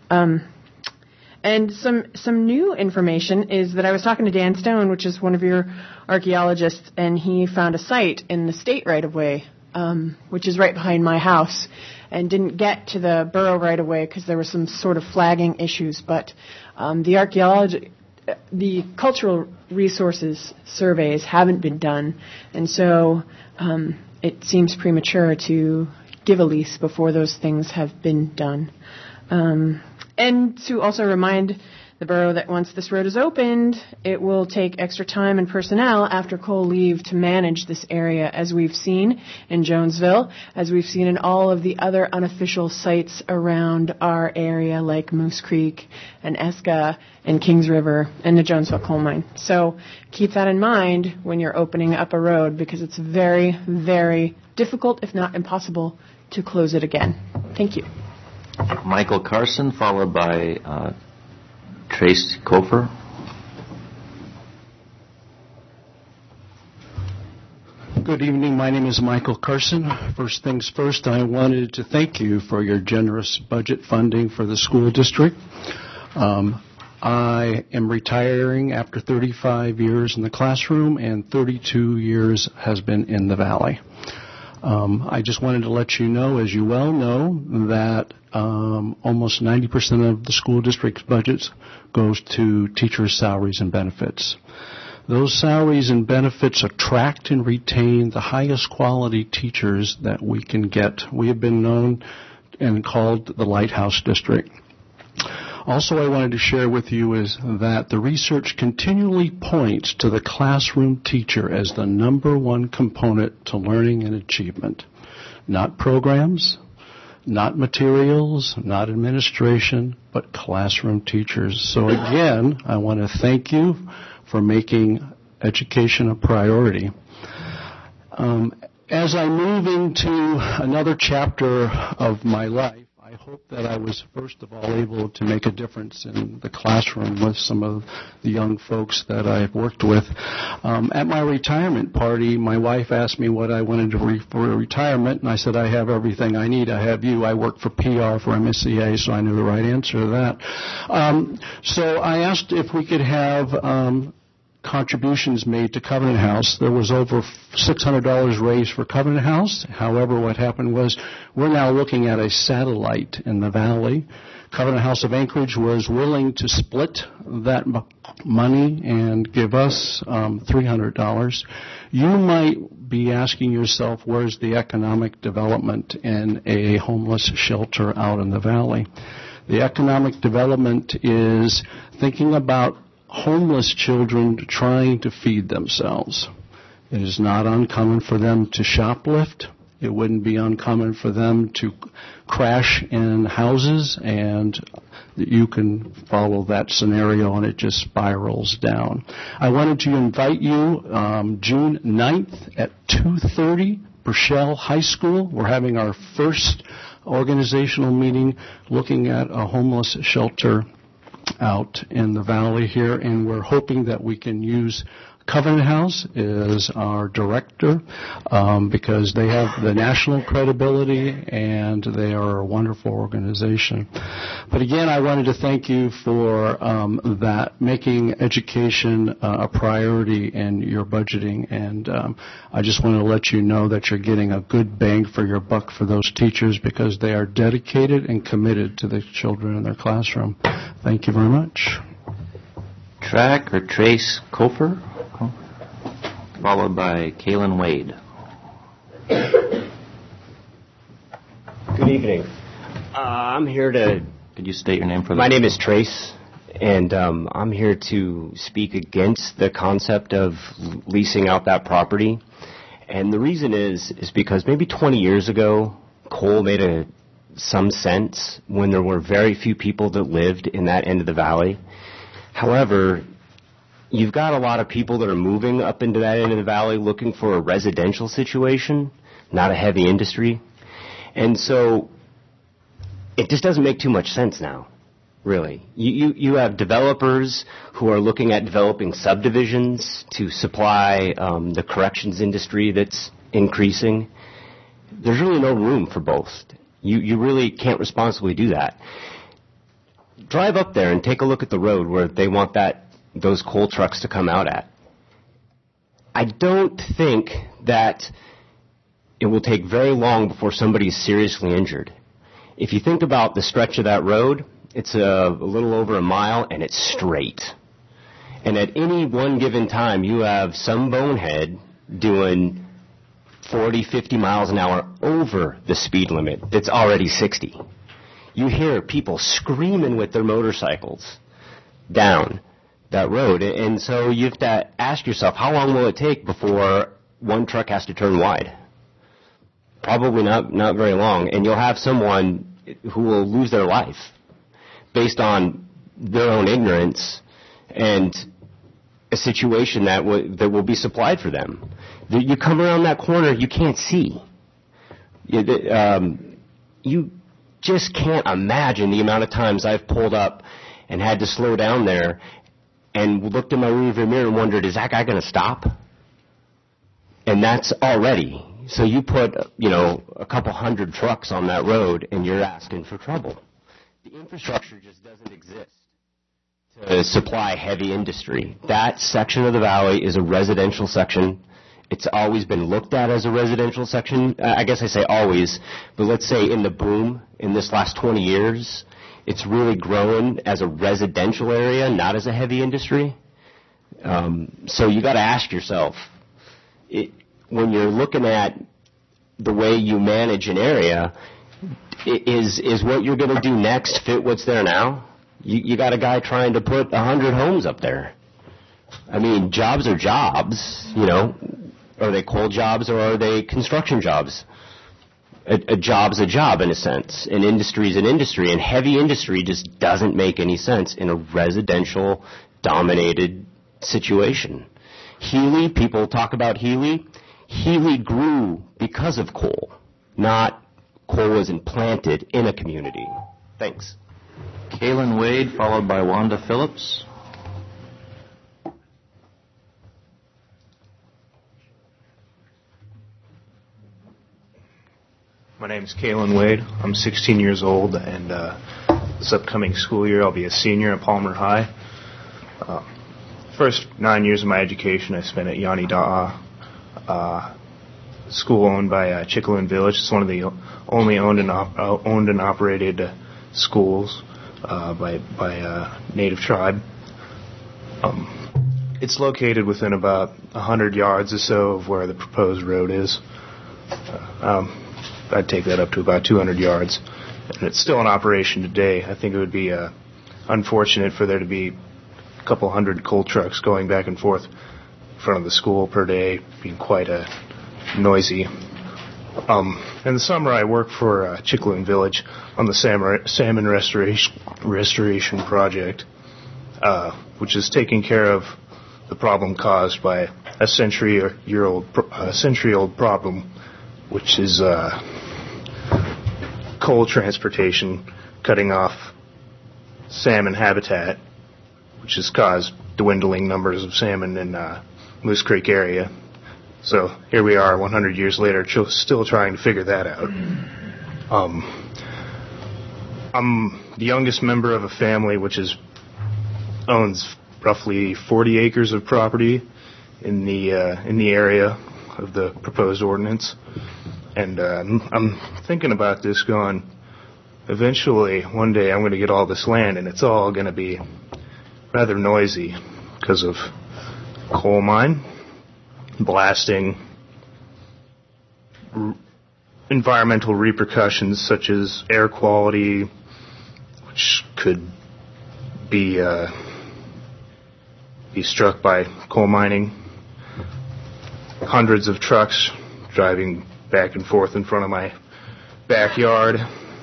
And some new information is that I was talking to Dan Stone, which is one of your archaeologists, and he found a site in the state right-of-way, which is right behind my house, and didn't get to the borough right-of-way because there were some sort of flagging issues. But the cultural resources surveys haven't been done, and so it seems premature to give a lease before those things have been done. And to also remind the borough that once this road is opened, it will take extra time and personnel after Cole leave to manage this area, as we've seen in Jonesville, as we've seen in all of the other unofficial sites around our area like Moose Creek and Eska and Kings River and the Jonesville coal mine. So keep that in mind when you're opening up a road, because it's very, very difficult, if not impossible, to close it again. Thank you. Michael Carson, followed by Trace Kofer. Good evening. My name is Michael Carson. First things first, I wanted to thank you for your generous budget funding for the school district. I am retiring after 35 years in the classroom, and 32 years has been in the Valley. I just wanted to let you know, as you well know, that almost 90% of the school district's budgets goes to teachers' salaries and benefits. Those salaries and benefits attract and retain the highest quality teachers that we can get. We have been known and called the Lighthouse District. Also, I wanted to share with you is that the research continually points to the classroom teacher as the number one component to learning and achievement. Not programs, not materials, not administration, but classroom teachers. So again, I want to thank you for making education a priority. As I move into another chapter of my life, I hope that I was, first of all, able to make a difference in the classroom with some of the young folks that I've worked with. At my retirement party, my wife asked me what I wanted for retirement, and I said, I have everything I need. I have you. I work for PR for MSCA, so I knew the right answer to that. So I asked if we could have contributions made to Covenant House. There was over $600 raised for Covenant House. However, what happened was we're now looking at a satellite in the Valley. Covenant House of Anchorage was willing to split that money and give us $300. You might be asking yourself, where's the economic development in a homeless shelter out in the Valley? The economic development is thinking about homeless children trying to feed themselves. It is not uncommon for them to shoplift. It wouldn't be uncommon for them to crash in houses, and you can follow that scenario and it just spirals down. I wanted to invite you June 9th at 2:30, Burchell High School. We're having our first organizational meeting looking at a homeless shelter out in the Valley here, and we're hoping that we can use Covenant House as our director because they have the national credibility and they are a wonderful organization. But again, I wanted to thank you for that, making education a priority in your budgeting, and I just want to let you know that you're getting a good bang for your buck for those teachers because they are dedicated and committed to the children in their classroom. Thank you very much. Track or Trace Kofer, followed by Kaylin Wade. Good evening. I'm here to... Could you state your name for the... My name is Trace, and I'm here to speak against the concept of leasing out that property. And the reason is because maybe 20 years ago, coal made some sense when there were very few people that lived in that end of the valley. However, you've got a lot of people that are moving up into that end of the valley looking for a residential situation, not a heavy industry. And so it just doesn't make too much sense now, really. You have developers who are looking at developing subdivisions to supply the corrections industry that's increasing. There's really no room for both. You really can't responsibly do that. Drive up there and take a look at the road where they want those coal trucks to come out at. I don't think that it will take very long before somebody is seriously injured. If you think about the stretch of that road, it's a little over a mile and it's straight. And at any one given time, you have some bonehead doing 40, 50 miles an hour over the speed limit that's already 60. You hear people screaming with their motorcycles. down that road. And so you have to ask yourself, how long will it take before one truck has to turn wide? Probably not very long. And you'll have someone who will lose their life based on their own ignorance and a situation that will be supplied for them. You come around that corner, you can't see. You just can't imagine the amount of times I've pulled up and had to slow down there and looked in my rearview mirror and wondered, is that guy going to stop? And that's already. So you put, a couple hundred trucks on that road and you're asking for trouble. The infrastructure just doesn't exist to supply heavy industry. That section of the valley is a residential section. It's always been looked at as a residential section. I guess I say always, but let's say in the boom in this last 20 years, it's really grown as a residential area, not as a heavy industry. So you got to ask yourself, when you're looking at the way you manage an area, is what you're going to do next fit what's there now? You got a guy trying to put 100 homes up there. I mean, jobs are jobs, Are they coal jobs or are they construction jobs? A job's a job in a sense. An industry's an industry, and heavy industry just doesn't make any sense in a residential-dominated situation. Healy, people talk about Healy. Healy grew because of coal, not coal was implanted in a community. Thanks. Kaylin Wade, followed by Wanda Phillips. My name is Kaylin Wade. I'm 16 years old, and this upcoming school year I'll be a senior at Palmer High. First 9 years of my education I spent at Yanni Da'a, school owned by Chickalun Village. It's one of the only owned and operated schools by Native tribe. It's located within about 100 yards or so of where the proposed road is. I'd take that up to about 200 yards. And it's still in operation today. I think it would be unfortunate for there to be a couple hundred coal trucks going back and forth in front of the school per day, being quite noisy. In the summer, I work for Chickalun Village on the salmon restoration project, which is taking care of the problem caused by a century-old problem, which is coal transportation cutting off salmon habitat, which has caused dwindling numbers of salmon in Moose Creek area. So here we are 100 years later, still trying to figure that out. I'm the youngest member of a family which owns roughly 40 acres of property in the area of the proposed ordinance. And I'm thinking about this going, eventually, one day I'm going to get all this land and it's all going to be rather noisy because of coal mine, blasting, environmental repercussions such as air quality, which could be struck by coal mining, hundreds of trucks driving back and forth in front of my backyard,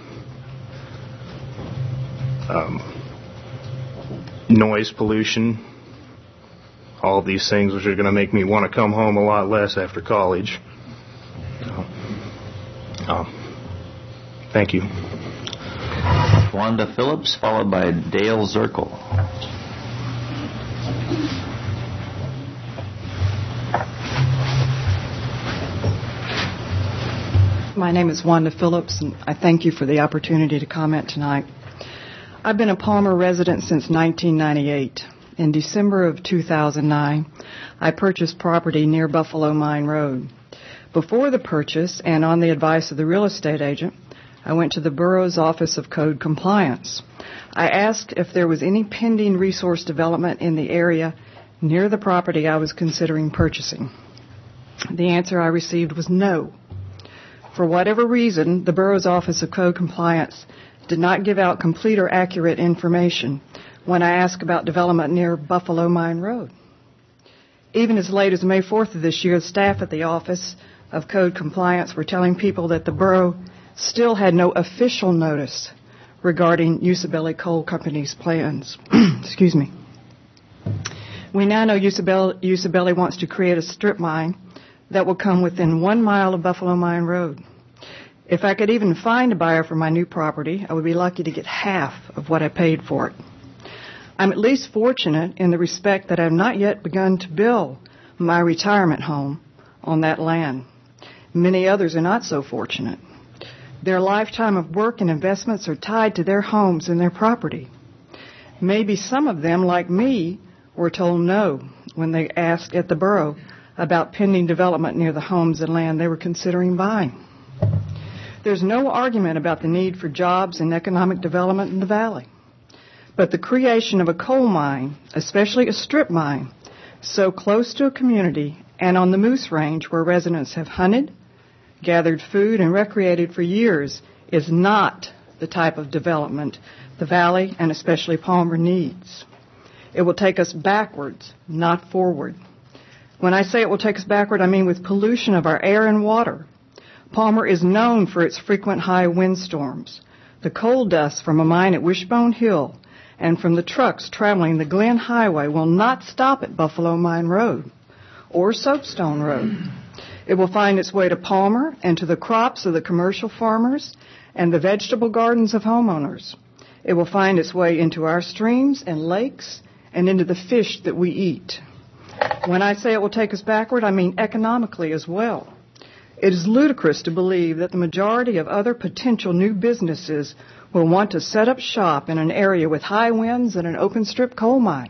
noise pollution, all of these things which are going to make me want to come home a lot less after college. Thank you. Wanda Phillips, followed by Dale Zirkle. My name is Wanda Phillips, and I thank you for the opportunity to comment tonight. I've been a Palmer resident since 1998. In December of 2009, I purchased property near Buffalo Mine Road. Before the purchase, and on the advice of the real estate agent, I went to the borough's Office of Code Compliance. I asked if there was any pending resource development in the area near the property I was considering purchasing. The answer I received was no. For whatever reason, the borough's Office of Code Compliance did not give out complete or accurate information when I asked about development near Buffalo Mine Road. Even as late as May 4th of this year, staff at the Office of Code Compliance were telling people that the borough still had no official notice regarding Usabelli Coal Company's plans. Excuse me. We now know Usabelli wants to create a strip mine that will come within 1 mile of Buffalo Mine Road. If I could even find a buyer for my new property, I would be lucky to get half of what I paid for it. I'm at least fortunate in the respect that I have not yet begun to build my retirement home on that land. Many others are not so fortunate. Their lifetime of work and investments are tied to their homes and their property. Maybe some of them, like me, were told no when they asked at the borough about pending development near the homes and land they were considering buying. There's no argument about the need for jobs and economic development in the valley. But the creation of a coal mine, especially a strip mine, so close to a community and on the Moose Range where residents have hunted, gathered food, and recreated for years, is not the type of development the valley and especially Palmer needs. It will take us backwards, not forward. When I say it will take us backward, I mean with pollution of our air and water. Palmer is known for its frequent high windstorms. The coal dust from a mine at Wishbone Hill and from the trucks traveling the Glen Highway will not stop at Buffalo Mine Road or Soapstone Road. It will find its way to Palmer and to the crops of the commercial farmers and the vegetable gardens of homeowners. It will find its way into our streams and lakes and into the fish that we eat. When I say it will take us backward, I mean economically as well. It is ludicrous to believe that the majority of other potential new businesses will want to set up shop in an area with high winds and an open strip coal mine.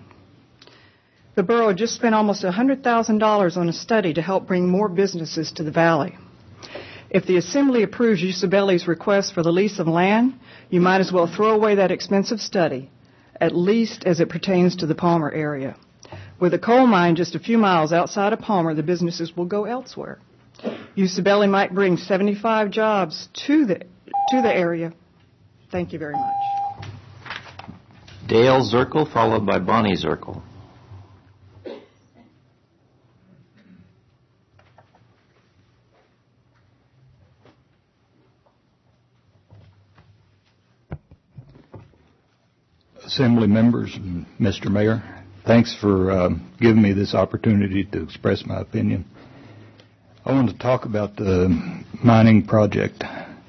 The borough just spent almost $100,000 on a study to help bring more businesses to the valley. If the Assembly approves Usabelli's request for the lease of land, you might as well throw away that expensive study, at least as it pertains to the Palmer area. With a coal mine just a few miles outside of Palmer, the businesses will go elsewhere. Usabelli might bring 75 jobs to the area. Thank you very much. Dale Zirkle, followed by Bonnie Zirkle. Assembly members and Mr. Mayor, thanks for giving me this opportunity to express my opinion. I want to talk about the mining project.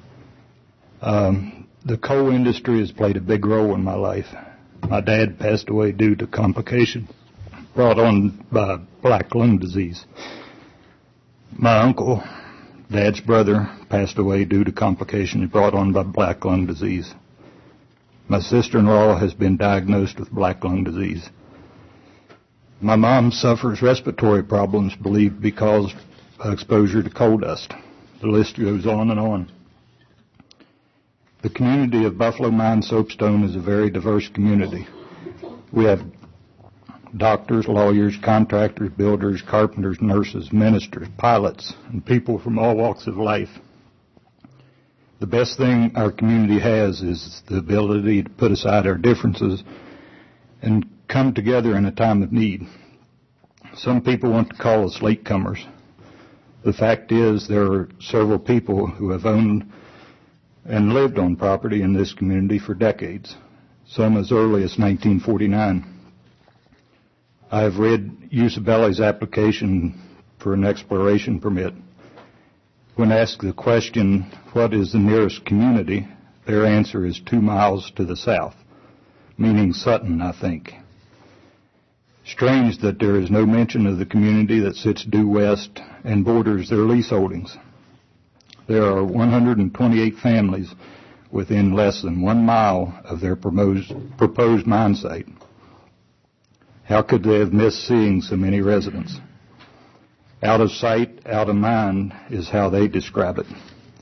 The coal industry has played a big role in my life. My dad passed away due to complications brought on by black lung disease. My uncle, Dad's brother, passed away due to complications brought on by black lung disease. My sister-in-law has been diagnosed with black lung disease. My mom suffers respiratory problems believed because of exposure to coal dust. The list goes on and on. The community of Buffalo Mine Soapstone is a very diverse community. We have doctors, lawyers, contractors, builders, carpenters, nurses, ministers, pilots, and people from all walks of life. The best thing our community has is the ability to put aside our differences and come together in a time of need. Some people want to call us latecomers. The fact is there are several people who have owned and lived on property in this community for decades, some as early as 1949. I have read Usabelli's application for an exploration permit. When asked the question, what is the nearest community, their answer is 2 miles to the south, meaning Sutton, I think. Strange that there is no mention of the community that sits due west and borders their lease holdings. There are 128 families within less than 1 mile of their proposed mine site. How could they have missed seeing so many residents? Out of sight, out of mind is how they describe it.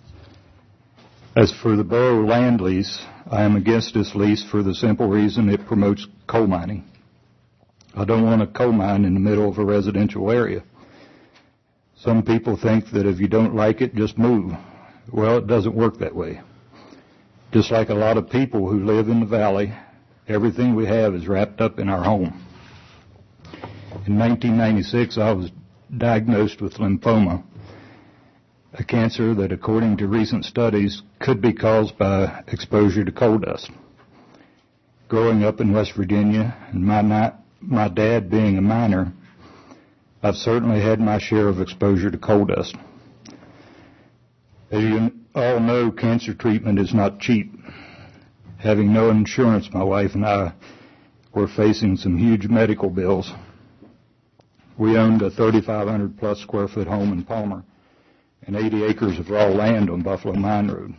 As for the borough land lease, I am against this lease for the simple reason it promotes coal mining. I don't want a coal mine in the middle of a residential area. Some people think that if you don't like it, just move. Well, it doesn't work that way. Just like a lot of people who live in the valley, everything we have is wrapped up in our home. In 1996, I was diagnosed with lymphoma, a cancer that, according to recent studies, could be caused by exposure to coal dust. Growing up in West Virginia, and my dad being a miner, I've certainly had my share of exposure to coal dust. As you all know, cancer treatment is not cheap. Having no insurance, my wife and I were facing some huge medical bills. We owned a 3,500 plus square foot home in Palmer and 80 acres of raw land on Buffalo Mine Road.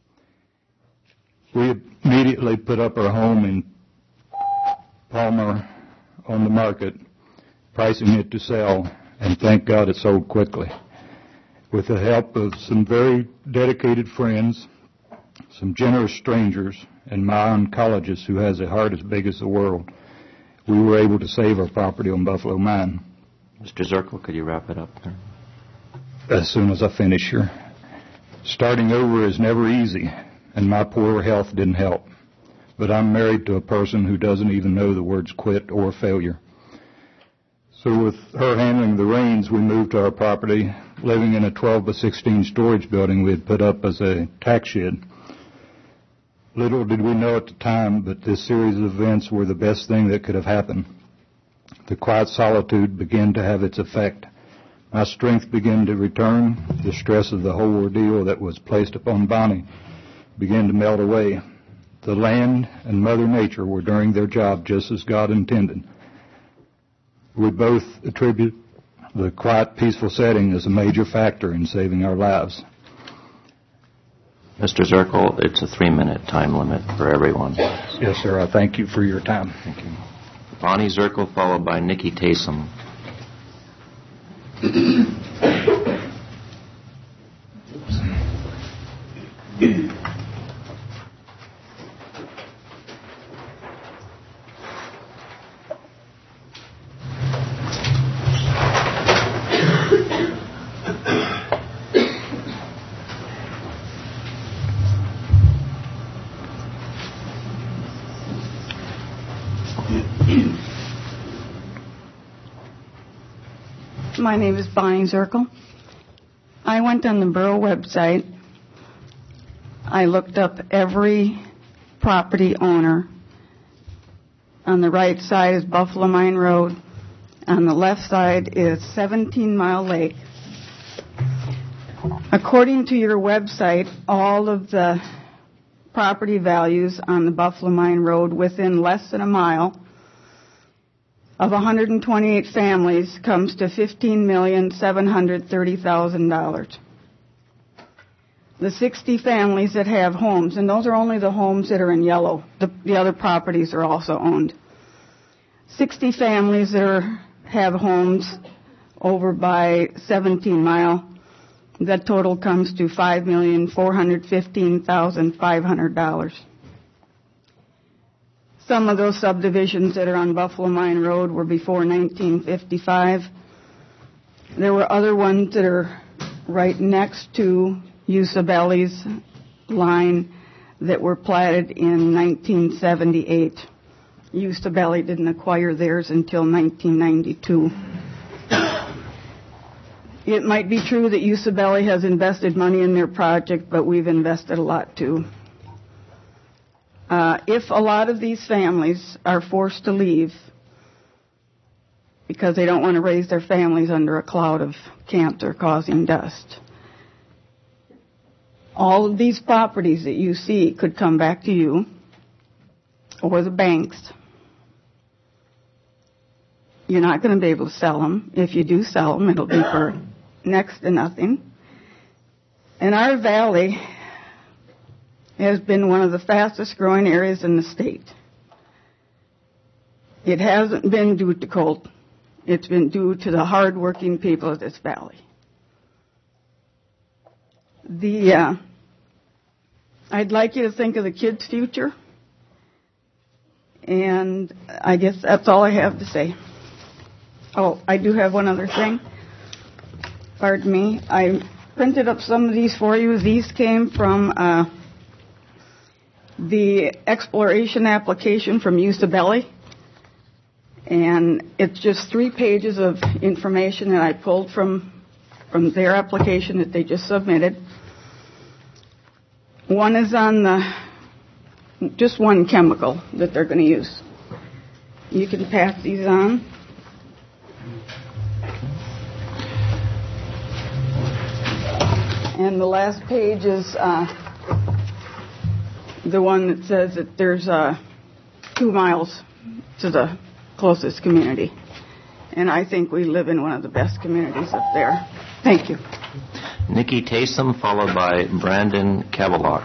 We immediately put up our home in Palmer on the market, pricing it to sell, and thank God it sold quickly. With the help of some very dedicated friends, some generous strangers, and my oncologist who has a heart as big as the world, we were able to save our property on Buffalo Mine. Mr. Zirkle, could you wrap it up there? As soon as I finish here. Starting over is never easy, and my poor health didn't help. But I'm married to a person who doesn't even know the words quit or failure. So with her handling the reins, we moved to our property, living in a 12 by 16 storage building we had put up as a tax shed. Little did we know at the time, but this series of events were the best thing that could have happened. The quiet solitude began to have its effect. My strength began to return. The stress of the whole ordeal that was placed upon Bonnie began to melt away. The land and Mother Nature were doing their job just as God intended. We both attribute the quiet, peaceful setting as a major factor in saving our lives. Mr. Zirkle, it's a 3-minute time limit for everyone. Yes, sir. I thank you for your time. Thank you. Bonnie Zirkle, followed by Nikki Taysom. My name is Bonnie Zirkle. I went on the borough website. I looked up every property owner. On the right side is Buffalo Mine Road. On the left side is 17 Mile Lake. According to your website, all of the property values on the Buffalo Mine Road within less than a mile of 128 families comes to $15,730,000. The 60 families that have homes, and those are only the homes that are in yellow. The other properties are also owned. 60 families that have homes over by 17 Mile, that total comes to $5,415,500. Some of those subdivisions that are on Buffalo Mine Road were before 1955. There were other ones that are right next to Usabelli's line that were platted in 1978. Usabelli didn't acquire theirs until 1992. It might be true that Usabelli has invested money in their project, but we've invested a lot too. If a lot of these families are forced to leave because they don't want to raise their families under a cloud of cancer-causing dust, all of these properties that you see could come back to you or the banks. You're not going to be able to sell them. If you do sell them, it'll be for next to nothing. And our valley has been one of the fastest growing areas in the state. It hasn't been due to cold. It's been due to the hard-working people of this valley. I'd like you to think of the kids' future, and I guess that's all I have to say. Oh, I do have one other thing. Pardon me. I printed up some of these for you. These came from the exploration application from Usabelli. And it's just 3 pages of information that I pulled from their application that they just submitted. One is on just one chemical that they're going to use. You can pass these on. And the last page is the one that says that there's 2 miles to the closest community. And I think we live in one of the best communities up there. Thank you. Nikki Taysom, followed by Brandon Kavalok.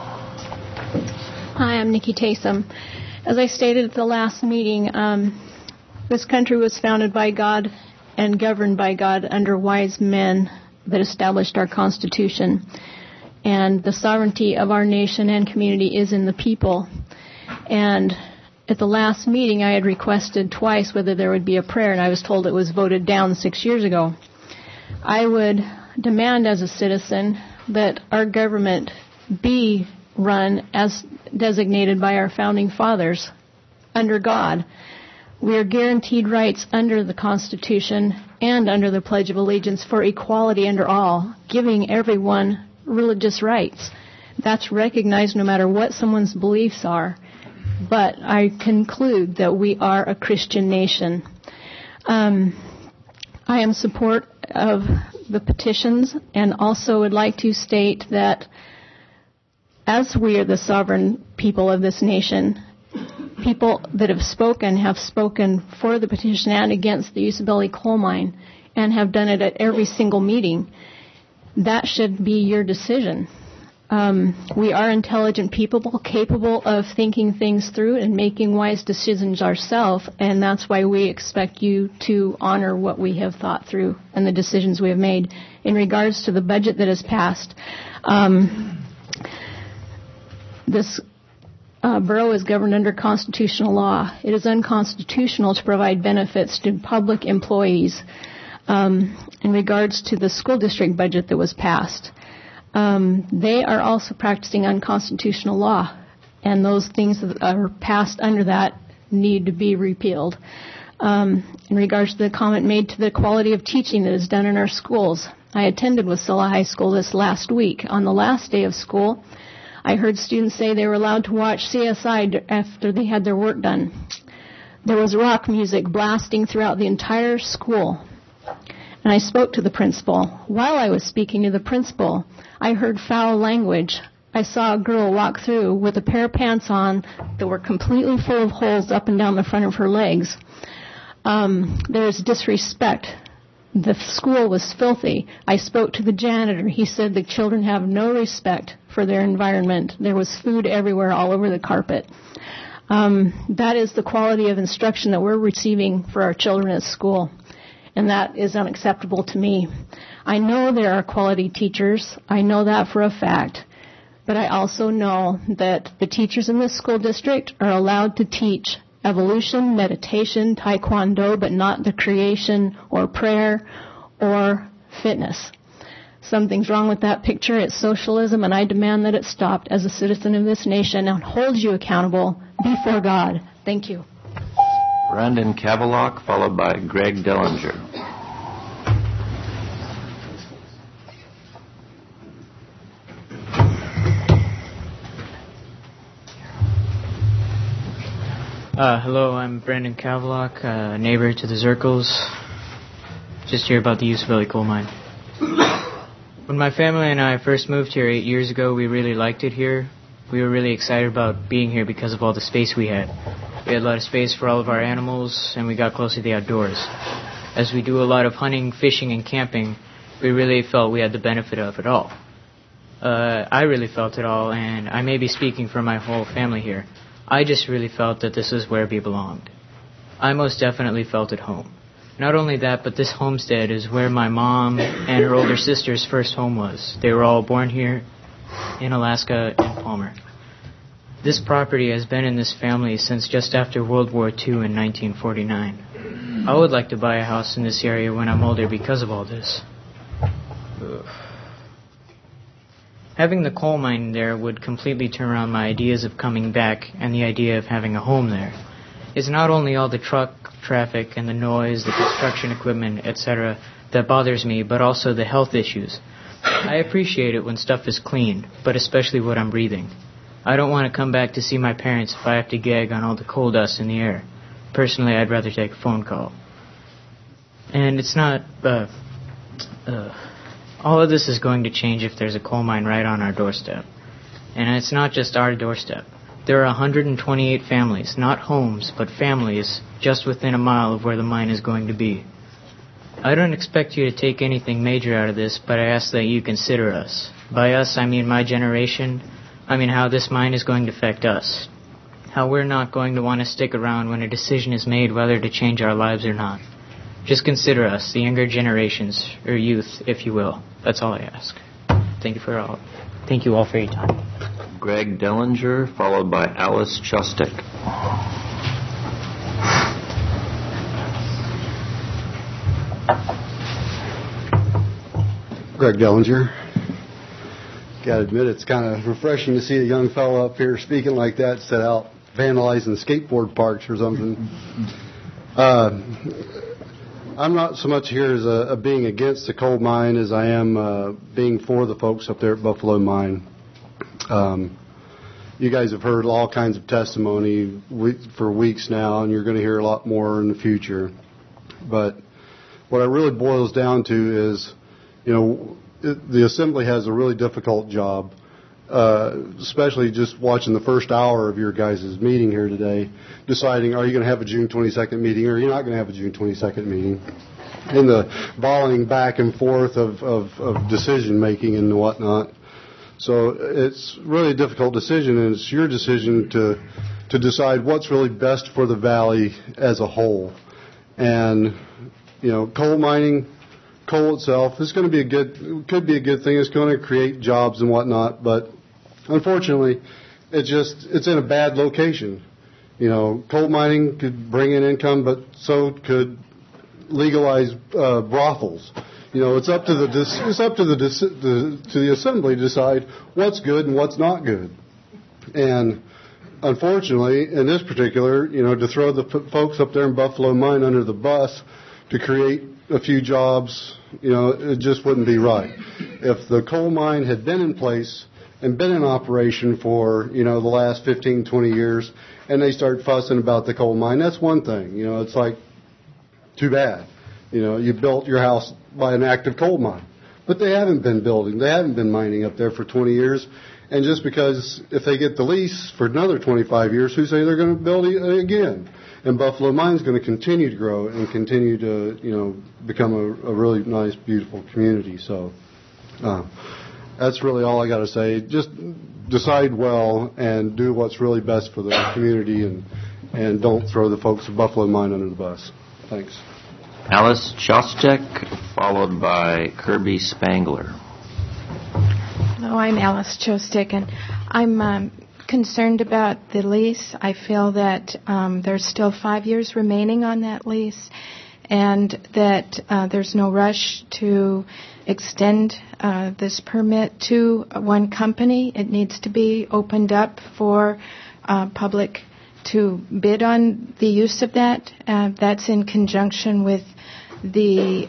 Hi, I'm Nikki Taysom. As I stated at the last meeting, this country was founded by God and governed by God under wise men that established our Constitution. And the sovereignty of our nation and community is in the people. And at the last meeting, I had requested twice whether there would be a prayer, and I was told it was voted down 6 years ago. I would demand as a citizen that our government be run as designated by our founding fathers under God. We are guaranteed rights under the Constitution and under the Pledge of Allegiance for equality under all, giving everyone religious rights. That's recognized no matter what someone's beliefs are. But I conclude that we are a Christian nation. I am in support of the petitions and also would like to state that as we are the sovereign people of this nation, people that have spoken for the petition and against the Usabelli coal mine and have done it at every single meeting. That should be your decision. We are intelligent people, capable of thinking things through and making wise decisions ourselves, and that's why we expect you to honor what we have thought through and the decisions we have made. In regards to the budget that has passed, this borough is governed under constitutional law. It is unconstitutional to provide benefits to public employees. In regards to the school district budget that was passed, they are also practicing unconstitutional law, and those things that are passed under that need to be repealed. In regards to the comment made to the quality of teaching that is done in our schools, I attended Wasilla High School this last week. On the last day of school, I heard students say they were allowed to watch CSI after they had their work done. There was rock music blasting throughout the entire school. And I spoke to the principal. While I was speaking to the principal, I heard foul language. I saw a girl walk through with a pair of pants on that were completely full of holes up and down the front of her legs. There is disrespect. The school was filthy. I spoke to the janitor. He said the children have no respect for their environment. There was food everywhere, all over the carpet. That is the quality of instruction that we're receiving for our children at school. And that is unacceptable to me. I know there are quality teachers. I know that for a fact. But I also know that the teachers in this school district are allowed to teach evolution, meditation, taekwondo, but not the creation or prayer or fitness. Something's wrong with that picture. It's socialism, and I demand that it stopped as a citizen of this nation and hold you accountable before God. Thank you. Brandon Kavalok, followed by Greg Dellinger. Hello, I'm Brandon Kavalok, neighbor to the Zirkles. Just here about the Usabelli coal mine. When my family and I first moved here 8 years ago, we really liked it here. We were really excited about being here because of all the space we had. We had a lot of space for all of our animals, and we got close to the outdoors. As we do a lot of hunting, fishing, and camping, we really felt we had the benefit of it all. I really felt it all, and I may be speaking for my whole family here. I just really felt that this is where we belonged. I most definitely felt at home. Not only that, but this homestead is where my mom and her older sister's first home was. They were all born here in Alaska and Palmer. This property has been in this family since just after World War II in 1949. I would like to buy a house in this area when I'm older because of all this. Having the coal mine there would completely turn around my ideas of coming back and the idea of having a home there. It's not only all the truck traffic and the noise, the construction equipment, etc. that bothers me, but also the health issues. I appreciate it when stuff is clean, but especially what I'm breathing. I don't want to come back to see my parents if I have to gag on all the coal dust in the air. Personally, I'd rather take a phone call. And it's not, all of this is going to change if there's a coal mine right on our doorstep. And it's not just our doorstep. There are 128 families, not homes, but families, just within a mile of where the mine is going to be. I don't expect you to take anything major out of this, but I ask that you consider us. By us, I mean my generation. I mean how this mine is going to affect us. How we're not going to want to stick around when a decision is made whether to change our lives or not. Just consider us, the younger generations, or youth, if you will. That's all I ask. Thank you all for your time. Greg Dellinger, followed by Alice Chostek. Greg Dellinger. Got to admit, it's kind of refreshing to see a young fellow up here speaking like that, instead out vandalizing skateboard parks or something. I'm not so much here as a being against the coal mine as I am being for the folks up there at Buffalo Mine. You guys have heard all kinds of testimony for weeks now, and you're going to hear a lot more in the future. But what it really boils down to is, the Assembly has a really difficult job, especially just watching the first hour of your guys' meeting here today, deciding are you going to have a June 22nd meeting or you're not going to have a June 22nd meeting, and the volleying back and forth of decision making and whatnot. So it's really a difficult decision, and it's your decision to decide what's really best for the valley as a whole. And coal mining, coal itself is going to be could be a good thing. It's going to create jobs and whatnot, but unfortunately, it's in a bad location. Coal mining could bring in income, but so could legalized brothels. It's up to the Assembly to decide what's good and what's not good. And unfortunately, in this particular, to throw the folks up there in Buffalo Mine under the bus to create a few jobs, it just wouldn't be right. If the coal mine had been in place and been in operation for, the last 15, 20 years, and they start fussing about the coal mine, that's one thing. It's like, too bad. You built your house by an active coal mine. But they haven't been mining up there for 20 years. And just because if they get the lease for another 25 years, who say they're going to build it again? And Buffalo Mine's going to continue to grow and continue to, become a really nice, beautiful community. So that's really all I got to say. Just decide well and do what's really best for the community, and don't throw the folks of Buffalo Mine under the bus. Thanks. Alice Chostek, followed by Kirby Spangler. Hello, I'm Alice Chostek, and I'm concerned about the lease. I feel that there's still 5 years remaining on that lease, and that there's no rush to extend this permit to one company. It needs to be opened up for public to bid on the use of that. That's in conjunction with the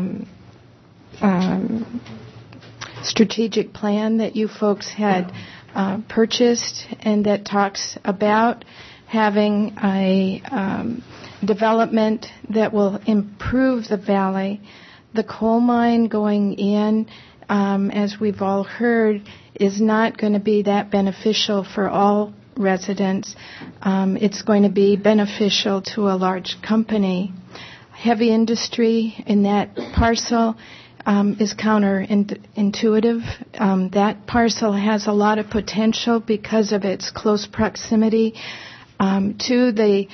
strategic plan that you folks had purchased, and that talks about having a development that will improve the valley. The coal mine going in, as we've all heard, is not going to be that beneficial for all residents. It's going to be beneficial to a large company. Heavy industry in that parcel is counterintuitive. That parcel has a lot of potential because of its close proximity to the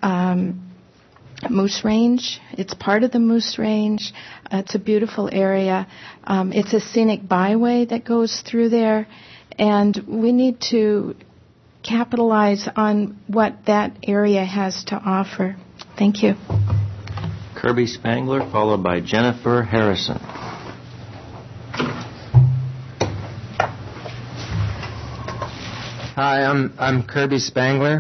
Moose Range. It's part of the Moose Range. It's a beautiful area. It's a scenic byway that goes through there, and we need to capitalize on what that area has to offer. Thank you. Kirby Spangler, followed by Jennifer Harrison. Hi, I'm Kirby Spangler.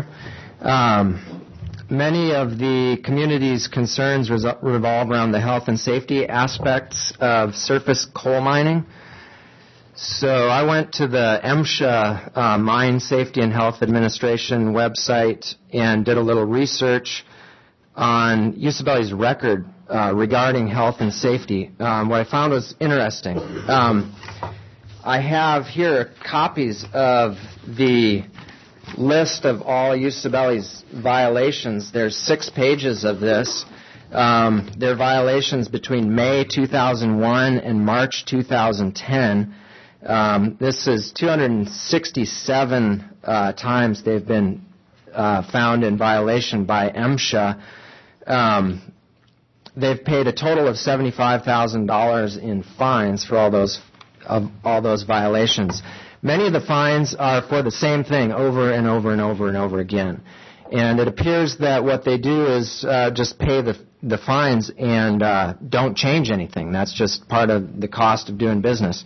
Many of the community's concerns revolve around the health and safety aspects of surface coal mining. So I went to the MSHA Mine Safety and Health Administration website and did a little research on Usabelli's record regarding health and safety. What I found was interesting. I have here copies of the list of all Usabelli's violations. There's 6 pages of this. There are violations between May 2001 and March 2010. This is 267 times they've been found in violation by MSHA. They've paid a total of $75,000 in fines for all those violations. Many of the fines are for the same thing over and over and over and over again. And it appears that what they do is just pay the fines and don't change anything. That's just part of the cost of doing business.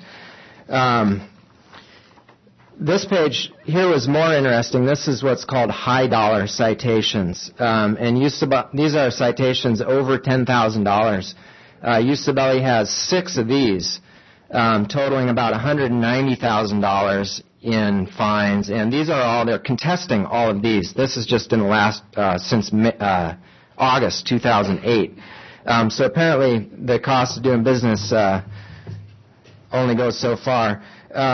This page here was more interesting. This is what's called high-dollar citations. And these are citations over $10,000. Usabelli has 6 of these, totaling about $190,000 in fines. And these are all, they're contesting all of these. This is just in the last, since August 2008. So apparently the cost of doing business only goes so far.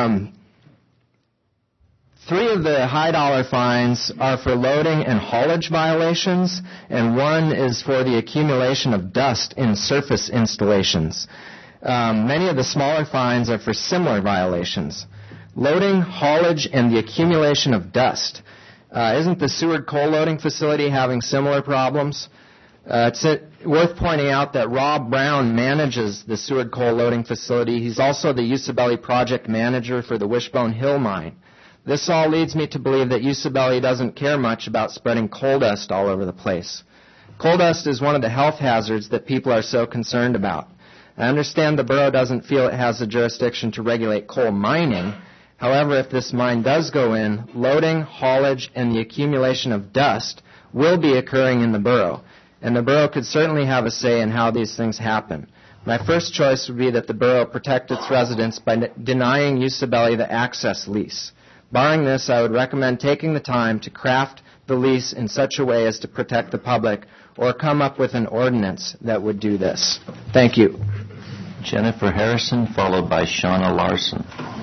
3 of the high-dollar fines are for loading and haulage violations, and 1 is for the accumulation of dust in surface installations. Many of the smaller fines are for similar violations. Loading, haulage, and the accumulation of dust. Isn't the Seward coal loading facility having similar problems? It's worth pointing out that Rob Brown manages the Seward coal loading facility. He's also the Usabelli project manager for the Wishbone Hill mine. This all leads me to believe that Usabelli doesn't care much about spreading coal dust all over the place. Coal dust is one of the health hazards that people are so concerned about. I understand the borough doesn't feel it has the jurisdiction to regulate coal mining. However, if this mine does go in, loading, haulage, and the accumulation of dust will be occurring in the borough, and the borough could certainly have a say in how these things happen. My first choice would be that the borough protect its residents by denying Usabelli the access lease. Barring this, I would recommend taking the time to craft the lease in such a way as to protect the public, or come up with an ordinance that would do this. Thank you. Jennifer Harrison, followed by Shauna Larson.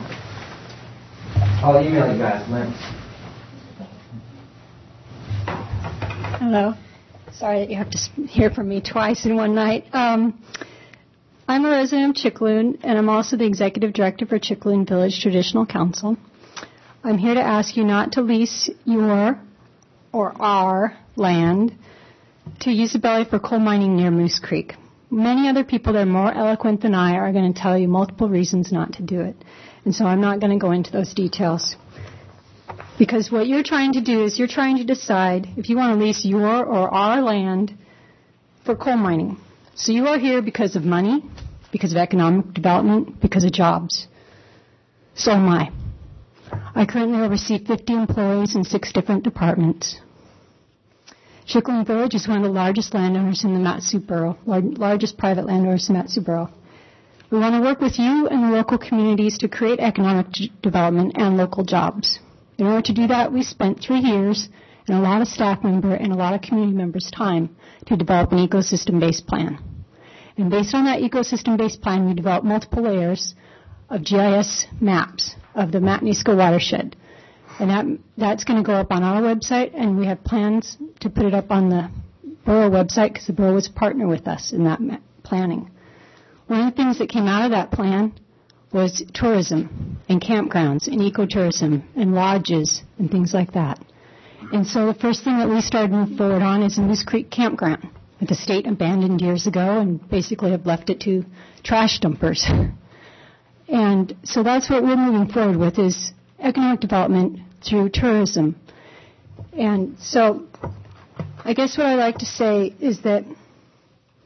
I'll email you guys links. Hello. Sorry that you have to hear from me twice in one night. I'm a resident of Chickaloon, and I'm also the executive director for Chickaloon Village Traditional Council. I'm here to ask you not to lease your or our land to Usabelli for coal mining near Moose Creek. Many other people that are more eloquent than I are going to tell you multiple reasons not to do it. And so I'm not going to go into those details. Because what you're trying to do is you're trying to decide if you want to lease your or our land for coal mining. So you are here because of money, because of economic development, because of jobs. So am I. I currently oversee 50 employees in 6 different departments. Chickaloon Village is one of the largest landowners in the Mat-Su Borough, largest private landowners in Mat-Su Borough. We want to work with you and the local communities to create economic development and local jobs. In order to do that, we spent 3 years and a lot of staff member and a lot of community members' time to develop an ecosystem-based plan. And based on that ecosystem-based plan, we developed multiple layers of GIS maps of the Matanuska watershed. And that's going to go up on our website, and we have plans to put it up on the borough website because the borough was a partner with us in that planning. One of the things that came out of that plan was tourism and campgrounds and ecotourism and lodges and things like that. And so the first thing that we started to move forward on is a Moose Creek campground that the state abandoned years ago and basically have left it to trash dumpers. And so that's what we're moving forward with is economic development through tourism. And so I guess what I'd like to say is that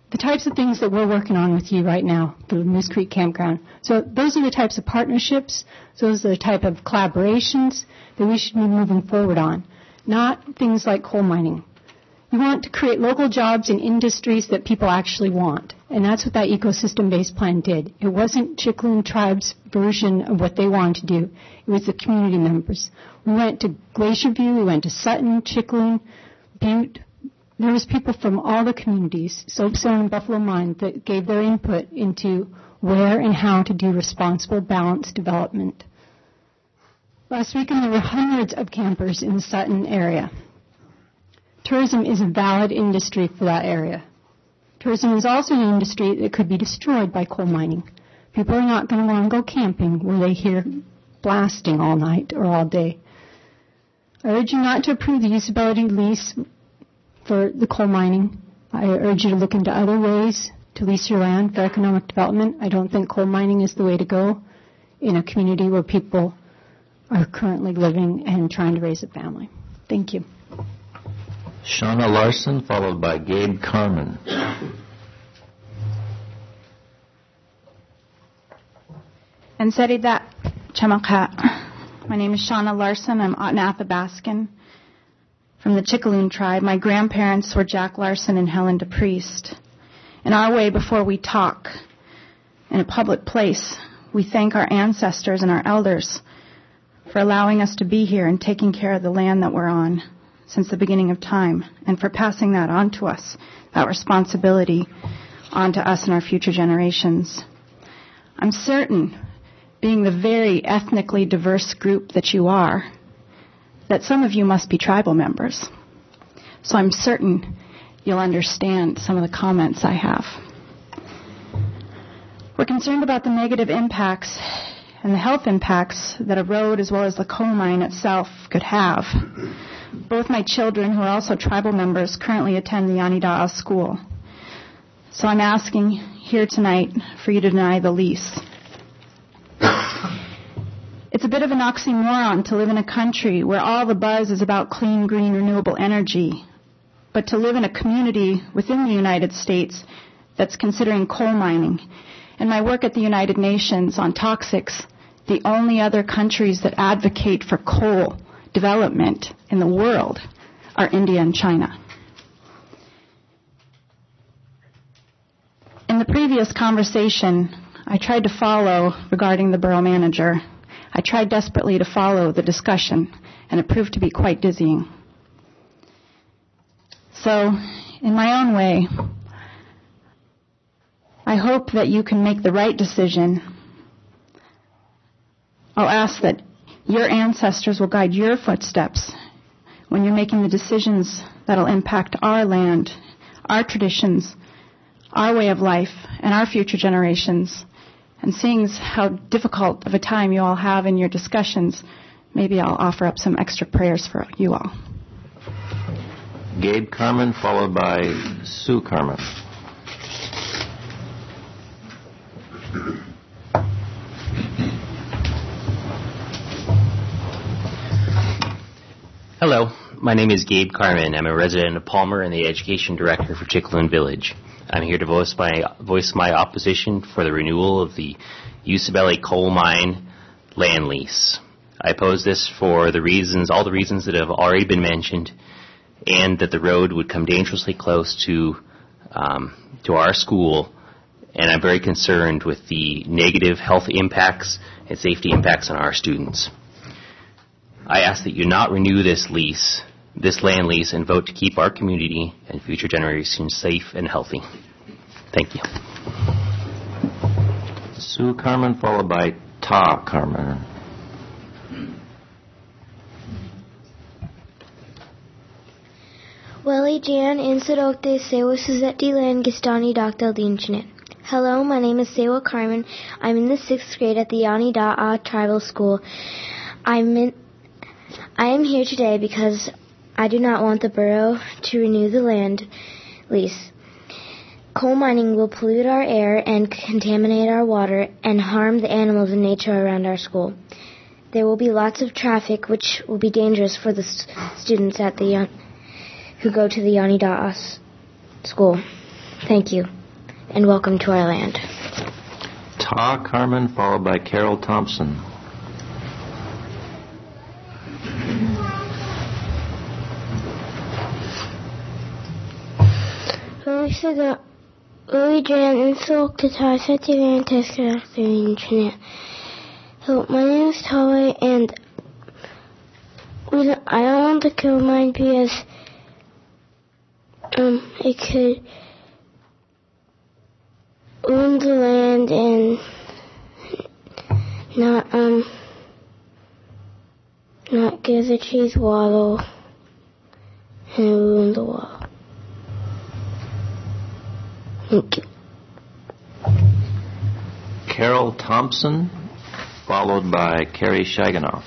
the types of things that we're working on with you right now, the Moose Creek Campground. So those are the types of partnerships, those are the type of collaborations that we should be moving forward on, not things like coal mining. You want to create local jobs in industries that people actually want, and that's what that ecosystem-based plan did. It wasn't Chicxulub Tribe's version of what they wanted to do. It was the community members. We went to Glacier View, we went to Sutton, Chicxulub, Butte. There was people from all the communities, Soapstone and Buffalo Mine, that gave their input into where and how to do responsible, balanced development. Last weekend, there were hundreds of campers in the Sutton area. Tourism is a valid industry for that area. Tourism is also an industry that could be destroyed by coal mining. People are not going to want to go camping where they hear blasting all night or all day. I urge you not to approve the usability lease for the coal mining. I urge you to look into other ways to lease your land for economic development. I don't think coal mining is the way to go in a community where people are currently living and trying to raise a family. Thank you. Shauna Larson, followed by Gabe Carmen. Ansarida Chamaka. My name is Shauna Larson. I'm Otnathabaskan from the Chicxulub tribe. My grandparents were Jack Larson and Helen DePriest. In our way, before we talk in a public place, we thank our ancestors and our elders for allowing us to be here and taking care of the land that we're on since the beginning of time, and for passing that on to us, that responsibility on to us and our future generations. I'm certain, being the very ethnically diverse group that you are, that some of you must be tribal members. So I'm certain you'll understand some of the comments I have. We're concerned about the negative impacts and the health impacts that a road as well as the coal mine itself could have. Both my children, who are also tribal members, currently attend the Yanida'a school. So I'm asking here tonight for you to deny the lease. It's a bit of an oxymoron to live in a country where all the buzz is about clean, green, renewable energy, but to live in a community within the United States that's considering coal mining. In my work at the United Nations on toxics, the only other countries that advocate for coal development in the world are India and China. In the previous conversation, I tried to follow regarding the borough manager. I tried desperately to follow the discussion, and it proved to be quite dizzying. So, in my own way, I hope that you can make the right decision. I'll ask that your ancestors will guide your footsteps when you're making the decisions that'll impact our land, our traditions, our way of life, and our future generations. And seeing how difficult of a time you all have in your discussions, maybe I'll offer up some extra prayers for you all. Gabe Carmen, followed by Sue Carmen. Hello, my name is Gabe Carmen. I'm a resident of Palmer and the Education Director for Chicxulub Village. I'm here to voice my opposition for the renewal of the Usabelli coal mine land lease. I oppose this for all the reasons that have already been mentioned, and that the road would come dangerously close to our school, and I'm very concerned with the negative health impacts and safety impacts on our students. I ask that you not renew this land lease, and vote to keep our community and future generations safe and healthy. Thank you. Sue Carmen, followed by Ta Carmen. Welly Jan Insadokte Sewa Suzette Lan Gistani Dr. Dinchnet. Hello, my name is Sewa Carmen. I'm in the 6th grade at the Yanida'a Tribal School. I am here today because I do not want the borough to renew the land lease. Coal mining will pollute our air and contaminate our water and harm the animals and nature around our school. There will be lots of traffic, which will be dangerous for the students who go to the Yanida'a school. Thank you. and welcome to our land. Ta Carmen, followed by Carol Thompson. So my name is Tali, and I don't want the coal mine because it could ruin the land and not give the trees water and ruin the water. Thank you. Carol Thompson, followed by Carrie Shaganoff.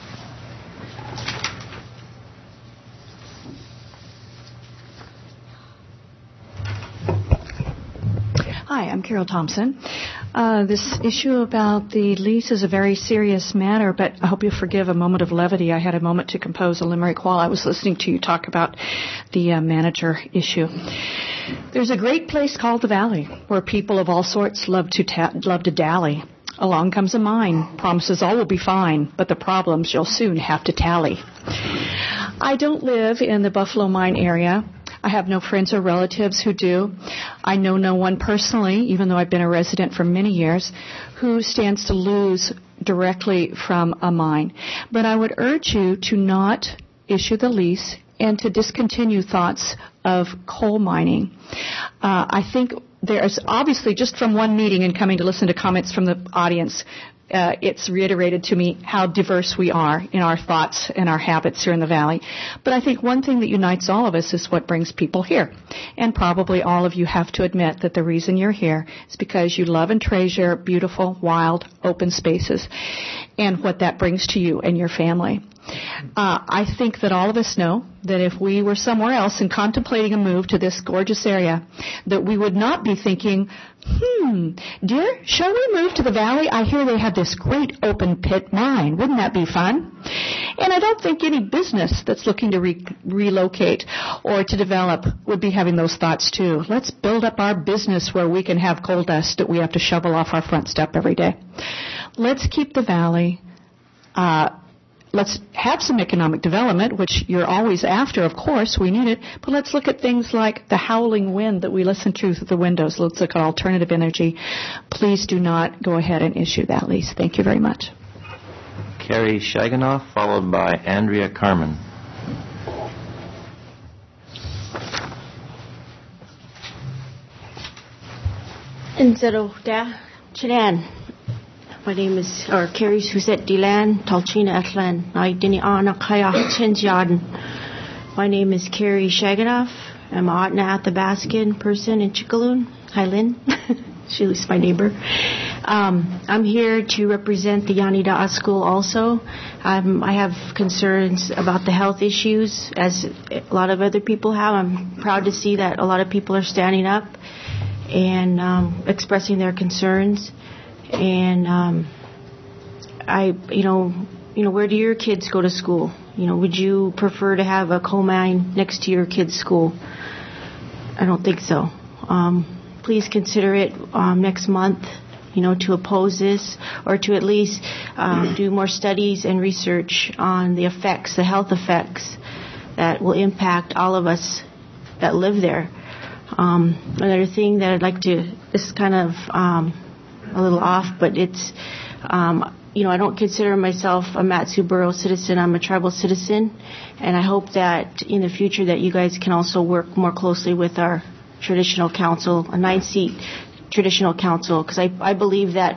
Hi, I'm Carol Thompson. This issue about the lease is a very serious matter, but I hope you'll forgive a moment of levity. I had a moment to compose a limerick while I was listening to you talk about the manager issue. There's a great place called the Valley where people of all sorts love to dally. Along comes a mine, promises all will be fine, but the problems you'll soon have to tally. I don't live in the Buffalo Mine area. I have no friends or relatives who do. I know no one personally, even though I've been a resident for many years, who stands to lose directly from a mine. But I would urge you to not issue the lease and to discontinue thoughts of coal mining. I think there's obviously, just from one meeting and coming to listen to comments from the audience, it's reiterated to me how diverse we are in our thoughts and our habits here in the Valley. But I think one thing that unites all of us is what brings people here. And probably all of you have to admit that the reason you're here is because you love and treasure beautiful, wild, open spaces and what that brings to you and your family. I think that all of us know that if we were somewhere else and contemplating a move to this gorgeous area, that we would not be thinking, dear, shall we move to the Valley? I hear they have this great open pit mine. Wouldn't that be fun? And I don't think any business that's looking to relocate or to develop would be having those thoughts too. Let's build up our business where we can have coal dust that we have to shovel off our front step every day. Let's keep the Valley. Let's have some economic development, which you're always after, of course, we need it, but let's look at things like the howling wind that we listen to through the windows. Let's look at alternative energy. Please do not go ahead and issue that lease. Thank you very much. Carrie Shaganoff, followed by Andrea Carmen. My name is Carrie Suzette Delan, Talchina Eklan, Naidini Ana Kaya Chinjaden. My name is Carrie Shaganoff. I'm an Athabascan person in Chicaloon. Hi, Lynn. She's my neighbor. I'm here to represent the Yanida'a School also. I have concerns about the health issues, as a lot of other people have. I'm proud to see that a lot of people are standing up and expressing their concerns. And where do your kids go to school? Would you prefer to have a coal mine next to your kids' school? I don't think so. Please consider it next month, to oppose this, or to at least do more studies and research on the effects, the health effects that will impact all of us that live there. Another thing that I'd like to, this is kind of a little off, but it's, I don't consider myself a Mat-Su Borough citizen. I'm a tribal citizen, and I hope that in the future that you guys can also work more closely with our traditional council, a 9-seat traditional council, because I believe that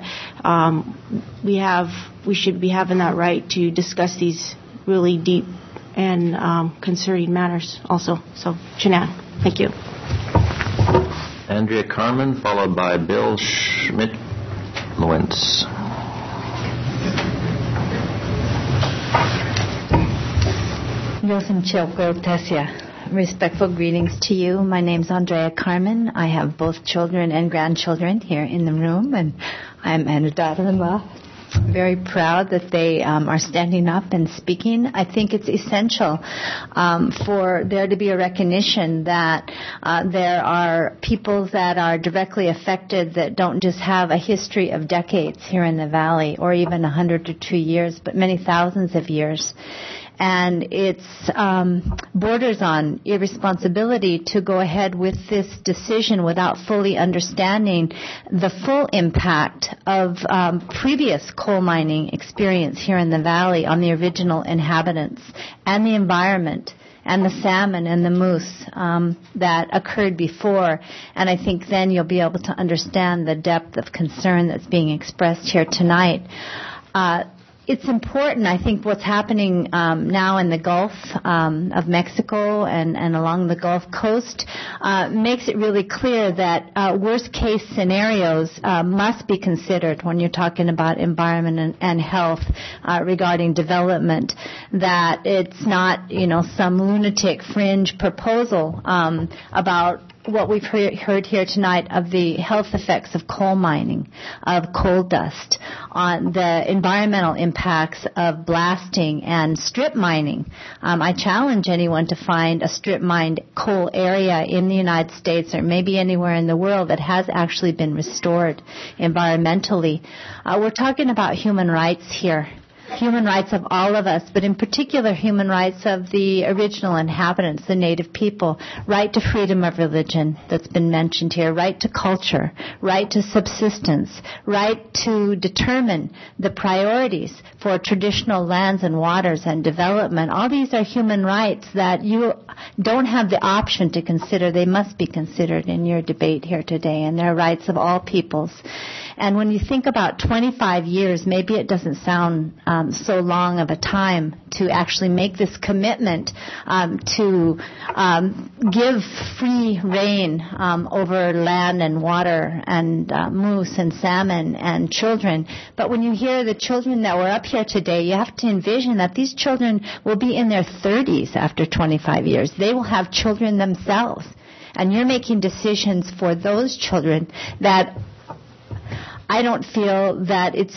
we should be having that right to discuss these really deep and concerning matters also. So, Chinan, thank you. Andrea Carmen, followed by Bill Schmidt-Lewins. Wilson Chilko Tessia. Respectful greetings to you. My name's Andrea Carmen. I have both children and grandchildren here in the room, and I'm a daughter-in-law. very proud that they are standing up and speaking. I think it's essential for there to be a recognition that there are people that are directly affected that don't just have a history of decades here in the Valley or even 100 to 2 years, but many thousands of years. And it's borders on irresponsibility to go ahead with this decision without fully understanding the full impact of previous coal mining experience here in the Valley on the original inhabitants and the environment and the salmon and the moose that occurred before. And I think then you'll be able to understand the depth of concern that's being expressed here tonight. It's important, I think, what's happening now in the Gulf of Mexico and along the Gulf Coast makes it really clear that worst-case scenarios must be considered when you're talking about environment and health regarding development, that it's not, some lunatic fringe proposal about what we've heard here tonight of the health effects of coal mining, of coal dust, on the environmental impacts of blasting and strip mining. I challenge anyone to find a strip mined coal area in the United States or maybe anywhere in the world that has actually been restored environmentally. We're talking about human rights here. Human rights of all of us, but in particular human rights of the original inhabitants, the native people, right to freedom of religion that's been mentioned here, right to culture, right to subsistence, right to determine the priorities for traditional lands and waters and development. All these are human rights that you don't have the option to consider. They must be considered in your debate here today, and they're rights of all peoples. And when you think about 25 years, maybe it doesn't sound so long of a time to actually make this commitment to give free reign over land and water and moose and salmon and children. But when you hear the children that were up here today, you have to envision that these children will be in their 30s after 25 years. They will have children themselves. And you're making decisions for those children that I don't feel that it's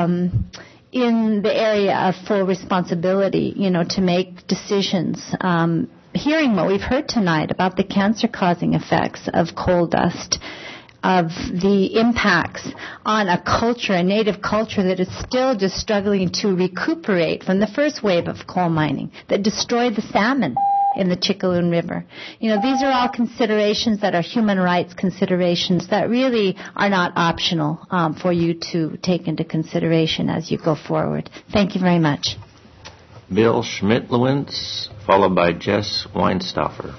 in the area of full responsibility, to make decisions. Hearing what we've heard tonight about the cancer-causing effects of coal dust, of the impacts on a culture, a native culture that is still just struggling to recuperate from the first wave of coal mining that destroyed the salmon in the Chicaloon River. These are all considerations that are human rights considerations that really are not optional for you to take into consideration as you go forward. Thank you very much. Bill Schmidt-Lewins, followed by Jess Weinstoffer.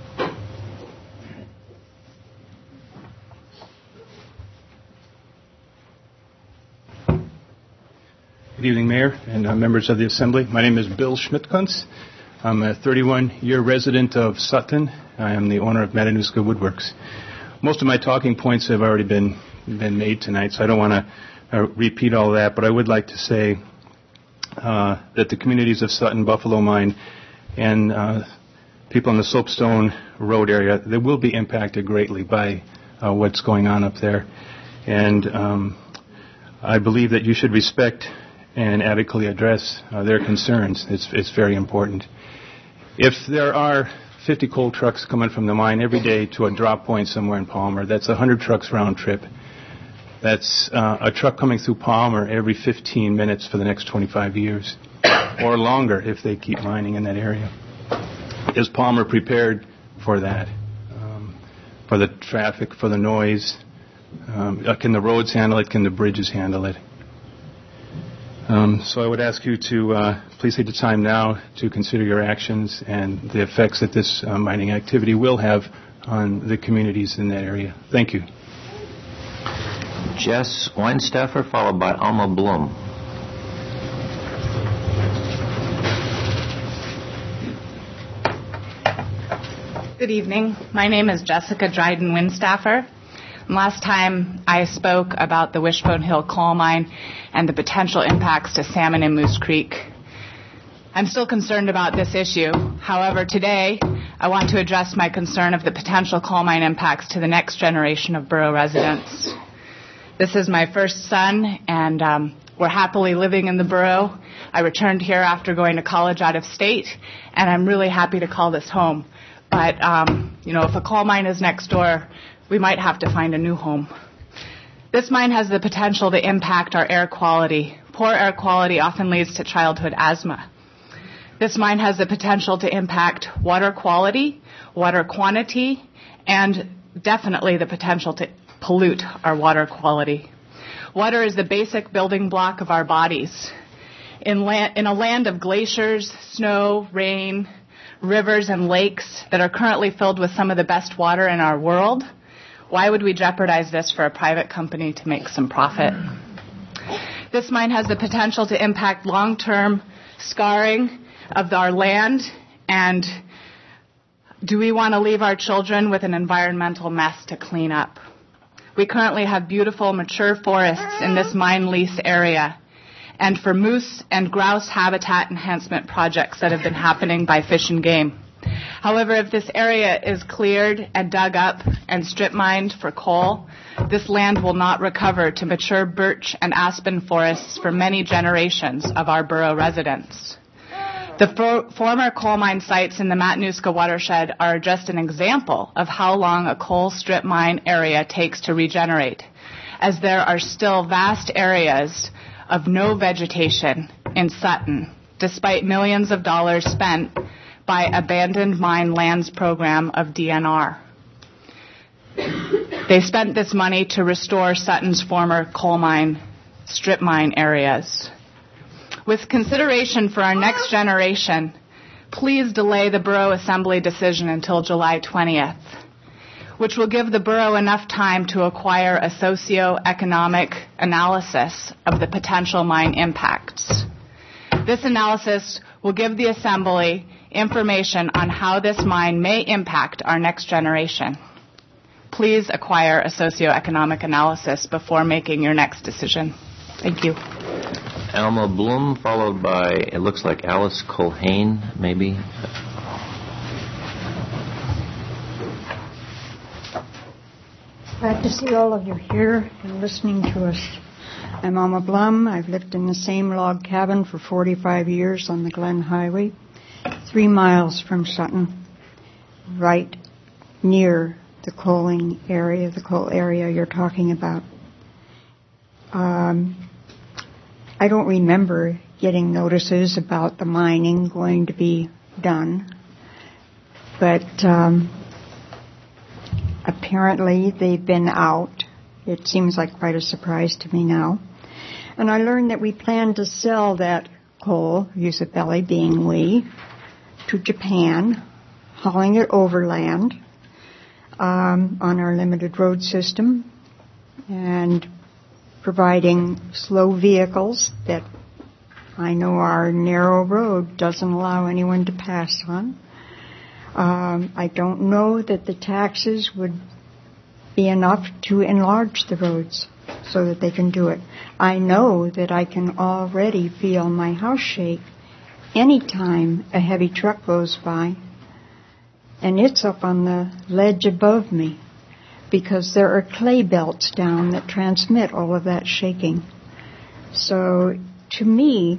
Good evening, Mayor and members of the Assembly. My name is Bill Schmidt-Kunz. I'm a 31-year resident of Sutton. I am the owner of Matanuska Woodworks. Most of my talking points have already been made tonight, so I don't want to repeat all that, but I would like to say that the communities of Sutton, Buffalo Mine, and people in the Soapstone Road area, they will be impacted greatly by what's going on up there. And I believe that you should respect and adequately address their concerns. It's very important. If there are 50 coal trucks coming from the mine every day to a drop point somewhere in Palmer, that's 100 trucks round trip. That's a truck coming through Palmer every 15 minutes for the next 25 years, or longer if they keep mining in that area. Is Palmer prepared for that? For the traffic, for the noise? Can the roads handle it? Can the bridges handle it? So I would ask you to please take the time now to consider your actions and the effects that this mining activity will have on the communities in that area. Thank you. Jess Weinstoffer, followed by Alma Blum. Good evening. My name is Jessica Dryden Windstaffer. Last time I spoke about the Wishbone Hill coal mine and the potential impacts to salmon in Moose Creek. I'm still concerned about this issue. However, today I want to address my concern of the potential coal mine impacts to the next generation of borough residents. This is my first son, and We're happily living in the borough. I returned here after going to college out of state, and I'm really happy to call this home. But, if a coal mine is next door, we might have to find a new home. This mine has the potential to impact our air quality. Poor air quality often leads to childhood asthma. This mine has the potential to impact water quality, water quantity, and definitely the potential to pollute our water quality. Water is the basic building block of our bodies. In a land of glaciers, snow, rain, rivers, and lakes that are currently filled with some of the best water in our world, why would we jeopardize this for a private company to make some profit? This mine has the potential to impact long-term scarring of our land, and do we want to leave our children with an environmental mess to clean up? We currently have beautiful, mature forests in this mine lease area, and for moose and grouse habitat enhancement projects that have been happening by Fish and Game. However, if this area is cleared and dug up and strip mined for coal, this land will not recover to mature birch and aspen forests for many generations of our borough residents. The former coal mine sites in the Matanuska watershed are just an example of how long a coal strip mine area takes to regenerate, as there are still vast areas of no vegetation in Sutton, despite millions of dollars spent by Abandoned Mine Lands program of DNR. They spent this money to restore Sutton's former coal mine strip mine areas. With consideration for our next generation, please delay the Borough Assembly decision until July 20th, which will give the Borough enough time to acquire a socio-economic analysis of the potential mine impacts. This analysis will give the Assembly information on how this mine may impact our next generation. Please acquire a socioeconomic analysis before making your next decision. Thank you. Alma Bloom, followed by, it looks like Alice Culhane, maybe. Glad to see all of you here and listening to us. I'm Alma Blum. I've lived in the same log cabin for 45 years on the Glen Highway, 3 miles from Sutton, right near the coal area you're talking about. I don't remember getting notices about the mining going to be done, but apparently they've been out. It seems like quite a surprise to me now. And I learned that we plan to sell that coal, Usabelli being we, to Japan, hauling it overland on our limited road system and providing slow vehicles that I know our narrow road doesn't allow anyone to pass on. I don't know that the taxes would be enough to enlarge the roads so that they can do it. I know that I can already feel my house shake anytime a heavy truck goes by, and it's up on the ledge above me, because there are clay belts down that transmit all of that shaking. So, to me,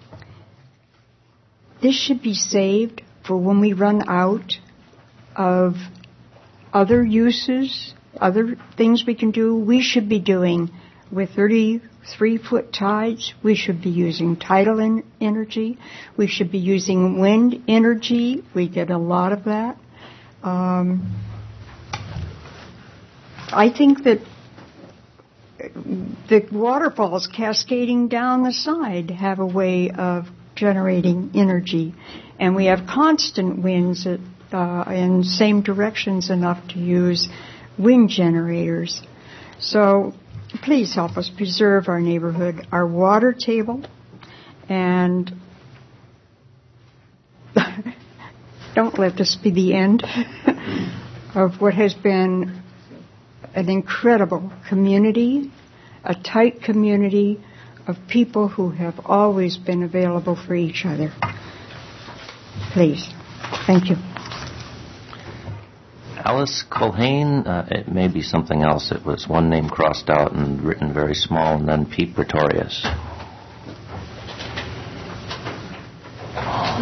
this should be saved for when we run out of other uses, other things we can do. We should be doing with 33-foot tides. We should be using tidal energy. We should be using wind energy. We get a lot of that. I think that the waterfalls cascading down the side have a way of generating energy. And we have constant winds in same directions enough to use wind generators. So please help us preserve our neighborhood, our water table, and don't let this be the end of what has been an incredible community, a tight community of people who have always been available for each other. Please. Thank you. Alice Culhane, it may be something else. It was one name crossed out and written very small, and then Pete Pretorius.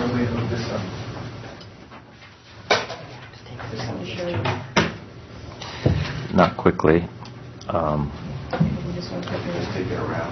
a way to move this up? Not quickly. Just take it around.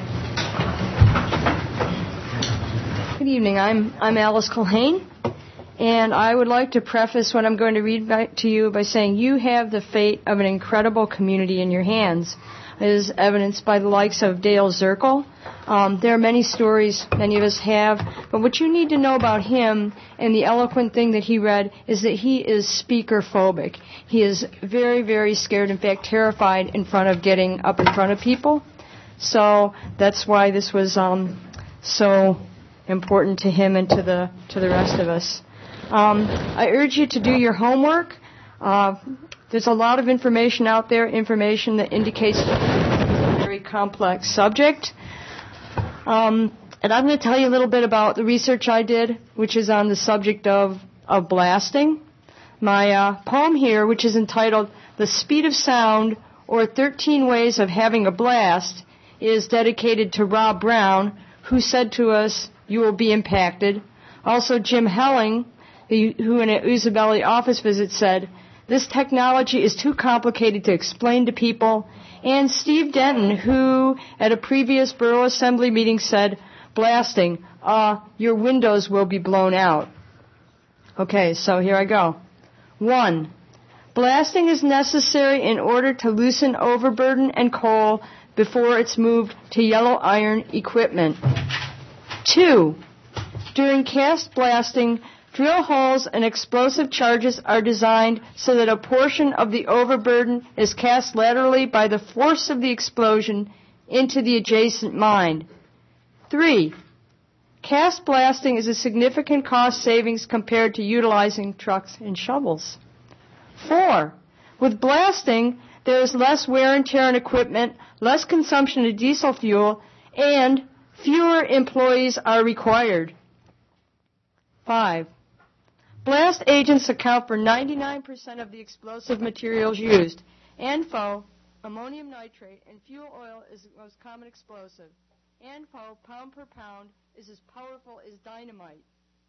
Good evening. I'm Alice Culhane, and I would like to preface what I'm going to read back to you by saying you have the fate of an incredible community in your hands, as evidenced by the likes of Dale Zirkel. There are many stories many of us have, but what you need to know about him and the eloquent thing that he read is that he is speaker phobic. He is very, very scared, in fact, terrified in front of getting up in front of people. So that's why this was so important to him and to the rest of us. I urge you to do your homework. There's a lot of information out there, information that indicates it's a very complex subject. And I'm going to tell you a little bit about the research I did, which is on the subject of blasting. My poem here, which is entitled The Speed of Sound, or 13 Ways of Having a Blast, is dedicated to Rob Brown, who said to us, "You will be impacted." Also, Jim Helling, who in an Usabelli office visit said, "This technology is too complicated to explain to people." And Steve Denton, who at a previous Borough Assembly meeting said, "Blasting, your windows will be blown out." Okay, so here I go. 1. Blasting is necessary in order to loosen overburden and coal before it's moved to yellow iron equipment. 2. During cast blasting, drill holes and explosive charges are designed so that a portion of the overburden is cast laterally by the force of the explosion into the adjacent mine. 3. Cast blasting is a significant cost savings compared to utilizing trucks and shovels. 4. With blasting, there is less wear and tear on equipment, less consumption of diesel fuel, and fewer employees are required. 5. Blast agents account for 99% of the explosive materials used. ANFO, ammonium nitrate, and fuel oil is the most common explosive. ANFO, pound per pound, is as powerful as dynamite.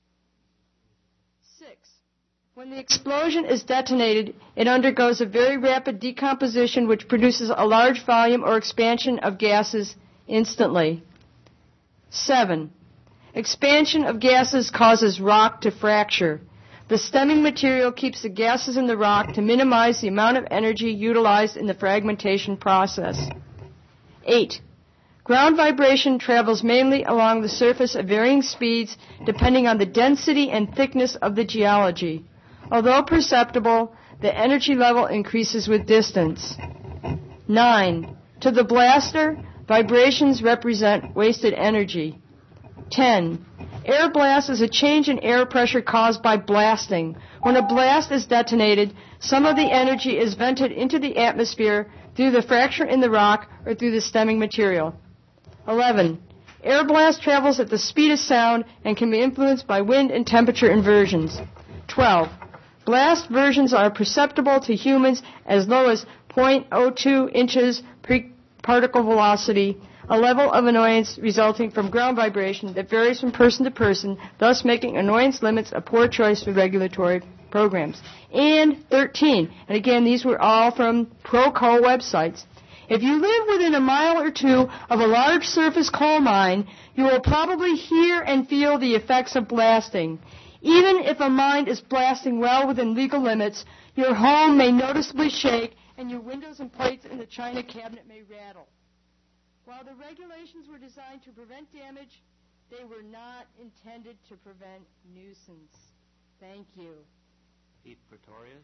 6. When the explosion is detonated, it undergoes a very rapid decomposition which produces a large volume or expansion of gases instantly. 7. Expansion of gases causes rock to fracture. The stemming material keeps the gases in the rock to minimize the amount of energy utilized in the fragmentation process. 8. Ground vibration travels mainly along the surface at varying speeds depending on the density and thickness of the geology. Although perceptible, the energy level increases with distance. 9. To the blaster, vibrations represent wasted energy. 10. Air blast is a change in air pressure caused by blasting. When a blast is detonated, some of the energy is vented into the atmosphere through the fracture in the rock or through the stemming material. 11. Air blast travels at the speed of sound and can be influenced by wind and temperature inversions. 12. Blast versions are perceptible to humans as low as 0.02 inches per particle velocity, a level of annoyance resulting from ground vibration that varies from person to person, thus making annoyance limits a poor choice for regulatory programs. And 13, and again, these were all from pro-coal websites. If you live within a mile or two of a large surface coal mine, you will probably hear and feel the effects of blasting. Even if a mine is blasting well within legal limits, your home may noticeably shake and your windows and plates in the china cabinet may rattle. While the regulations were designed to prevent damage, they were not intended to prevent nuisance. Thank you. Pete Pretorius.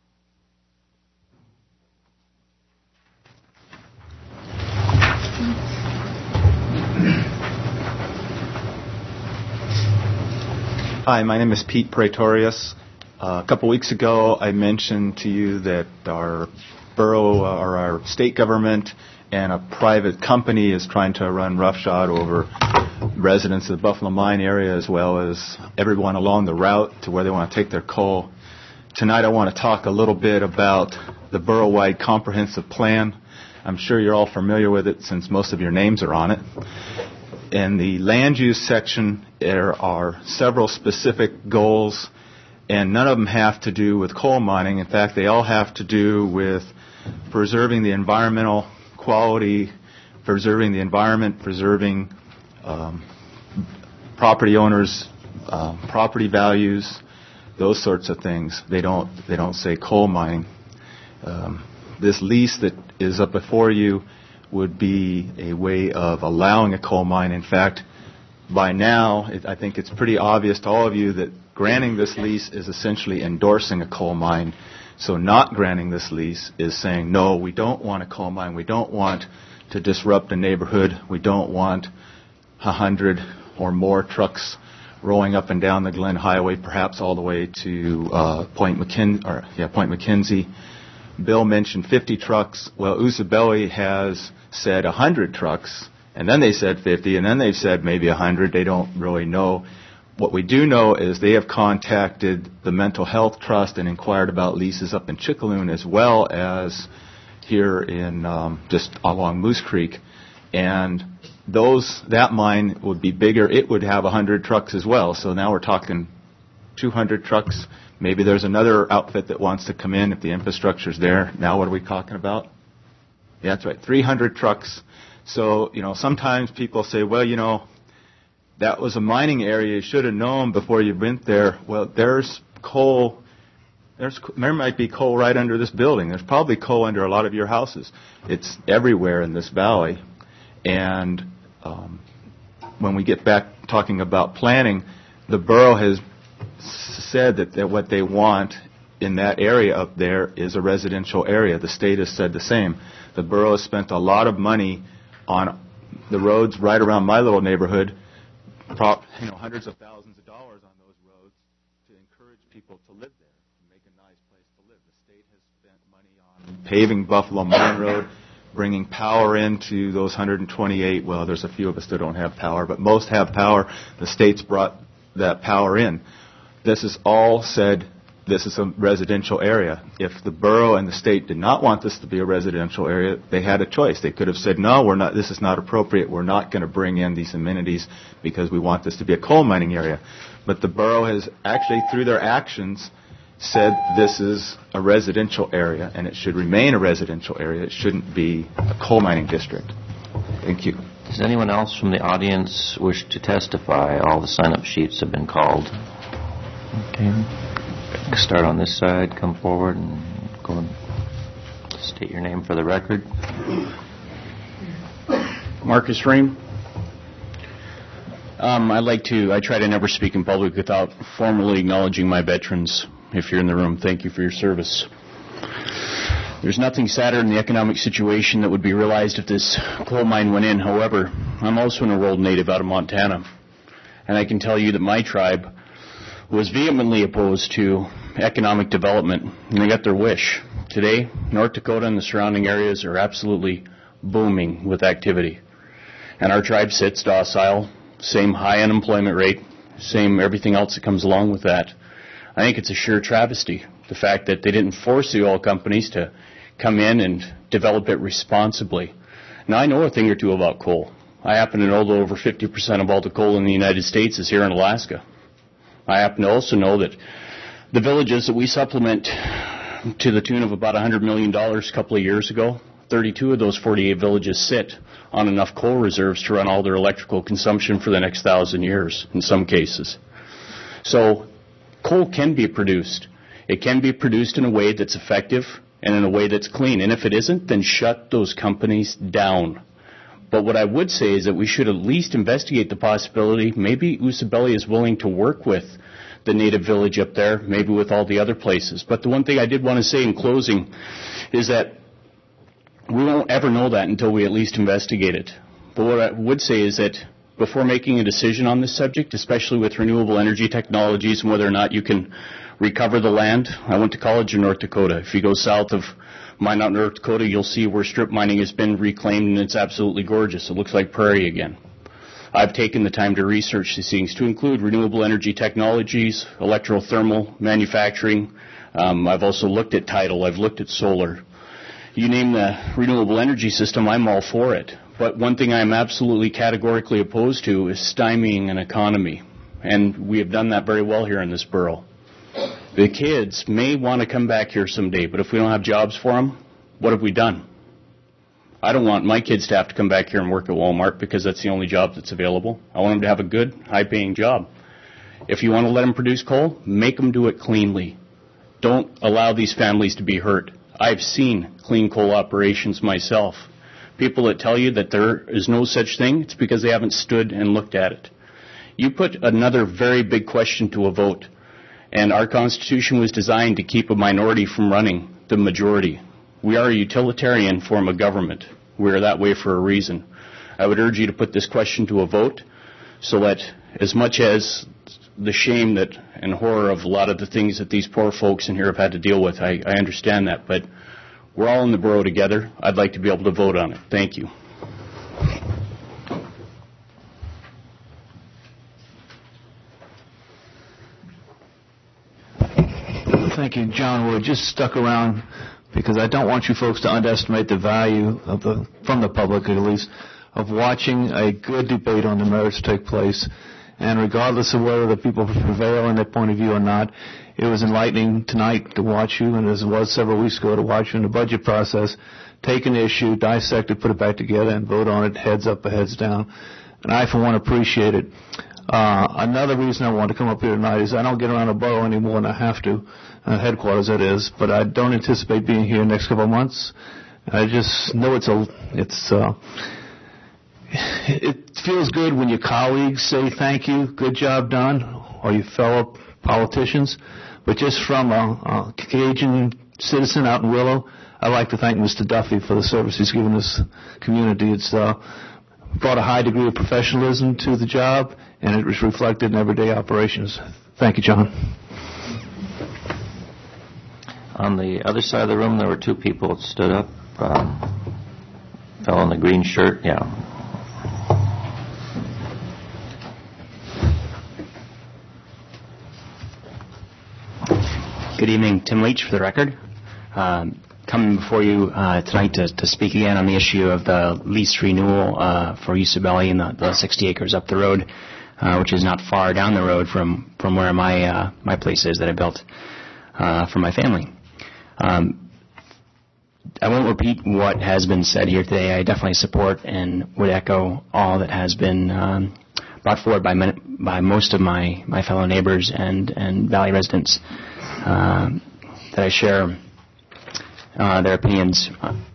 Hi, my name is Pete Pretorius. A couple weeks ago, I mentioned to you that our borough or our state government and a private company is trying to run roughshod over residents of the Buffalo Mine area as well as everyone along the route to where they want to take their coal. Tonight I want to talk a little bit about the borough-wide comprehensive plan. I'm sure you're all familiar with it since most of your names are on it. In the land use section, there are several specific goals, and none of them have to do with coal mining. In fact, they all have to do with preserving the environmental quality, preserving the environment, preserving property owners' property values, those sorts of things. They don't say coal mining. This lease that is up before you would be a way of allowing a coal mine. In fact, by now, I think it's pretty obvious to all of you that granting this lease is essentially endorsing a coal mine. So not granting this lease is saying, no, we don't want a coal mine. We don't want to disrupt a neighborhood. We don't want 100 or more trucks rolling up and down the Glen Highway, perhaps all the way to Point McKenzie. Bill mentioned 50 trucks. Well, Usabelli has said 100 trucks, and then they said 50, and then they've said maybe 100. They don't really know. What we do know is they have contacted the Mental Health Trust and inquired about leases up in Chickaloon as well as here in just along Moose Creek. And that mine would be bigger. It would have 100 trucks as well. So now we're talking 200 trucks. Maybe there's another outfit that wants to come in if the infrastructure's there. Now what are we talking about? Yeah, that's right, 300 trucks. So, sometimes people say, well, that was a mining area. You should have known before you went there. Well, there's coal. There might be coal right under this building. There's probably coal under a lot of your houses. It's everywhere in this valley. And when we get back talking about planning, the borough has said that what they want in that area up there is a residential area. The state has said the same. The borough has spent a lot of money on the roads right around my little neighborhood, hundreds of thousands of dollars on those roads to encourage people to live there, to make a nice place to live. The state has spent money on paving Buffalo Mine Road, bringing power into those 128. Well, there's a few of us that don't have power, but most have power. The state's brought that power in. This is all said, this is a residential area. If the borough and the state did not want this to be a residential area, they had a choice. They could have said, no, we're not. This is not appropriate. We're not going to bring in these amenities because we want this to be a coal mining area. But the borough has actually, through their actions, said this is a residential area and it should remain a residential area. It shouldn't be a coal mining district. Thank you. Does anyone else from the audience wish to testify? All the sign-up sheets have been called. Okay. Start on this side, come forward, and go and state your name for the record. Marcus Ream. I try to never speak in public without formally acknowledging my veterans. If you're in the room, thank you for your service. There's nothing sadder than the economic situation that would be realized if this coal mine went in. However, I'm also an enrolled native out of Montana, and I can tell you that my tribe was vehemently opposed to economic development, and they got their wish. Today, North Dakota and the surrounding areas are absolutely booming with activity. And our tribe sits docile, same high unemployment rate, same everything else that comes along with that. I think it's a sheer travesty, the fact that they didn't force the oil companies to come in and develop it responsibly. Now, I know a thing or two about coal. I happen to know that over 50% of all the coal in the United States is here in Alaska. I happen to also know that the villages that we supplement to the tune of about $100 million a couple of years ago, 32 of those 48 villages sit on enough coal reserves to run all their electrical consumption for the next 1,000 years in some cases. So coal can be produced. It can be produced in a way that's effective and in a way that's clean. And if it isn't, then shut those companies down. But what I would say is that we should at least investigate the possibility, maybe Usabelli is willing to work with the native village up there, maybe with all the other places. But the one thing I did want to say in closing is that we won't ever know that until we at least investigate it. But what I would say is that before making a decision on this subject, especially with renewable energy technologies and whether or not you can recover the land, I went to college in North Dakota. If you go south of Minot, North Dakota, you'll see where strip mining has been reclaimed, and it's absolutely gorgeous. It looks like prairie again. I've taken the time to research these things to include renewable energy technologies, electrothermal manufacturing. I've also looked at tidal. I've looked at solar. You name the renewable energy system, I'm all for it. But one thing I'm absolutely categorically opposed to is stymieing an economy. And we have done that very well here in this borough. The kids may want to come back here someday, but if we don't have jobs for them, what have we done? I don't want my kids to have to come back here and work at Walmart because that's the only job that's available. I want them to have a good, high-paying job. If you want to let them produce coal, make them do it cleanly. Don't allow these families to be hurt. I've seen clean coal operations myself. People that tell you that there is no such thing, it's because they haven't stood and looked at it. You put another very big question to a vote, and our Constitution was designed to keep a minority from running the majority. We are a utilitarian form of government. We are that way for a reason. I would urge you to put this question to a vote so that as much as the shame that and horror of a lot of the things that these poor folks in here have had to deal with, I understand that, but we're all in the borough together. I'd like to be able to vote on it. Thank you. Thank you, John Wood. Just stuck around because I don't want you folks to underestimate the value of from the public at least, of watching a good debate on the merits take place. And regardless of whether the people prevail in their point of view or not, it was enlightening tonight to watch you, and as it was several weeks ago to watch you in the budget process, take an issue, dissect it, put it back together, and vote on it heads up or heads down. And I, for one, appreciate it. Another reason I want to come up here tonight is I don't get around the borough any more than I have to, headquarters that is, but I don't anticipate being here next couple of months. I just know it feels good when your colleagues say thank you, good job done, or your fellow politicians. But just from a Cajun citizen out in Willow, I'd like to thank Mr. Duffy for the service he's given this community. It's brought a high degree of professionalism to the job, and it was reflected in everyday operations. Thank you, John. On the other side of the room, there were two people that stood up. Fellow in the green shirt, yeah. Good evening, Tim Leach for the record. Coming before you tonight to speak again on the issue of the lease renewal for Usabelli and the 60 acres up the road, which is not far down the road from where my place is that I built for my family. I won't repeat what has been said here today. I definitely support and would echo all that has been brought forward by most of my fellow neighbors and Valley residents that I share their opinions.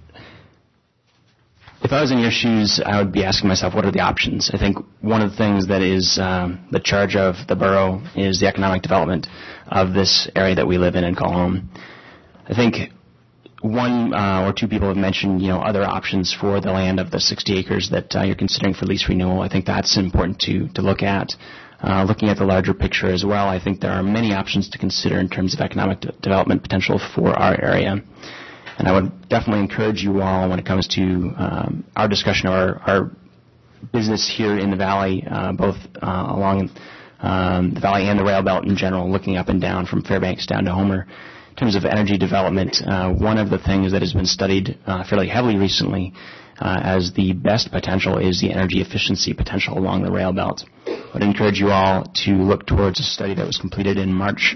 If I was in your shoes, I would be asking myself, what are the options? I think one of the things that is the charge of the borough is the economic development of this area that we live in and call home. I think one or two people have mentioned, other options for the land of the 60 acres that you're considering for lease renewal. I think that's important to look at. Looking at the larger picture as well, I think there are many options to consider in terms of economic development potential for our area. And I would definitely encourage you all when it comes to our discussion of our business here in the Valley, both along the Valley and the rail belt in general, looking up and down from Fairbanks down to Homer. In terms of energy development, one of the things that has been studied fairly heavily recently as the best potential is the energy efficiency potential along the rail belt. I would encourage you all to look towards a study that was completed in March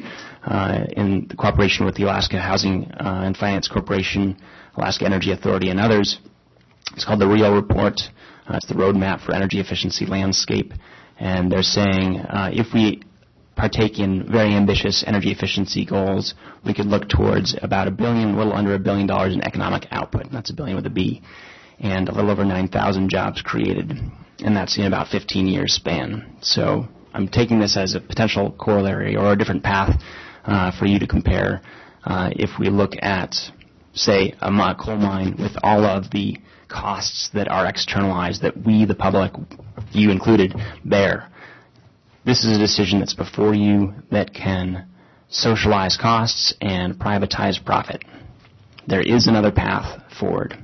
in cooperation with the Alaska Housing and Finance Corporation, Alaska Energy Authority, and others. It's called the RIO Report. It's the Roadmap for Energy Efficiency Landscape. And they're saying if we partake in very ambitious energy efficiency goals, we could look towards about a little under $1 billion in economic output. And that's $1 billion with a B. And a little over 9,000 jobs created. And that's in about 15 years span. So I'm taking this as a potential corollary or a different path for you to compare. If we look at, say, a coal mine with all of the costs that are externalized that we, the public, you included, bear. This is a decision that's before you that can socialize costs and privatize profit. There is another path forward.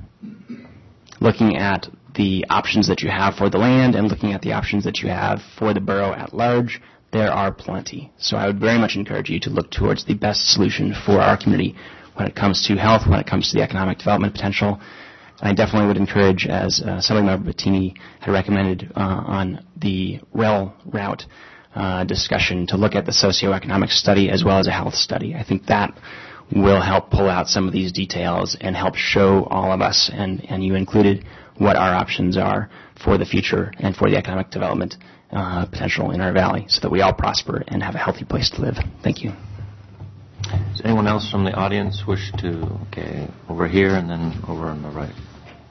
Looking at the options that you have for the land and looking at the options that you have for the borough at large, there are plenty. So I would very much encourage you to look towards the best solution for our community when it comes to health, when it comes to the economic development potential, I definitely would encourage, as Assemblymember Bettini had recommended on the rail route discussion, to look at the socioeconomic study as well as a health study. I think that will help pull out some of these details and help show all of us, and you included, what our options are for the future and for the economic development potential in our valley, so that we all prosper and have a healthy place to live. Thank you. Does anyone else from the audience wish to? Okay, over here and then over on the right.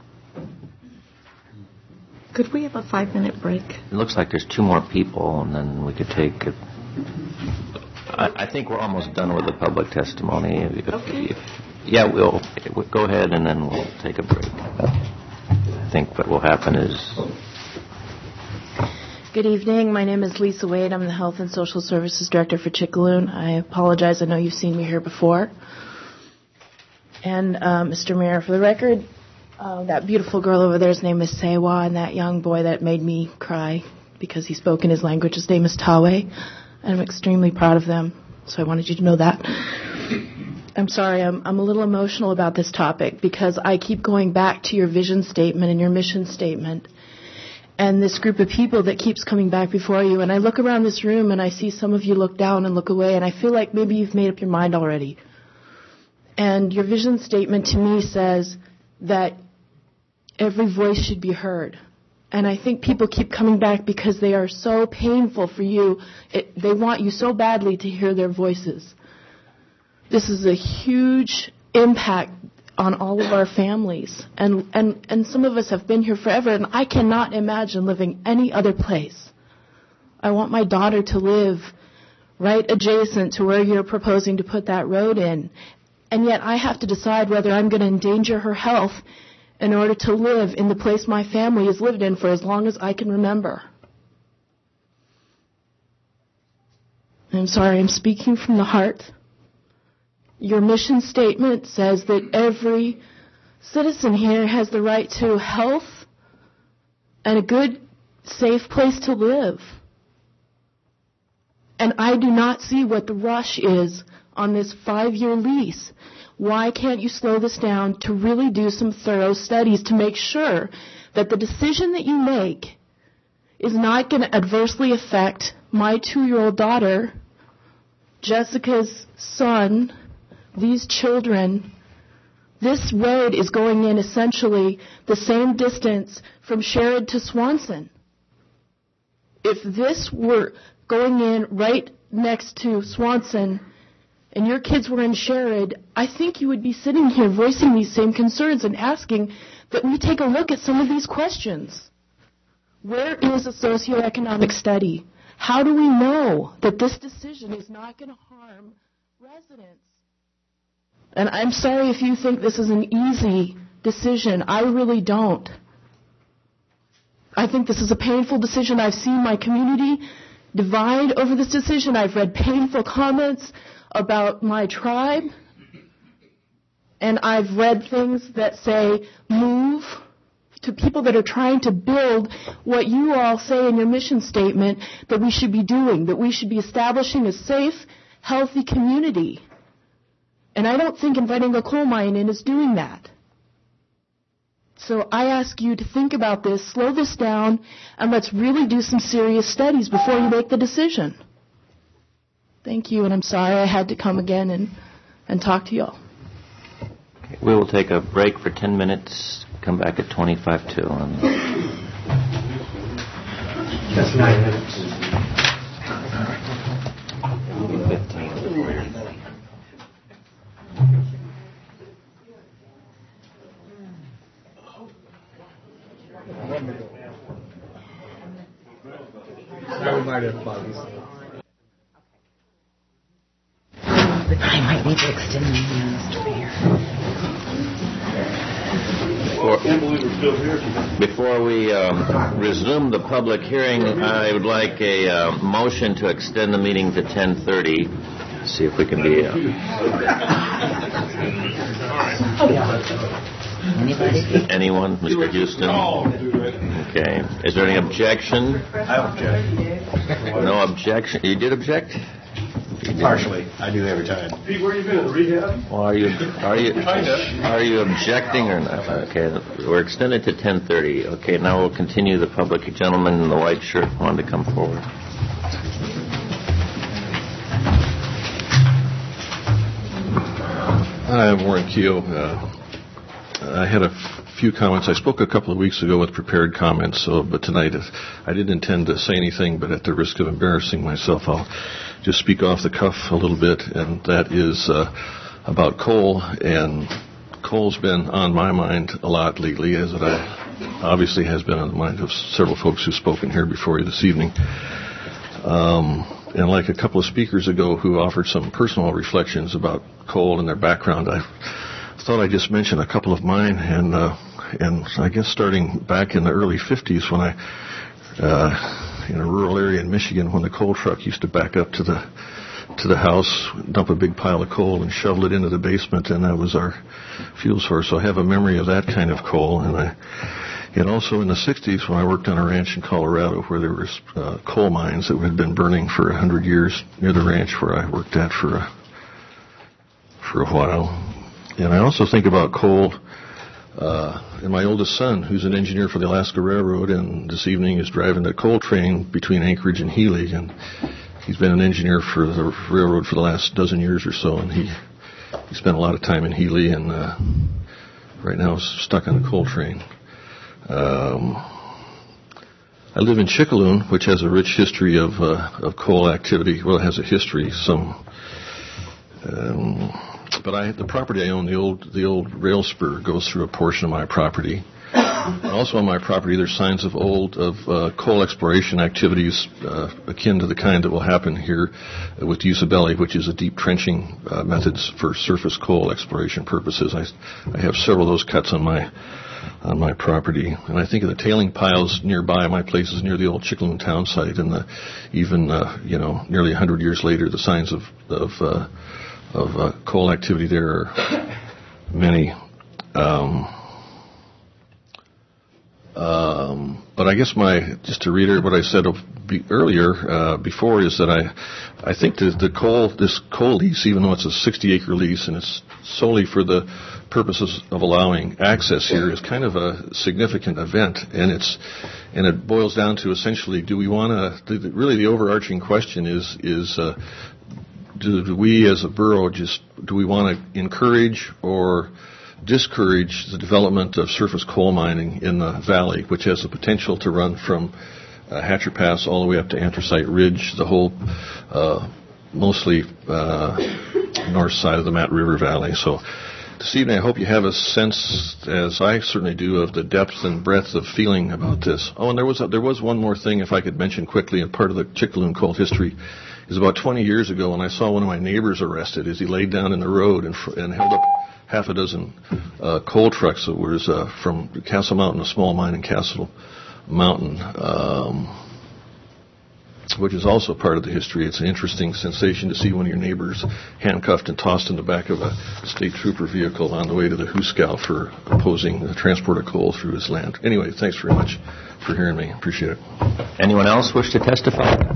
Could we have a 5-minute break? It looks like there's 2 more people, and then we could take it. I think we're almost done with the public testimony. We'll go ahead and then we'll take a break. I think what will happen is... Good evening. My name is Lisa Wade. I'm the Health and Social Services Director for Chickaloon. I apologize. I know you've seen me here before. And, Mr. Mayor, for the record, that beautiful girl over there's name is Sewa, and that young boy that made me cry because he spoke in his language, his name is Tawe. And I'm extremely proud of them, so I wanted you to know that. I'm sorry, I'm a little emotional about this topic because I keep going back to your vision statement and your mission statement and this group of people that keeps coming back before you. And I look around this room and I see some of you look down and look away, and I feel like maybe you've made up your mind already. And your vision statement to me says that every voice should be heard. And I think people keep coming back because they are so painful for you. They want you so badly to hear their voices. This is a huge impact on all of our families. And some of us have been here forever, and I cannot imagine living any other place. I want my daughter to live right adjacent to where you're proposing to put that road in. And yet I have to decide whether I'm going to endanger her health in order to live in the place my family has lived in for as long as I can remember. I'm sorry, I'm speaking from the heart. Your mission statement says that every citizen here has the right to health and a good, safe place to live. And I do not see what the rush is on this 5-year lease. Why can't you slow this down to really do some thorough studies to make sure that the decision that you make is not going to adversely affect my 2-year-old daughter, Jessica's son, these children? This road is going in essentially the same distance from Sherrod to Swanson. If this were going in right next to Swanson and your kids were in Sherrod, I think you would be sitting here voicing these same concerns and asking that we take a look at some of these questions. Where is a socioeconomic study? How do we know that this decision is not going to harm residents? And I'm sorry if you think this is an easy decision. I really don't. I think this is a painful decision. I've seen my community divide over this decision. I've read painful comments about my tribe, and I've read things that say move, to people that are trying to build what you all say in your mission statement that we should be doing, that we should be establishing a safe, healthy community. And I don't think inviting a coal mine in is doing that. So I ask you to think about this, slow this down, and let's really do some serious studies before you make the decision. Thank you, and I'm sorry I had to come again and talk to you all. Okay, we will take a break for 10 minutes, come back at 25 to. That's 9 minutes. 15. I might need to extend the meeting, Mr. Mayor. Before we resume the public hearing, I would like a motion to extend the meeting to 10:30. See if we can be... Anyone? Mr. Houston? Okay. Is there any objection? I object. No objection. You did object? You didn't. Partially. I do every time. Pete, where you been, in rehab? Well, are you objecting or not? Okay, we're extended to 10:30. Okay, now we'll continue. The public gentleman in the white shirt wanted to come forward. Hi, I'm Warren Keogh. I had a few comments. I spoke a couple of weeks ago with prepared comments, but tonight I didn't intend to say anything, but at the risk of embarrassing myself, I'll just speak off the cuff a little bit, and that is about coal. And coal's been on my mind a lot lately, as it obviously has been on the mind of several folks who've spoken here before you this evening. And like a couple of speakers ago who offered some personal reflections about coal and their background, I thought I'd just mention a couple of mine. And I guess starting back in the early 50s when in a rural area in Michigan, when the coal truck used to back up to the house, dump a big pile of coal and shovel it into the basement, and that was our fuel source. So I have a memory of that kind of coal. And also in the 60s when I worked on a ranch in Colorado where there was coal mines that had been burning for 100 years near the ranch where I worked at for a while. And I also think about coal and my oldest son, who's an engineer for the Alaska Railroad, and this evening is driving the coal train between Anchorage and Healy, and he's been an engineer for the railroad for the last dozen years or so, and he spent a lot of time in Healy, and right now is stuck on a coal train. I live in Chickaloon, which has a rich history of coal activity. Well, it has a history, but the property I own, the old rail spur, goes through a portion of my property. Also on my property, there's signs of coal exploration activities akin to the kind that will happen here with Usabelli, which is a deep trenching methods for surface coal exploration purposes. I have several of those cuts on my property, and I think of the tailing piles nearby. My place is near the old Chickaloon town site, and nearly 100 years later, the signs of coal activity there are many. But I guess just to reiterate what I said earlier before, is that I think that this coal lease, even though it's a 60-acre lease and it's solely for the purposes of allowing access here, is kind of a significant event, and it boils down to essentially, do we want to? Really, the overarching question is do we as a borough do we want to encourage or discourage the development of surface coal mining in the valley, which has the potential to run from Hatcher Pass all the way up to Anthracite Ridge, the whole mostly north side of the Mat River Valley. So this evening I hope you have a sense, as I certainly do, of the depth and breadth of feeling about this. Oh, and there was one more thing, if I could mention quickly, and part of the Chickaloon coal history is about 20 years ago when I saw one of my neighbors arrested as he laid down in the road and held up half a dozen coal trucks that was from Castle Mountain, a small mine in Castle Mountain, which is also part of the history. It's an interesting sensation to see one of your neighbors handcuffed and tossed in the back of a state trooper vehicle on the way to the Hooskow for opposing the transport of coal through his land. Anyway, thanks very much for hearing me. Appreciate it. Anyone else wish to testify?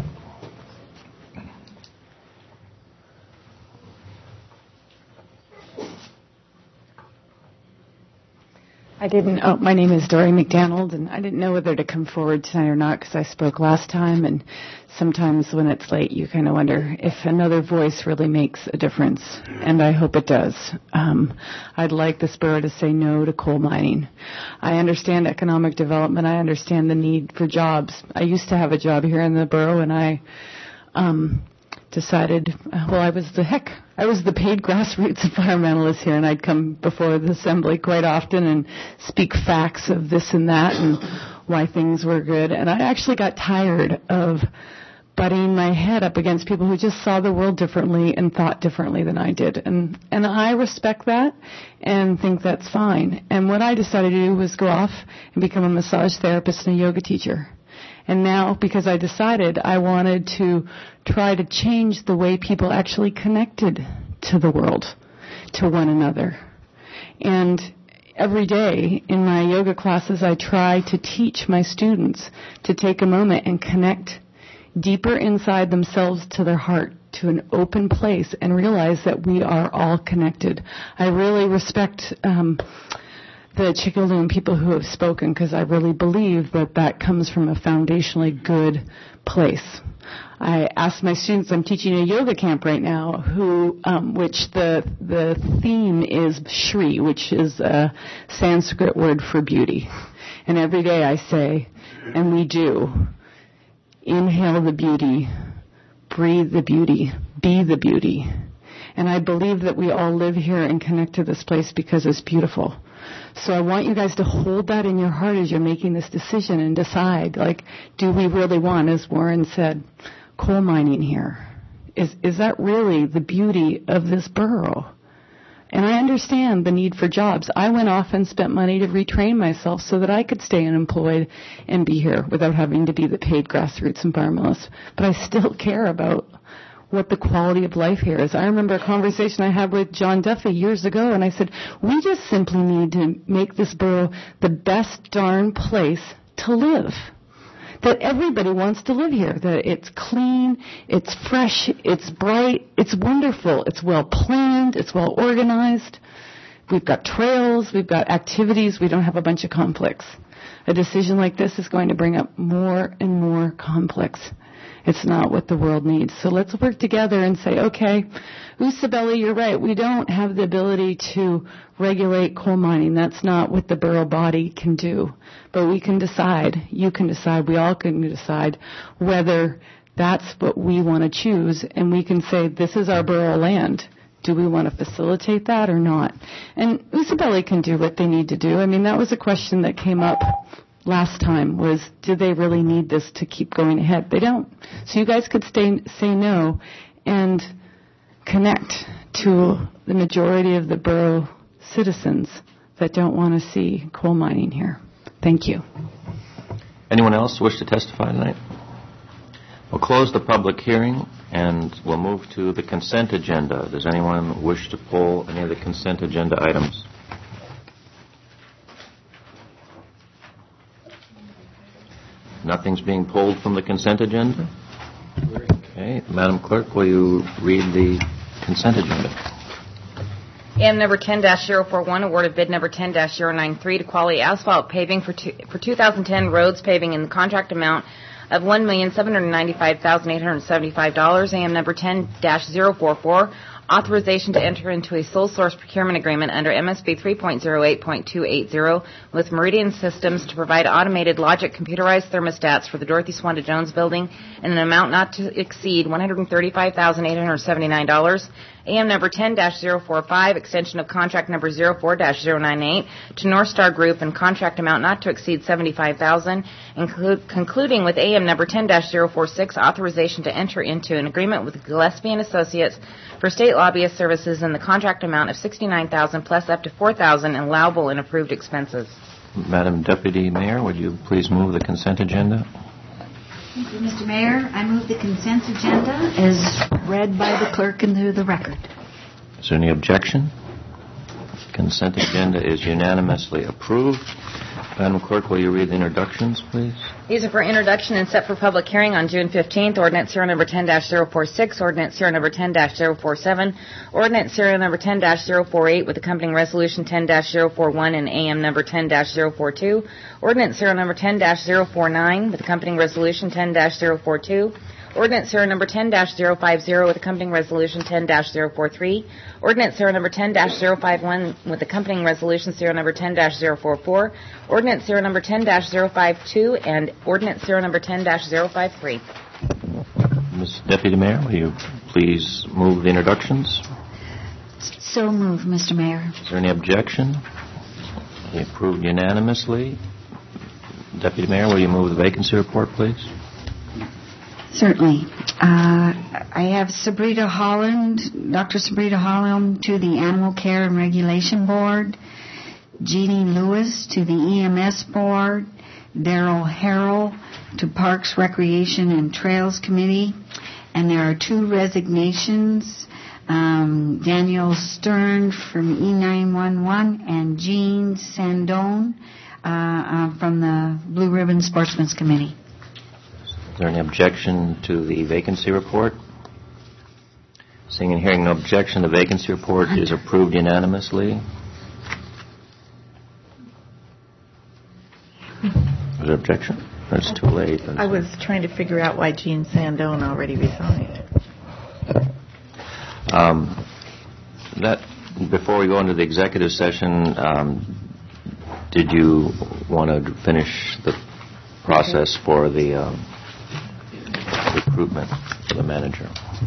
My name is Dory McDonald, and I didn't know whether to come forward tonight or not because I spoke last time, and sometimes when it's late you kind of wonder if another voice really makes a difference, and I hope it does. I'd like this borough to say no to coal mining. I understand economic development. I understand the need for jobs. I used to have a job here in the borough, and I decided, I was the paid grassroots environmentalist here, and I'd come before the assembly quite often and speak facts of this and that and why things were good. And I actually got tired of butting my head up against people who just saw the world differently and thought differently than I did. And I respect that and think that's fine. And what I decided to do was go off and become a massage therapist and a yoga teacher. And now, because I decided I wanted to try to change the way people actually connected to the world, to one another. And every day in my yoga classes, I try to teach my students to take a moment and connect deeper inside themselves to their heart, to an open place, and realize that we are all connected. I really respect the Chicaloon people who have spoken, because I really believe that that comes from a foundationally good place. I asked my students, I'm teaching a yoga camp right now, which the theme is Shri, which is a Sanskrit word for beauty. And every day I say, and we do, inhale the beauty, breathe the beauty, be the beauty. And I believe that we all live here and connect to this place because it's beautiful. So I want you guys to hold that in your heart as you're making this decision and decide, like, do we really want, as Warren said, coal mining here? Is that really the beauty of this borough? And I understand the need for jobs. I went off and spent money to retrain myself so that I could stay unemployed and be here without having to be the paid grassroots environmentalist. But I still care about what the quality of life here is. I remember a conversation I had with John Duffy years ago, and I said, we just simply need to make this borough the best darn place to live. That everybody wants to live here, that it's clean, it's fresh, it's bright, it's wonderful, it's well planned, it's well organized. We've got trails, we've got activities, we don't have a bunch of conflicts. A decision like this is going to bring up more and more conflicts. It's not what the world needs. So let's work together and say, okay, Usabelli, you're right. We don't have the ability to regulate coal mining. That's not what the borough body can do. But we can decide, you can decide, we all can decide whether that's what we want to choose. And we can say, this is our borough land. Do we want to facilitate that or not? And Usabelli can do what they need to do. I mean, that was a question that came up last time, was, do they really need this to keep going ahead? They don't. So you guys could say no and connect to the majority of the borough citizens that don't want to see coal mining here. Thank you. Anyone else wish to testify tonight? We'll close the public hearing and we'll move to the consent agenda. Does anyone wish to pull any of the consent agenda items? Nothing's being pulled from the consent agenda? Okay. Madam Clerk, will you read the consent agenda? AM number 10-041, awarded bid number 10-093 to Quality Asphalt Paving for 2010 roads paving in the contract amount of $1,795,875. AM number 10-044, authorization to enter into a sole source procurement agreement under MSB 3.08.280 with Meridian Systems to provide automated logic computerized thermostats for the Dorothy Swanda Jones building in an amount not to exceed $135,879. AM number 10-045, extension of contract number 04-098 to North Star Group and contract amount not to exceed $75,000, concluding with AM number 10-046, authorization to enter into an agreement with Gillespie & Associates for state lobbyist services in the contract amount of $69,000 plus up to $4,000 in allowable and approved expenses. Madam Deputy Mayor, would you please move the consent agenda? Thank you, Mr. Mayor. I move the consent agenda as read by the clerk into the record. Is there any objection? Consent agenda is unanimously approved. Madam Clerk, will you read the introductions, please? These are for introduction and set for public hearing on June 15th. Ordinance serial number 10-046, ordinance serial number 10-047, ordinance serial number 10-048 with accompanying resolution 10-041 and AM number 10-042, ordinance serial number 10-049 with accompanying resolution 10-042, ordinance serial number 10-050 with accompanying resolution 10-043, ordinance serial number 10-051 with accompanying resolution serial number 10-044, ordinance serial number 10-052, and ordinance serial number 10-053. Ms. Deputy Mayor, will you please move the introductions? So moved, Mr. Mayor. Is there any objection? Approved unanimously. Deputy Mayor, will you move the vacancy report, please? Certainly. I have Sabrina Holland, Dr. Sabrina Holland to the Animal Care and Regulation Board, Jeannie Lewis to the EMS Board, Daryl Harrell to Parks, Recreation, and Trails Committee, and there are two resignations, Daniel Stern from E911 and Jean Sandone from the Blue Ribbon Sportsman's Committee. Is there any objection to the vacancy report? Seeing and hearing no objection, the vacancy report is approved unanimously. Is there objection? That's too late. I was trying to figure out why Gene Sandone already resigned. Before we go into the executive session, did you want to finish the process for the recruitment for the manager?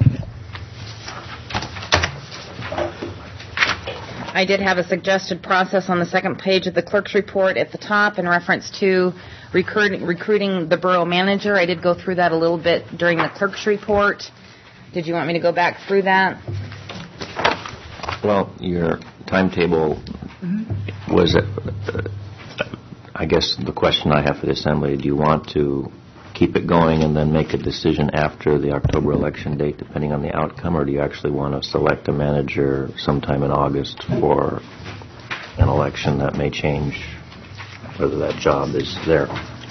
I did have a suggested process on the second page of the clerk's report at the top in reference to recruiting the borough manager. I did go through that a little bit during the clerk's report. Did you want me to go back through that? Well, your timetable was, I guess the question I have for the Assembly, do you want to keep it going and then make a decision after the October election date, depending on the outcome, or do you actually want to select a manager sometime in August for an election that may change whether that job is there?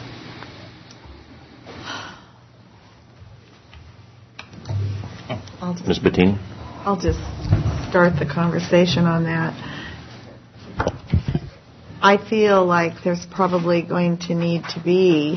Ms. Bettini? I'll just start the conversation on that. I feel like there's probably going to need to be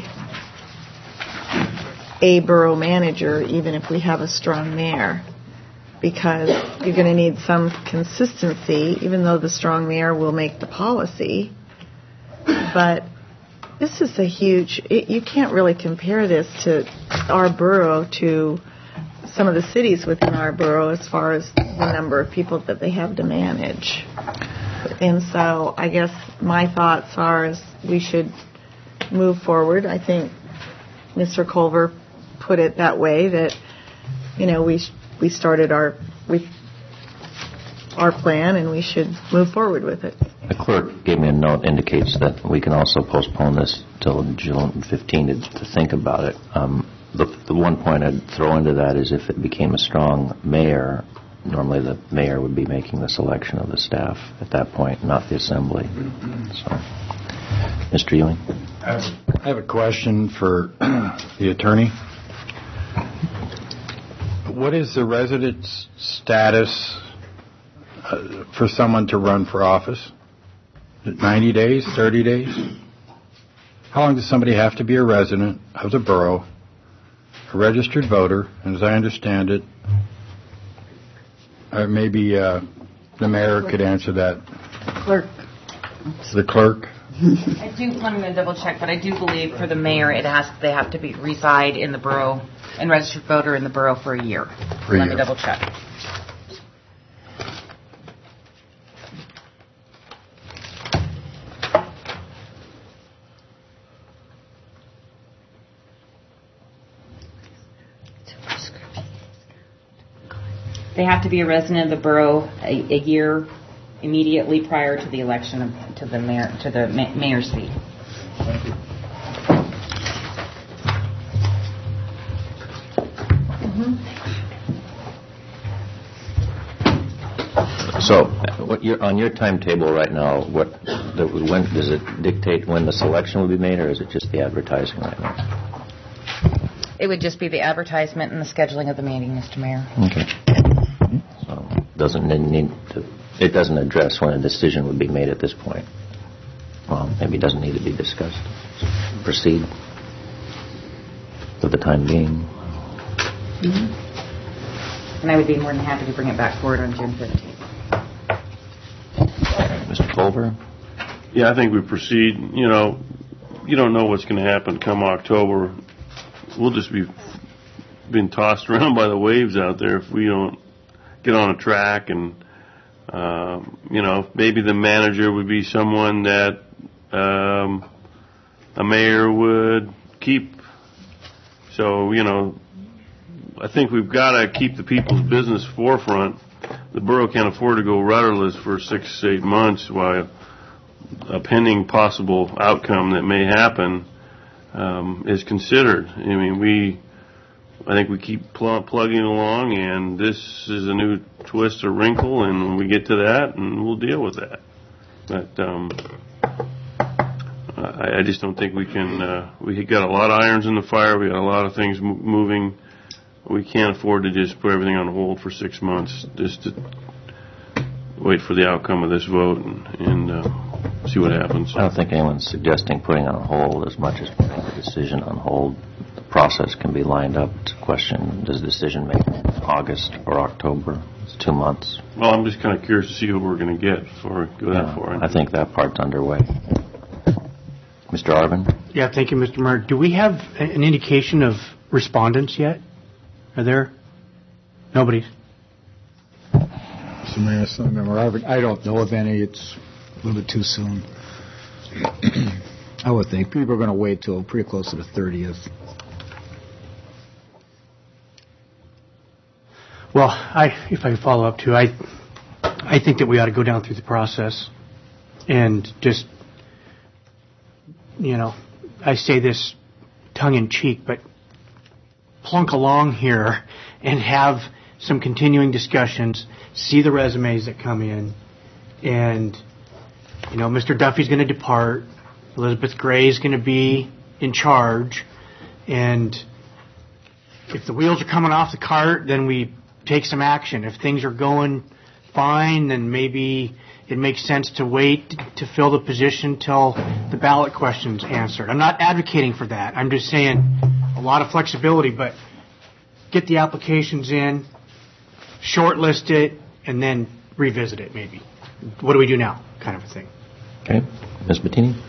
a borough manager, even if we have a strong mayor, because you're going to need some consistency, even though the strong mayor will make the policy. But this is a huge, you can't really compare this to our borough to some of the cities within our borough as far as the number of people that they have to manage. And so I guess my thoughts are is we should move forward. I think Mr. Culver put it that way, that, we started our plan and we should move forward with it. The clerk gave me a note that indicates that we can also postpone this till June 15th to think about it. The one point I'd throw into that is if it became a strong mayor, normally the mayor would be making the selection of the staff at that point, not the Assembly. So, Mr. Ewing? I have a question for the attorney. What is the residence status for someone to run for office? Is it 90 days, 30 days? How long does somebody have to be a resident of the borough, a registered voter, and as I understand it, maybe the mayor could answer that. Clerk. The clerk? I do, let me double check, but I do believe for the mayor they have to reside in the borough and registered voter in the borough for a year. Let me double check. They have to be a resident of the borough a year immediately prior to the election to the mayor's seat. Thank you. So, on your timetable right now, when does it dictate when the selection will be made, or is it just the advertising right now? It would just be the advertisement and the scheduling of the meeting, Mr. Mayor. Okay. So, it doesn't address when a decision would be made at this point. Well, maybe it doesn't need to be discussed. Proceed for the time being. And I would be more than happy to bring it back forward on June 15th. Mr. Culver? Yeah, I think we proceed. You don't know what's going to happen come October. We'll just be being tossed around by the waves out there if we don't get on a track. And, maybe the manager would be someone that a mayor would keep. So, I think we've got to keep the people's business forefront. The borough can't afford to go rudderless for 6 to 8 months while a pending possible outcome that may happen is considered. I think we keep plugging along, and this is a new twist or wrinkle, and when we get to that, and we'll deal with that. But I just don't think we can. We got a lot of irons in the fire. We got a lot of things moving. We can't afford to just put everything on hold for 6 months just to wait for the outcome of this vote and see what happens. I don't think anyone's suggesting putting on hold as much as putting the decision on hold. The process can be lined up. It's a question, does the decision make in August or October? It's 2 months. Well, I'm just kind of curious to see who we're going to get before we go that far. I think that part's underway. Mr. Arvin? Yeah, thank you, Mr. Mayor. Do we have an indication of respondents yet? Are there? Nobody. Mr. Mayor, Assemblymember Arvin, I don't know of any. It's a little bit too soon. I would think people are going to wait till pretty close to the 30th. Well, if I can follow up too, I think that we ought to go down through the process and just, I say this tongue in cheek, but plunk along here and have some continuing discussions, see the resumes that come in, and, Mr. Duffy's going to depart, Elizabeth Gray is going to be in charge, and if the wheels are coming off the cart, then we take some action. If things are going fine, then maybe it makes sense to wait to fill the position till the ballot question's answered. I'm not advocating for that. I'm just saying a lot of flexibility, but get the applications in, shortlist it, and then revisit it maybe. What do we do now? Kind of a thing. Okay. Ms. Bettini?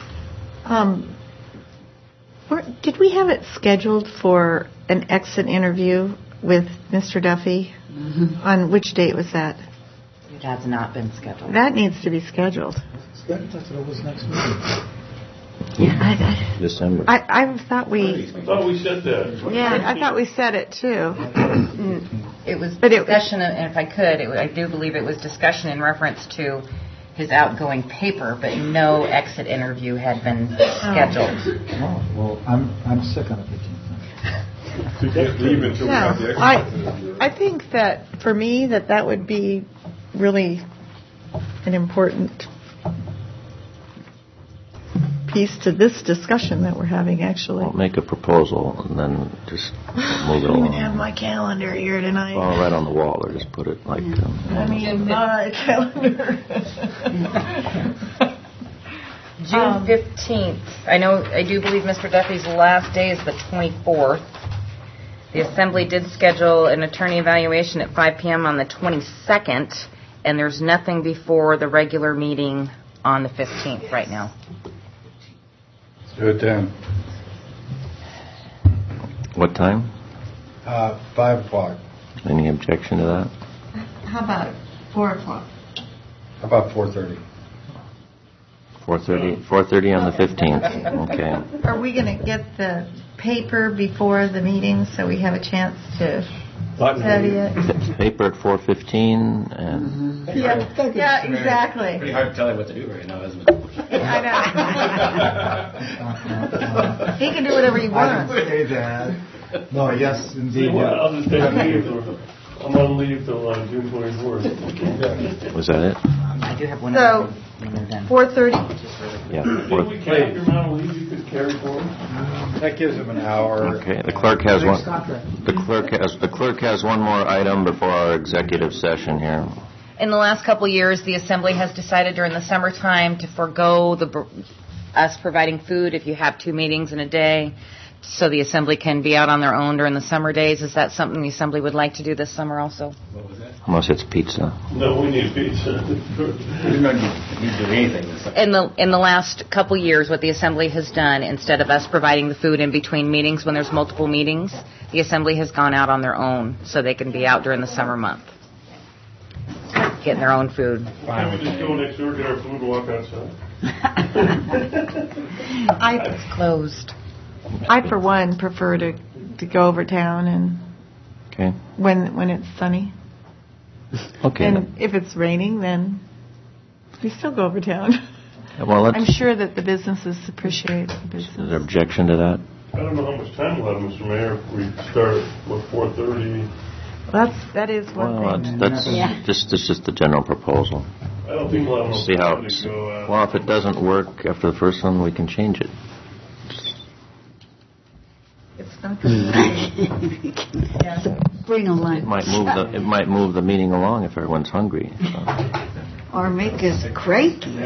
Did we have it scheduled for an exit interview with Mr. Duffy? Mm-hmm. On which date was that? It has not been scheduled. That needs to be scheduled. Scheduled? I thought it was next meeting. Yeah, December. I thought we said that. Yeah, I thought we said it too. It was discussion, and if I could, I do believe it was discussion in reference to his outgoing paper, but no exit interview had been scheduled. Oh, well, I'm sick on the 15th. You can't leave until we have the exit interview. I think that for me that would be really an important piece to this discussion that we're having, actually. I'll make a proposal and then just move it I along. don't even have my calendar here tonight. Well, right on the wall, or just put it like... my calendar. June 15th. I do believe Mr. Duffy's last day is the 24th. The Assembly did schedule an attorney evaluation at 5 p.m. on the 22nd, and there's nothing before the regular meeting on the 15th right now. Do it then. What time? 5 o'clock. Any objection to that? How about 4 o'clock? How about 4:30? 4:30 on the 15th. Okay. Are we going to get the paper before the meeting so we have a chance to study it? Paper at 4:15 and... Yeah, exactly. Pretty hard to tell you what to do right now, isn't it? I know. He can do whatever he wants. I didn't say that. No, yes, indeed. I'll just take leave. I'm on leave till June 24th. Was that it? I do have one. So, 4:30? Yeah. Didn't we cap your amount of leave you could carry forward? That gives him an hour. Okay. The clerk has one. The clerk has one more item before our executive session here. In the last couple of years, the Assembly has decided during the summertime to forego us providing food if you have 2 meetings in a day, so the Assembly can be out on their own during the summer days. Is that something the Assembly would like to do this summer also? What was that? Unless it's pizza. No, we need pizza. We don't need to do anything this summer. In the last couple of years, what the Assembly has done, instead of us providing the food in between meetings when there's multiple meetings, the Assembly has gone out on their own so they can be out during the summer month, getting their own food. Can we just go next door, get our food, and walk outside? It's closed. I, for one, prefer to go over town and when it's sunny. Okay. And if it's raining, then we still go over town. Well, I'm sure that the businesses appreciate the business. Is there objection to that? I don't know how much time we'll have, Mr. Mayor. If we start at 4:30. That is one thing. That's just the general proposal. I don't think we'll have See how, to go, well, if it doesn't work after the first one, we can change it. It's not going to Bring a lunch. It might move the meeting along if everyone's hungry. So. Or make us cranky.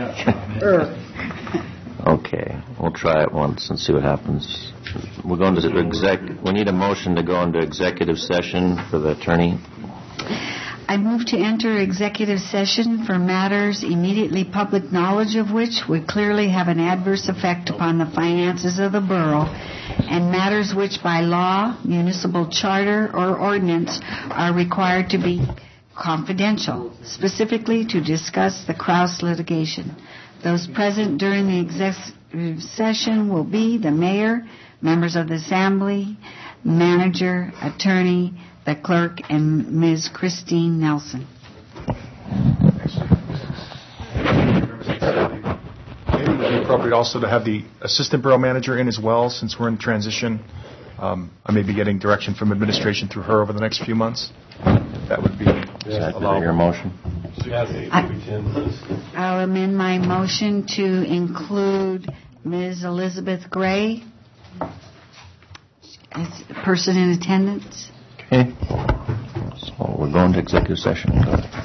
Okay, we'll try it once and see what happens. We're going to we need a motion to go into executive session for the attorney. I move to enter executive session for matters immediately public knowledge of which would clearly have an adverse effect upon the finances of the borough, and matters which by law, municipal charter, or ordinance are required to be confidential, specifically to discuss the Kraus litigation. Those present during the executive session will be the mayor, members of the assembly, manager, attorney, the clerk, and Ms. Christine Nelson. Maybe it would be appropriate also to have the assistant borough manager in as well, since we're in transition. I may be getting direction from administration through her over the next few months. That would be your motion. I'll amend my motion to include Ms. Elizabeth Gray as a person in attendance. Okay. So we're going to executive session.